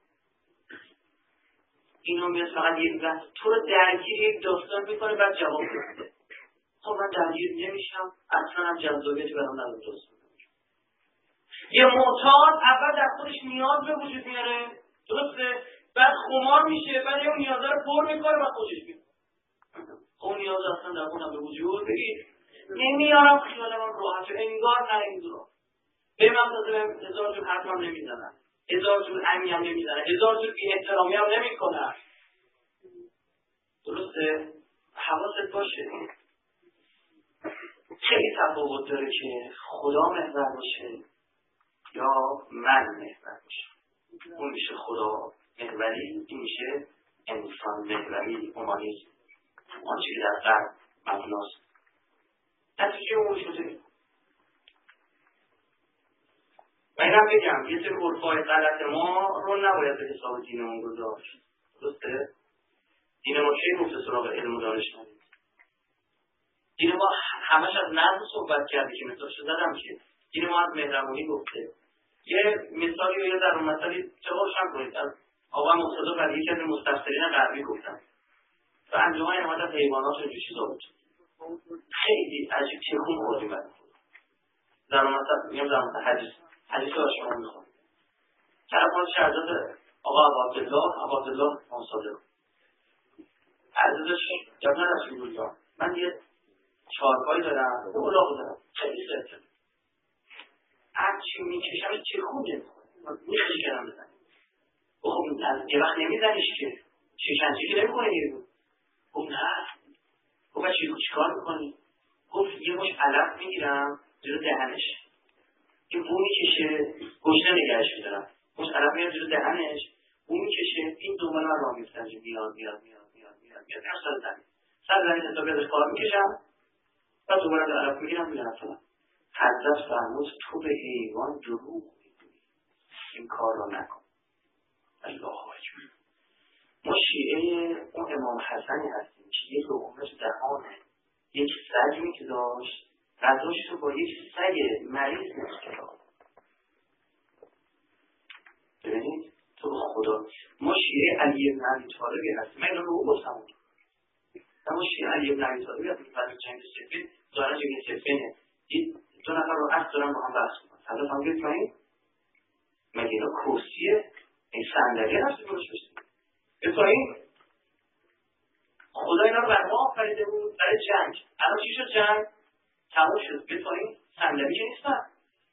Speaker 1: اینو میاد فقط یک وقت تو رو درگیر یک داستان میکنه بعد جواب میده خب من درگیر نمیشم اصلا هم جذابیتی برام نداره درست میکنم یه معتاد اول در خودش نیاز به وجود میاره درسته بعد خمار میشه بعد یه نیازه رو پر میکنه و خوشش میاد اون نیاز اصلا در اونم به وجود بگید نمیارم خیال من راحت انگار نه این دورا به من تازه هزار جور حرفم نمیزنن هزار جور امی هم نمیزنن هزار جور بی احترامی هم نمی کنن درسته؟ حواست باشه خیلی تفاوت داره که خدا محور باشه یا من محور باشه اون میشه خدا محوری این میشه انسان محوری اومانیزم آنچه که در قرب مبناست نتیجه اون شده و اینم بگم یه سری عرفای غلط ما رو نباید به حساب دینمون گذاشت درسته؟ دین ما چه گفته سراغ علم و دانش ندید دین ما همش از نظم صحبت کرده که مثالش زدم که دین ما از مهربانی گفته یه مثالی و یه در اون مثالی چه روشن کنید از آقا مرتضی برای یکی از مستفسرین غربی گفتن و انجمن حمایت از حیوانات و چیزا بود خیلی عجیب تکون خوردیم برای در اون مثلا میگم در مثلا حدیث حدیث رو شما میخوام طرف ما شهزاد آقا عبدالله عبدالله منصادق عزیزش جاب نداشت روزا من یه چهارپایی دارم یه الاغ دارم خیلی سرطه هر چی میکشم چه خوب نمیخوره میخش کردم بزنم خب یه وقت نمیزنیش که شکنجه که نمیکنه یه بود خب نه خب چی کار میکنی؟ گفت یه مش علف میگیرم جلو دهنش که بو میکشه گشنه نگهش میدارم مش علف میگیرم جلو دهنش بو میکشه این دوباره من راه میفتم میاد میاد میاد میاد میاد میاد هر سال زمین سر زمین حسابی ازش کار میکشم و دوباره در علف میگیرم میدارم فلان حضرت فرمود تو به حیوان دروغ میگویی این کار رو نکن الله اکبر ما شیعه اون امام حسنی هستیم که یک لقمه تو دهانه یک سگی که داشت غذاش رو با یک سگ مریض می‌خورد. ببینید تو به خدا ما شیعه علی بن ابی طالبی هستیم من اینو رو گفتم اما شیعه علی بن ابی طالبی هستیم بعد چند سفید دارن چه سفینه دید دو نفر رو عکس دارن با هم بحث می‌کنن حالا فهم گفت پایین مگه اینا کرسیه این صندلی هست روش بشید بپایین خدا اینا رو بر ما آفریده بود برای جنگ الان چی شد جنگ تموم شد بپایین صندلی که نیستن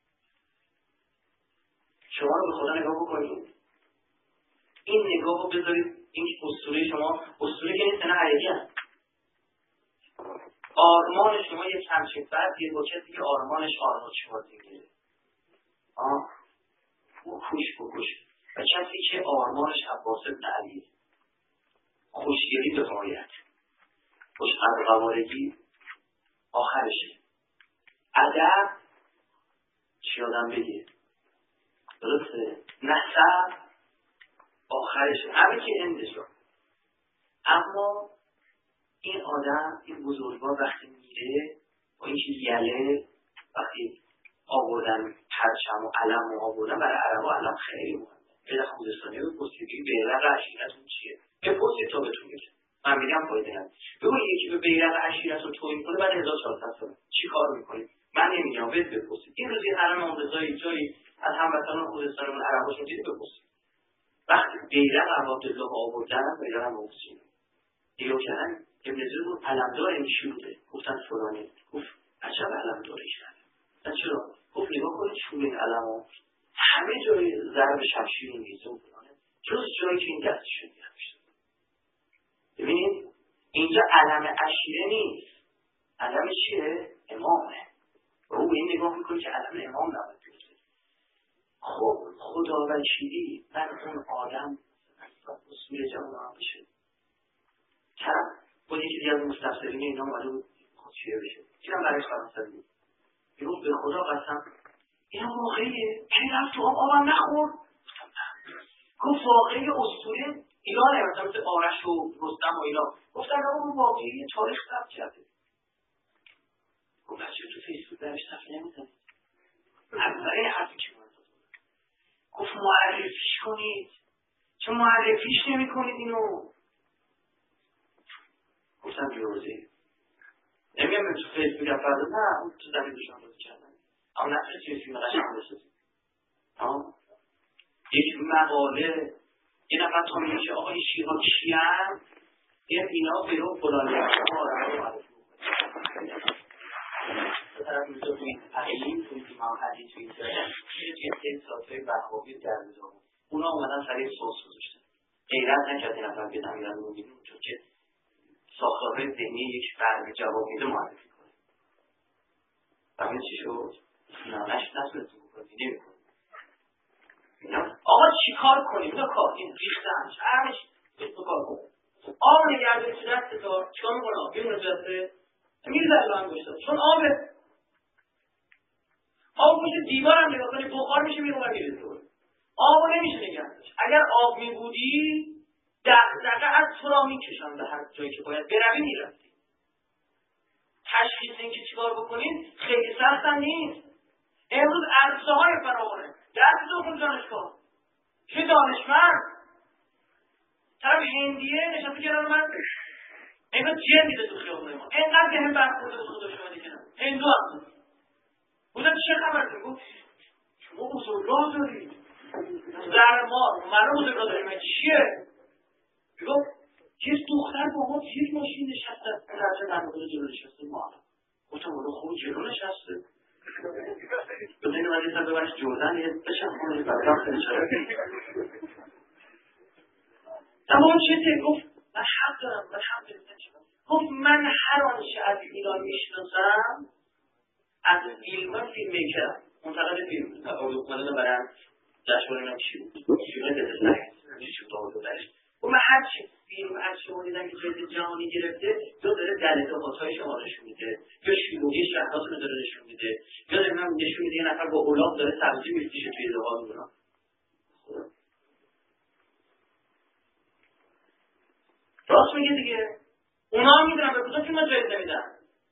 Speaker 1: شما رو به خدا نگاه بکنید این نگاه رو بذارید این اسطوره شما اسطوره که نیست نه حقیقی هست آرمان شما یک همچین فردیه با کسی که آرمانش آرمان شما دیگه آه خوش بکش و کسی که آرمانش عباس بن علی خوشگلی به غایت خوش قوارگی آخرشه ادب چی آدم بگه درسته نسب آخرشه همه که اندش رو اما این آدم این بزرگوار وقتی میره با این که یله وقتی آوردن پرچم و علم و آوردن برای عرب و علم خیلی مهمه به خوزستانی رو بپرسید بیرق عشیرتون چیه بپرسید تا بهتون میگه من میگم فایده نداره بگو یکی به بیرق عشیرت رو توهین کنه بعد هزار و چهارصد سال چی کار میکنید من نمیگم بهت بپرسید این روزی حرم آمرزایی جایی از هموطنان خوزستانمون عرباشون دیدی بپرسید وقتی بیرق عبدالله آوردن بیرق هم آوردن دیگه کردن ابن زید بود علمدار نشونده گفتن فلانی گفت عجب علمداری کرد چرا؟ گفت نگاه کنید چون این علم همه جای ضرب شمشیر این نیزه و فلانه جز جایی که این دستشون گرفت ببینید اینجا علم عشیره نیست علم چیه؟ امامه و او این نگاه میکنه که علم امام نباید بیفته خب خدا وکیلی من اون آدم اصول جمعه هم بشه طرف با یکی دیگه از مستفسرین اینا ماله بود خود چیه بشه اینم برای فرانسوی بود بیرون به خدا قسم این واقعیه کی رفت تو آب آبم نخور گفت واقعی اسطوره ایرانه مثلا مثل آرش و رستم و اینا گفتن اون واقعی تاریخ ثبت کرده گفت بچه تو فیسبوک برش صفحه نمیزنید اولین حرفی که من داد گفت معرفیش کنید چه معرفیش نمی کنید اینو گفتم بیروزی نمیم من تو فیسبوک هم فرده نه تو زمین دوشان بازی کردن اما نفرست یه فیلم قشنگ بسازی یک مقاله یه نفر تا میگه که آقای شیعه چی هم این اینا بیرو فلانی ها آره معرفی به طرف میزه تو این حقیقی تو این امام حدیث تو این جایه یه جنسه ساعتهای برخوابی درد دارم اونا اومدن سریع سوس گذاشتن غیرت نکرد این نفر بیدن میرن رو میبینیم چون که ساختارهای ذهنی یک فرد جواب میده معرفی کنه فهمید چی شد؟ نه نشت نسلتون بکنی نمی کنی آقا چی کار کنیم؟ اینا کار این ریختنش همش تو کار کنیم آب نگرده تو دست تا چیکار میکنه آب بیرون جسته میرزه الان گوشتا چون آبه آب پشت دیوار هم نگاه کنی بخار میشه میرون و میرزه آب نمیشه نگردش اگر آب میبودی دقیقه از تو را میکشن به هر جایی که باید بروی میرفتی تشخیص این که چیکار بکنین خیلی سخت هم نیست امروز عرصه های فراوانه دست تو کن دانشگاه چه دانشمند طرف هندیه نشسته کنار من اینگاه جن میده تو خیابونه ما اینقدر که هم برخورده به خدا شما دیگه هندو هم بودم چه خبر داری گفت شما بزرگاه داری زر مار من رو بزرگاه داری من چیه گفت یه دختر با ما توی ماشین نشسته، درجه نرمونه جلو نشسته ما. گفتم اونو خوب جلو نشسته. بزنین ولی سر ببرش جردن یه بشن خونه بدبخت نشده. تمام چیزی گفت من حق دارم، من حق دارم. گفت من هر آنچه از ایران میشناسم از فیلم ها فیلم میکرم. منتقد فیلم تقابل کنه برن جشنواره من چی بود؟ فیلم دلت نهید. چی شد آقا درش؟ و من هر چی فیلم هر چی مونیدم که جایزه جهانی گرفته یا داره دلدهات‌های شما نشون میده یا شیوعی شهرات رو داره نشون میده یا داره من نشون میده یه نفر با اولاد داره سبزی میفروشه توی دهات اونا. راست میگه دیگه. اونا هم میدونن به کدوم فیلم جایزه میدن.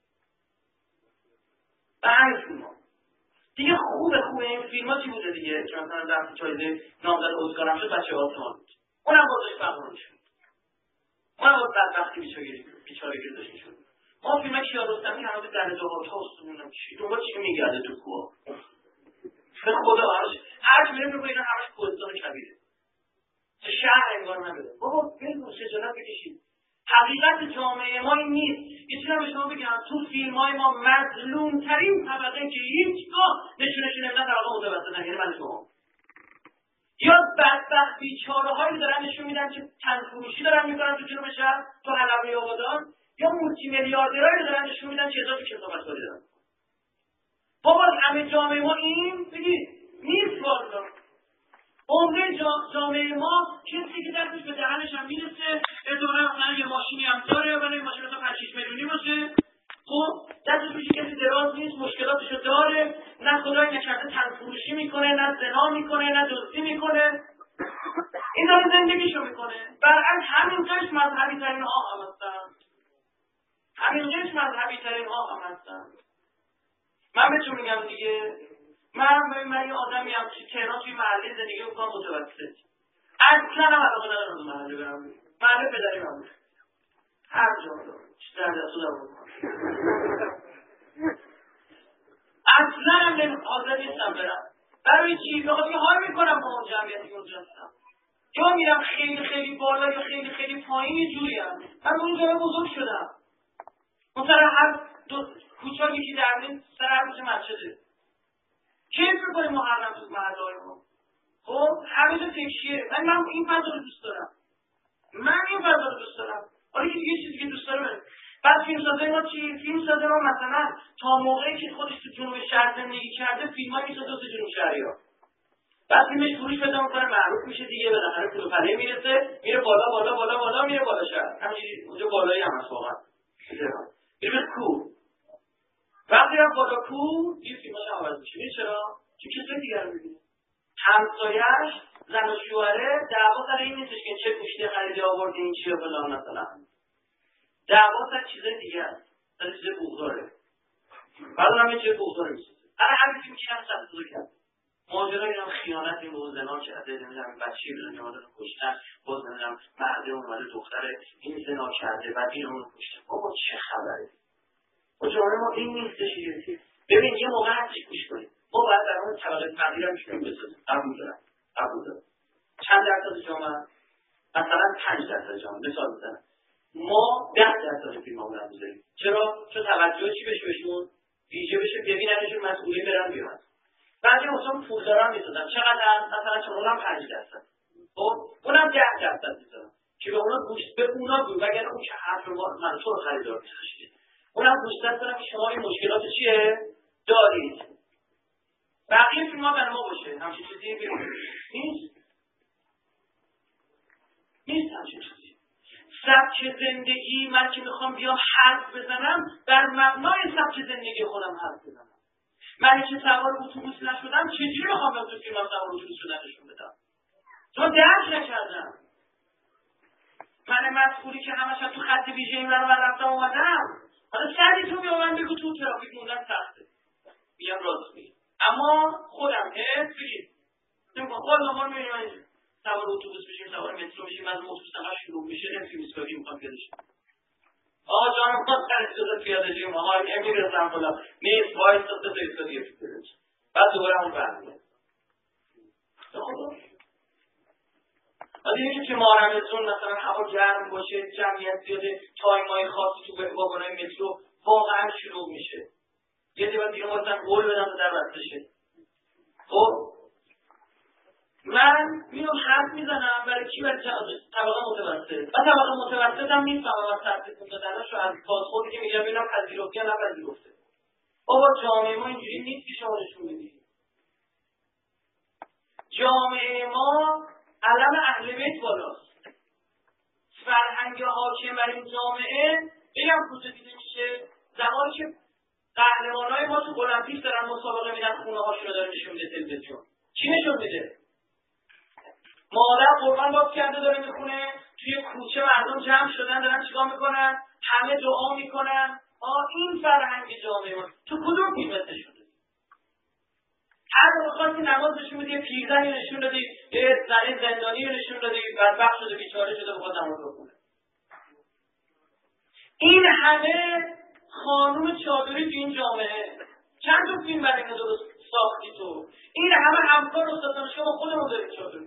Speaker 1: به همین فیلم ها. دیگه خوبه خوبه این فیلم ها چی بوده دیگه که مثلا رفت جایزه نامزد اسکار هم شد بچه آسمان بود. اونم بازش فهمونش شد. اونم باز بدبختی بیچارگی داشت شد. ما فیلم کیارستمی همه در جهات ها استمونم چی دنبال چی میگرده تو کوه. به خدا همش هر چی میره میگه اینا همش کوهستان کبیره. چه شهر انگار نمیده. بابا بگو خجالت بکشید. حقیقت جامعه ما این نیست. یه چیزی به شما بگم تو فیلم های ما مظلوم ترین طبقه که هیچگاه نشونش نمیدن طبقه متوسطن، یعنی من شما. یا بدبخت بیچاره هایی دارن نشون میدن که تن فروشی دارن میکنن تو جنوب شهر، تو حلبه آبادان، یا مولتی میلیاردرایی دارن نشون میدن که اضافه کسافتکاری دارن. بابا همه جامعه ما این بگید نیست والا. عمره جامعه ما کسی که دستش به دهنش هم میرسه اداره مثلا یه ماشینی هم داره ولی این ماشین مثلا پنج شش میلیونی باشه، خب دستش میشه کسی دراز نیست، مشکلاتشو داره، نه خدای نکرده تن فروشی میکنه، نه زنا میکنه، نه دزدی میکنه، این داره زندگیشو میکنه. برعکس همین قش مذهبی ترین ها هم هستن، همین قش مذهبی ترین ها هم هستن. من بهتون میگم دیگه، من من یه آدمی هم که تهران توی محله زندگی میکنم متوسط، اصلا هم علاقه ندارم به محله برم، محله پدری من بود، هر جا دارم چی در دستو دارم اصلا هم حاضر نیستم برم. برای چی؟ بخاطر که حال میکنم با اون جمعیتی که اونجا هستم، یا میرم خیلی خیلی بالا یا خیلی خیلی پایین، یه جوری هم من اون جمعه بزرگ شدم، اون سر هر دو کوچه یکی درمین سر هر کوچه مسجده، کیف میکنیم محرم تو محله های ما. خب همه جا تکیه. من من این فضا رو دوست دارم، من این فضا رو دوست دارم. حالا که دیگه چیزی که دوست دارم بعد فیلم سازه ما چی؟ فیلم سازه ما مثلا تا موقعی که خودش تو جنوب شهر زندگی کرده فیلم های میسازه واسه جنوب شهری ها، بعد فیلمش فروش پیدا میکنه، معروف میشه دیگه، بالاخره پول و پله میرسه، میره بالا بالا بالا بالا میره بالا شهر، همینجوری اونجا بالایی هم هست واقعا، میره کو. وقتی رفت بالا کو یه فیلماش عوض میشه. میره چرا؟ چون کسی دیگر رو میبینه. همسایه‌اش زن و شوهره دعوا سر این نیستش که چه گوشتی خریدی آوردی این چیه فلان مثلا، دعوا سر چیزای دیگه است، سر چیز بغضاره. بعد هم یه چیز بغضاره میشه. هر همین فیلم که هم سبزو کرد. ماجرای اینا خیانت این موضوع زنا کرده، نمیدونم بچه‌ای رو نمیدونم کشتن، باز نمیدونم مرد اومده دختره این زنا کرده بعد این اون کشته. بابا چه خبره؟ ماجرای ما این نیستش دیگه. ببین یه موقع هستی گوش کنید. ما باید در اون طبقه فقیر هم میشونیم بسازیم. قبول دارم. قبول دارم. چند درصد جامعه؟ مثلا پنج درصد جامعه. مثال بزنم. ما ده درصد فیلم ها بودن بذاریم. چرا؟ چون توجه چی بشه بهشون؟ ویژه بشه ببیننشون مسئولی برن بیرون. بعضی اصلا پول دارن میسازن. چقدر؟ مثلا چون اونم پنج درصد. خب اونم ده درصد میسازن. که به اونا گوشت به اونا گوش وگرنه اون که حرف من تو رو خریدار می‌ذاشتید. اونم گوشت کنم که شما این مشکلات چیه؟ دارید. بقیه فیلم ها برای ما باشه همچین چیزی بیرون نیست نیست همچین چیزی. سبک زندگی من که میخوام بیام حرف بزنم بر مبنای سبک زندگی خودم حرف بزنم. من که سوار اتوبوس نشدم چجوری میخوام بیام تو فیلم ها سوار اتوبوس شدن نشون بدم؟ چون درک نکردم. من مسئولی که همش تو خط ویژه این برای من رفتم اومدم، حالا سری تو بیام من بگو تو ترافیک موندن سخته، میگم راست میگی، اما خودم حس بگید نمیکنم خود نمار میبینیم من سوار اتوبوس بشیم سوار مترو بشیم از اتوبوس نقش شروع میشه نمیسی میسکاگی میخوام پیاده شیم آقا جانم خود سرش داده پیاده شیم آقا نمیرسم فلا نیست وایس داده پیاده یه پیاده بعد دوباره همون برمیه خدا ولی اینکه که مارمزون مثلا هوا گرم باشه، جمعیت زیاده، تایمای خاصی تو واگن‌های مترو واقعا شلوغ میشه. یه دیگه دیگه مثلا قول بدن در بسته شه. خب من میام حرف میزنم برای کی؟ برای طبقه متوسط. و طبقه متوسط هم میفهمم از ترتیب دادنش و از پاسخی که میگم ببینم پذیرفتی یا نپذیرفته. بابا جامعه ما اینجوری نیست که شما نشون بدید. جامعه ما علم اهل بیت بالاست. فرهنگ حاکم بر این جامعه بگم کجا دیده میشه؟ زمانی که قهرمانای ما تو المپیک دارن مسابقه میدن، خونه هاشون رو داره نشون میده تلویزیون. چی نشون میده؟ مادر قرآن باز کرده داره میخونه، توی کوچه مردم جمع شدن دارن چیکار میکنن؟ همه دعا میکنن. آه این فرهنگ جامعه ما تو کدوم فیلم شده؟ هر وقت نماز نشون میده، یه پیرزنی نشون دادی، یه زن زندانی نشون دادی، بدبخت شده بیچاره شده بخواد نماز بخونه. این همه خانوم چادری تو این جامعه چند تا فیلم برای اینا درست ساختی تو؟ این همه همکار استاد دانشگاه ما خودمون داریم چادری.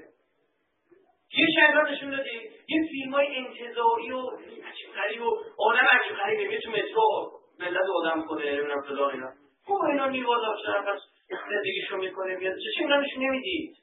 Speaker 1: یه شهر نشون دادی، یه فیلمای انتزاعی و عجیب غریب و آدم عجیب غریب میگه تو مترو ملت آدم کنه نمیدونم فلان اینا. خب اینا نیوازا شدن پس زندگیشو میکنه میاد چه اینا نشون نمیدید.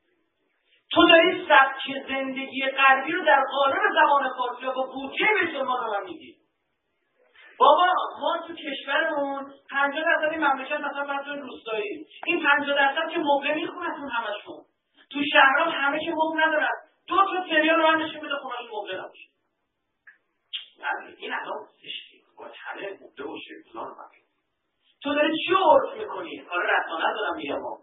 Speaker 1: تو داری سبک زندگی غربی رو در قالب زبان فارسی با بودجه مسلمان رو هم میدی. بابا ما تو کشورمون پنجاه درصد مملکت مثلا مثلا روستایی، این پنجاه درصد که موقع میخونتون همشون تو شهرها همه که موقع ندارن. دو تا سریال رو هم نشون بده خونه‌اش موقع نباشه. این الان زشتی باید همه موقع باشه فلان باشه. تو داری چی عرف میکنی؟ کار رسانه دارم میگم ها.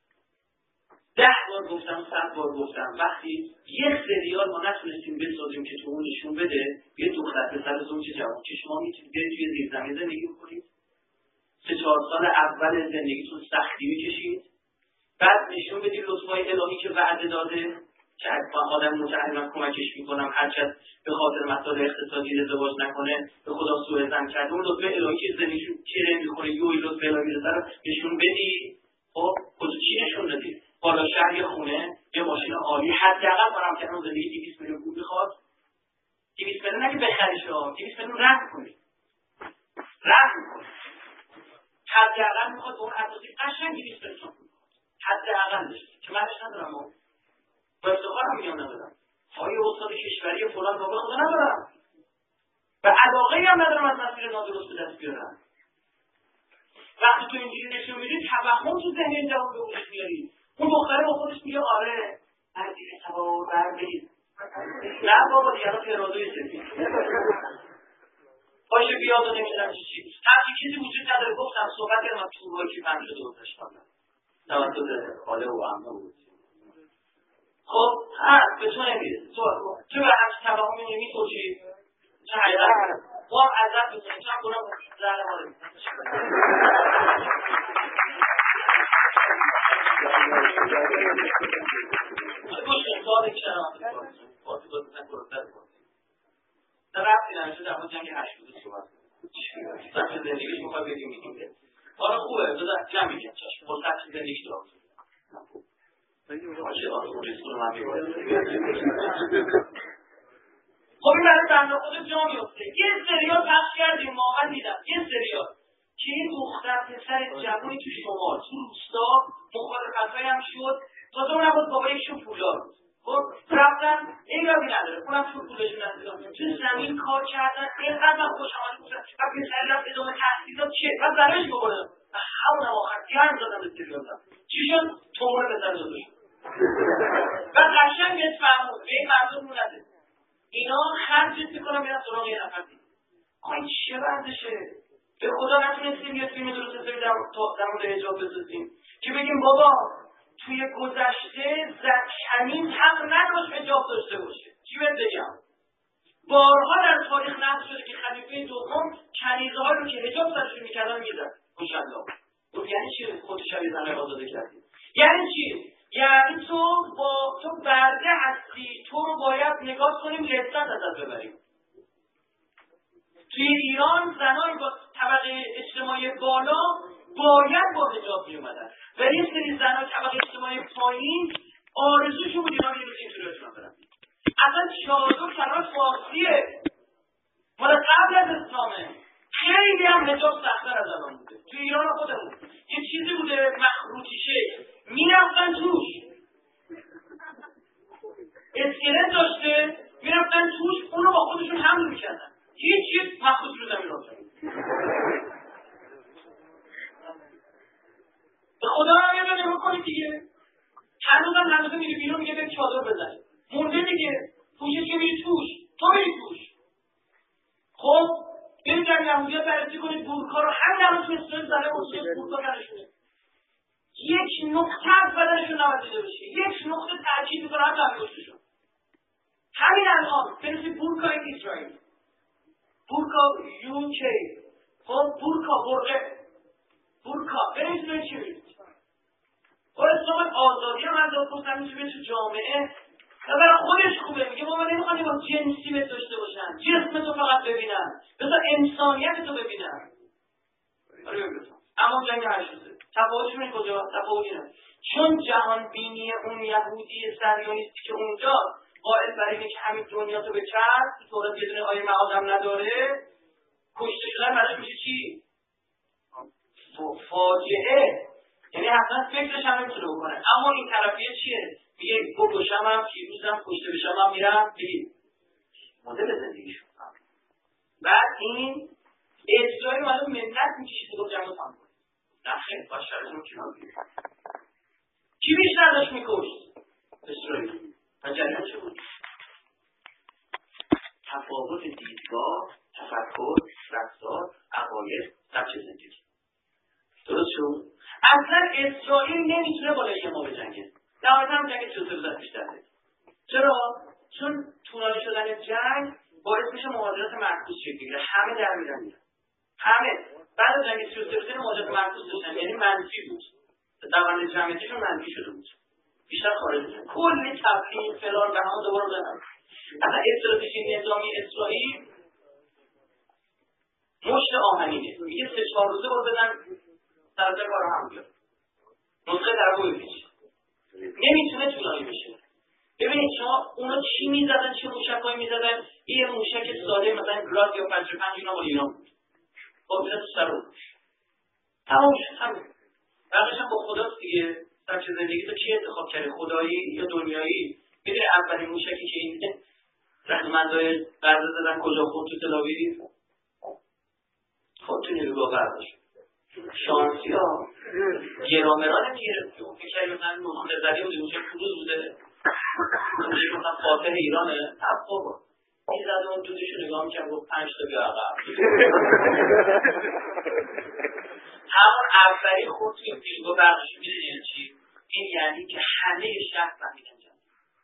Speaker 1: ده بار گفتم، صد بار گفتم وقتی یک سریال ما نتونستیم بسازیم که تو اون نشون بده یه دختر پسر زوج جوان که شما میتونید برید توی زیرزمین زندگی بکنید، سه چهار سال اول زندگیتون سختی میکشید، بعد نشون بدید لطفای الهی که وعده داده که آدم متعلم کمکش میکنم هرچند به خاطر مسائل اقتصادی ازدواج نکنه به خدا سوء ظن کرده، اون لطفه الهی که زندگیشون کره میخوره یوی لطفه الهی میرسه رو نشون بدی. خب خود چی نشون دادی؟ بالا شهر یه خونه یه ماشین عالی، حداقل برام که اون زندگی دویست میلیون پول میخواد. دویست میلیون نگه بخریش ها، دویست میلیون رحم کنی، رحم کنی. حداقل میخواد اون اساسی قشنگ دویست میلیون پول حداقلش که منش ندارم اون با افتخارم میگم ندارم. آیا استاد کشوری فلان بابا خدا ندارم و علاقه هم ندارم از مسیر نادرست به دست بیارم. وقتی تو اینجوری نشون میدی توهم تو ذهن این جوان به وجود میاری. اون دختره با خودش میگه آره هر دیگه سوار بر برید. نه بابا دیگه الان فرادوی سفید باشه بیاد و نمیدونم چی چی همچی چیزی وجود نداره. گفتم صحبت کردم تو روی که پنج شده بودش کنم توسط خاله و عمه بود. خب هست به تو نمیده تو تو به همچه توهمی نمیتوشی چه حیرت تو هم عذب بزنی تو هم گناه زهر ما رو گوش کن سوال که شرمت بازی بازی نکرده در رفتی نمیشه در جنگ هشت بوده صحبت سبک زندگیش میخواه بگیم میگیم حالا خوبه بذار جمع میگم چشم خود سبک زندگیش دارم خب این برای بنده خود جا میفته. یه سریال پخش کردیم ما من دیدم یه سریال که این دختر پسر جوانی تو شمال تو روستا مخالفت‌هایی هم شد تازه اون هم بود بابا یکشون پولدار بود. خب رفتن این رابی نداره اونم تو پولشون ندارم تو زمین کار کردن اینقدر من خوش آمد بودن و پسر رفت ادامه تحصیل داد چه و زنش ببردم و همونم آخر گرم زدم به سریال دادم چی شد؟ تومره پسر داده شد و قشنگ بهت فهمون به این مردم نده اینا خرجت میکنم بیرم سراغ یه نفر دید آی چه بردشه به خدا نتونستیم یه فیلم درست حسابی در مورد حجاب بسازیم که بگیم بابا توی گذشته کنیز حق نداشت حجاب داشته باشه. چی بهت بگم بارها در تاریخ نقل شده که خلیفه دوم کنیزهایی رو که حجاب سرشون میکردن میزد مشالله. یعنی چی خود شبیه زنه آزاده کردی؟ یعنی چی؟ یعنی تو با تو برده هستی تو رو باید نگاه کنیم لذت ازت ببریم. توی ایران زنای با طبقه اجتماعی بالا باید با حجاب می اومدن و یه سری زنای طبقه اجتماعی پایین آرزوشون بود اینا یه روز اینطوری بتونن برن. اصلا چادر کلمه فارسیه، مال قبل از اسلامه. خیلی هم حجاب سخت‌تر از الان بوده. تو ایران خودمون یه چیزی بوده مخروطی شکل، میرفتن توش، اسکلت داشته، میرفتن توش، اون رو با خودشون حمل میکردن، هیچ چیز مخروطی رو زمین آورد. به خدا هم یه جا نگاه کنید دیگه، هنوز هم هنوز میری بیرون میگه برید چادر بزنید، مونده دیگه، پوشش که میری توش، تو میری توش. خب برید در یهودی ها بررسی کنید بورکا رو، همین الان تو اسرائیل زده باشید بورکا کنشونه، یک نقطه از بدنشون نوازیده بشه، یک نقطه تاکید میکنه هم برگشتشون. همین الان بنویسید بورکا این اسرائیل، بورکا یوکی، خب بورکا برقه، بورکا بنویسید چی میگید. خب اسلام آزادی هم از آفرستن میتونه تو جامعه و برای خودش خوبه، میگه ما نمیخوانیم با جنسیت داشته باشن، جسم تو فقط ببینن، بذار انسانیت تو ببینن. اما جنگ هشتوزه تفاوتش میگه کجا؟ تفاوتی نه، چون جهان بینی اون یهودی صهیونیستی که اونجا قائل بر اینه که همین دنیا تو بچرخ، تو تورات یه دونه آیه معادم نداره، کشته شدن براش میشه چی؟ فاجعه. یعنی حتما فکرش هم نمیتونه بکنه. اما این طرفیه چیه؟ میگه بکشم هم پیروزم، کشته بشم هم میرم بگید مدل زندگیشون. بعد این اسرائیل معلوم منت میکشید که جمع تام کنید. نه خیلی باید شرطمون کنار بگید. کی بیشتر داشت میکشت؟ اسرائیل. و جریان چه بود؟ تفاوت دیدگاه، تفکر، رفتار، عقاید، سبک زندگی. درست شد؟ اصلا اسرائیل نمیتونه بالای ما بجنگه. نهایتا هم جنگ چوزه بزرد بیشتره. چرا؟ چون طولانی شدن جنگ باعث میشه مهاجرت معکوس شکل بگیره. همه در میرن میرن. همه بعد از جنگ چوزه بزرد مهاجرت معکوس داشتن، یعنی منفی بود. دوام جمعیتشون منفی شده بود. بیشتر خارج میشن. کل تبلیغ فلان به همه دوباره بدن. اصلا استراتژی نظامی اسرائیل مشت آهنینه. میگه سه چهار روزه باید بدن سرزه کار هم بیاد. نسخه در بوی پیچ. نمیتونه طولانی بشه. ببینید شما اونا چی میزدن، چه موشکایی میزدن، یه موشک ساده مثلا گراد یا پنج پنج اینا با اینا بود. خب میزد تو سر رو. تمام شد همین. بقیش هم با خداست دیگه. سبچه زندگی تو چی انتخاب کردی؟ خدایی یا دنیایی؟ میدونی اولین موشکی که این رهنمندهای غزه زدن کجا خود تو تل آویو؟ خب تو نیروگاه غزه شد. شانسی ها گرامران میگرفت که اون فکر مثلا نوخونه زده بوده موشه کروز بوده موشه مثلا فاتح ایرانه تب بابا این زده اون دودشو نگاه میکنم گفت پنج تا بیا عقب همون اولی خود توی نیروگاه برقشو میدونی یعنی چی؟ این یعنی که همه شهر فهمیدن جمعی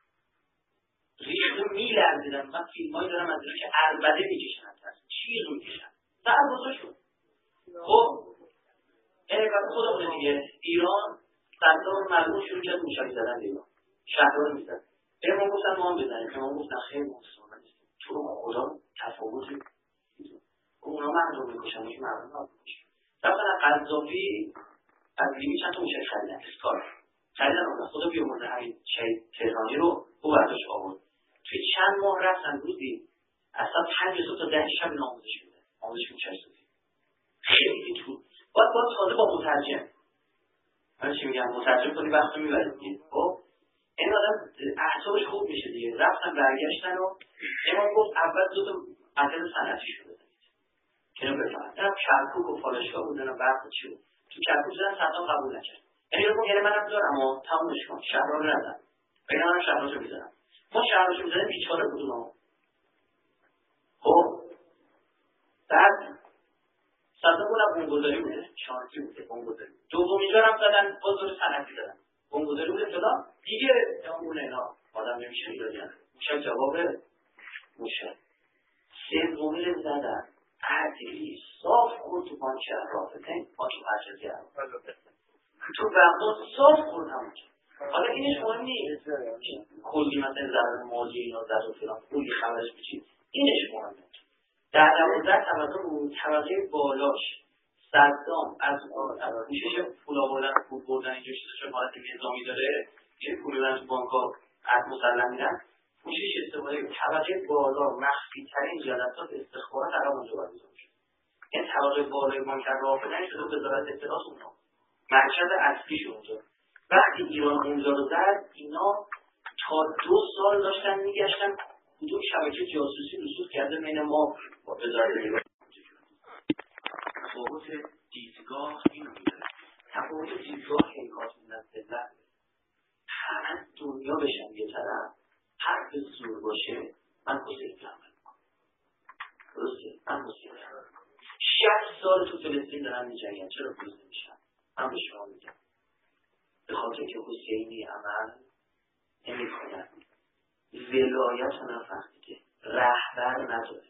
Speaker 1: ریخته میلرزیدن. من فیلم هایی دارم از اینه که عربده میکشن چی رو میکشن سر بزا شد. خب عبارت خودمونه دیگه. ایران صدام مردم شروع کرد موشک زدن ایران شهرها رو میزد. امام گفتن ما هم بزنیم، امام گفتن خیلی مسلمان نیست، تو رو خدا تفاوتی اونا مردم میکشن میشه مردم ها میکشن. رفتن از قذافی از لیبی چند تا موشک خریدن اسکار خریدن اون خدا بیامرده همین شهید تهرانی رو او برداشت آورد. توی چند ماه رفتن روزی اصلا پنج صبح تا ده شب ناموزش میده آموزش موشک سازی. خیلی تو باید باید تازه با مترجم من چی میگم مترجم کنی وقت رو میبرید دیگه. خب این آدم احسابش خوب میشه دیگه. رفتن برگشتن و امام گفت اول دو تا مطلب صنعتی شده که اینو بفهمد. اینم کرکوک و فالشگاه بود اینم برق چی بود تو کرکوک زدن صدام قبول نکرد. یعنی رو یعنی منم دارم و تمومش کن شهرها رو ندن و این هم شهرها رو میزنم. ما شهرها رو میزنیم بیچاره بودیم ها. خب بعد صدام اونم بونگوزاری بوده شانسی بوده بونگوزاری دومی جا هم زدن باز دور صنعتی زدن بونگوزاری بوده فلان دیگه اون اینا آدم نمیشه ایرادی هم موشک جواب موشک سومی رو زدن عدلی صاف خورد تو پانچه رافته با تو پرچه زیاد تو بغداد صاف خورد همونجا. حالا اینش مهم نیست کلی مثلا ضرر مالی اینا زد و فلان کلی خبرش بچید اینش مهمه. در دوازده طبقه بود طبقه بالاش صدام از میشه پول آوردن پول بردن اینجا چون حالت نظامی داره یه پول بردن تو بانک‌ها از مسلم میدن پوشش استفاده طبقه بالا مخفی ترین جلسات استخبارات عرب اونجا برگزار شد. این طبقه بالای بانک رافدن شده وزارت اطلاعات اونها مرکز اصلیش اونجا. وقتی ایران اونجا رو زد اینا تا دو سال داشتن میگشتن کدوم شبکه جاسوسی رسوخ کرده بین ما با وزارت اطلاعات. تفاوت دیدگاه اینو میداره. تفاوت دیدگاه حیکات ملت همه دنیا بشن یه طرف حرف زور باشه من حسین عمل کنم. درسته؟ من حسین عمل کنم. شصت سال تو فلسطین دارن میجنگن چرا روز نمیشن؟ من به شما میگم به خاطر که حسینی عمل نمی کنن. ولایت رو نفهمیده، رهبر نداره.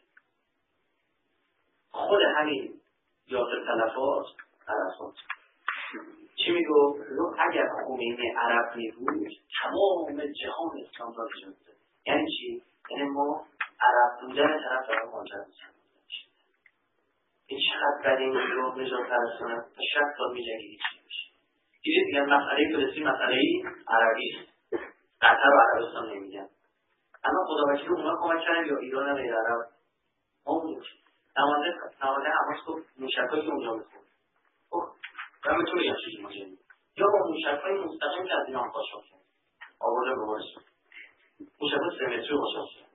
Speaker 1: خود همین یاسر تلفات عرفات چی میگو؟ اگر خمینی عرب میبود تمام جهان اسلام را نجات میداد. یعنی چی؟ یعنی ما عرب بودن طرف دارم منجر میشن. این چقدر بد این رو نجات پرستانه تا شصت سال میجنگی هیچ نمیشه. دیدید میگن مسئله فلسطین مسئله عربی است. قطر و عربستان نمیگن. اما خداوکیل اونا کمک کردن یا ایران غیر عرب ما بود. نمازه نمازه حماس گفت موشکایی که اونجا میخورد. خب من میتونم یه چیزی ماجرا یا با موشک‌های مستقیم که از ایران قاچاق کرد آورده به وارسا موشک‌های سه متری قاچاق کرد.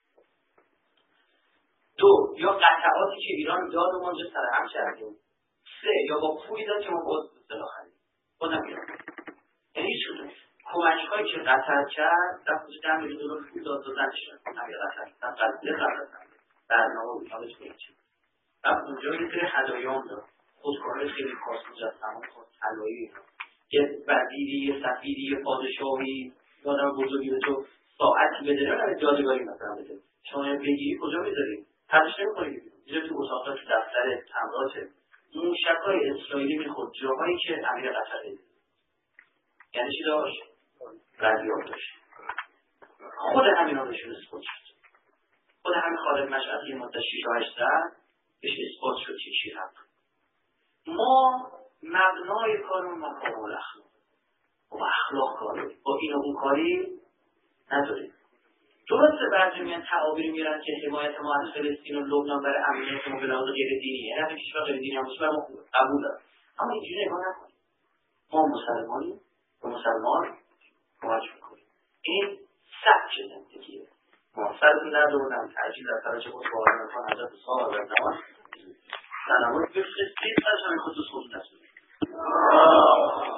Speaker 1: دو یا قطعاتی که ایران داد و ما اینجا سرهم کردیم. سه یا با پولی داد که ما باز اصطلاح خرید بازم ایران. یعنی هیچ کدوم کمک‌هایی که قطر کرد در خصوص ده میلیون دلار پول داد دادن شد. همین قطر در قضیه قطر برنامه بود حالش می‌چید. بعد اونجا یه سری هدایام داد. خودکاره خیلی خاص مجسمه خاص طلایی یه وزیری یه سفیری یه پادشاهی یه آدم بزرگی به تو ساعتی بده نه جادوگری مثلا بده شما بگیری کجا میذاری پرش نمی‌کنی اینجا تو اتاق تو دفتر تمرات موشک‌های اسرائیلی میخورد جاهایی که امیر قطر دید. یعنی چی داشت؟ رادیات داشت. خود همین ها بهشون اثبات شد. خود همین خالد مشعلی مدت شش و هشت ساعت بهش اثبات شد که چی رفت. ما مبنای کارمون مقام الاخلاق و اخلاق کاری با این و اون کاری نداریم. درسته بعضی میان تعابیر میارن که حمایت ما از فلسطین و لبنان برای امنیت ما به لحاظ غیر دینی یعنی همین کشور غیر دینی هم باشه ما قبول دارم اما اینجوری نگاه نکنیم. ما مسلمانیم و مسلمان کمک میکنیم. این سبک زندگیه. ما سرتون در دوردم ترجیح در سرچه خود باور نکن حضرت صاحب در نماز سلامات بفرستید از همین خود خود دست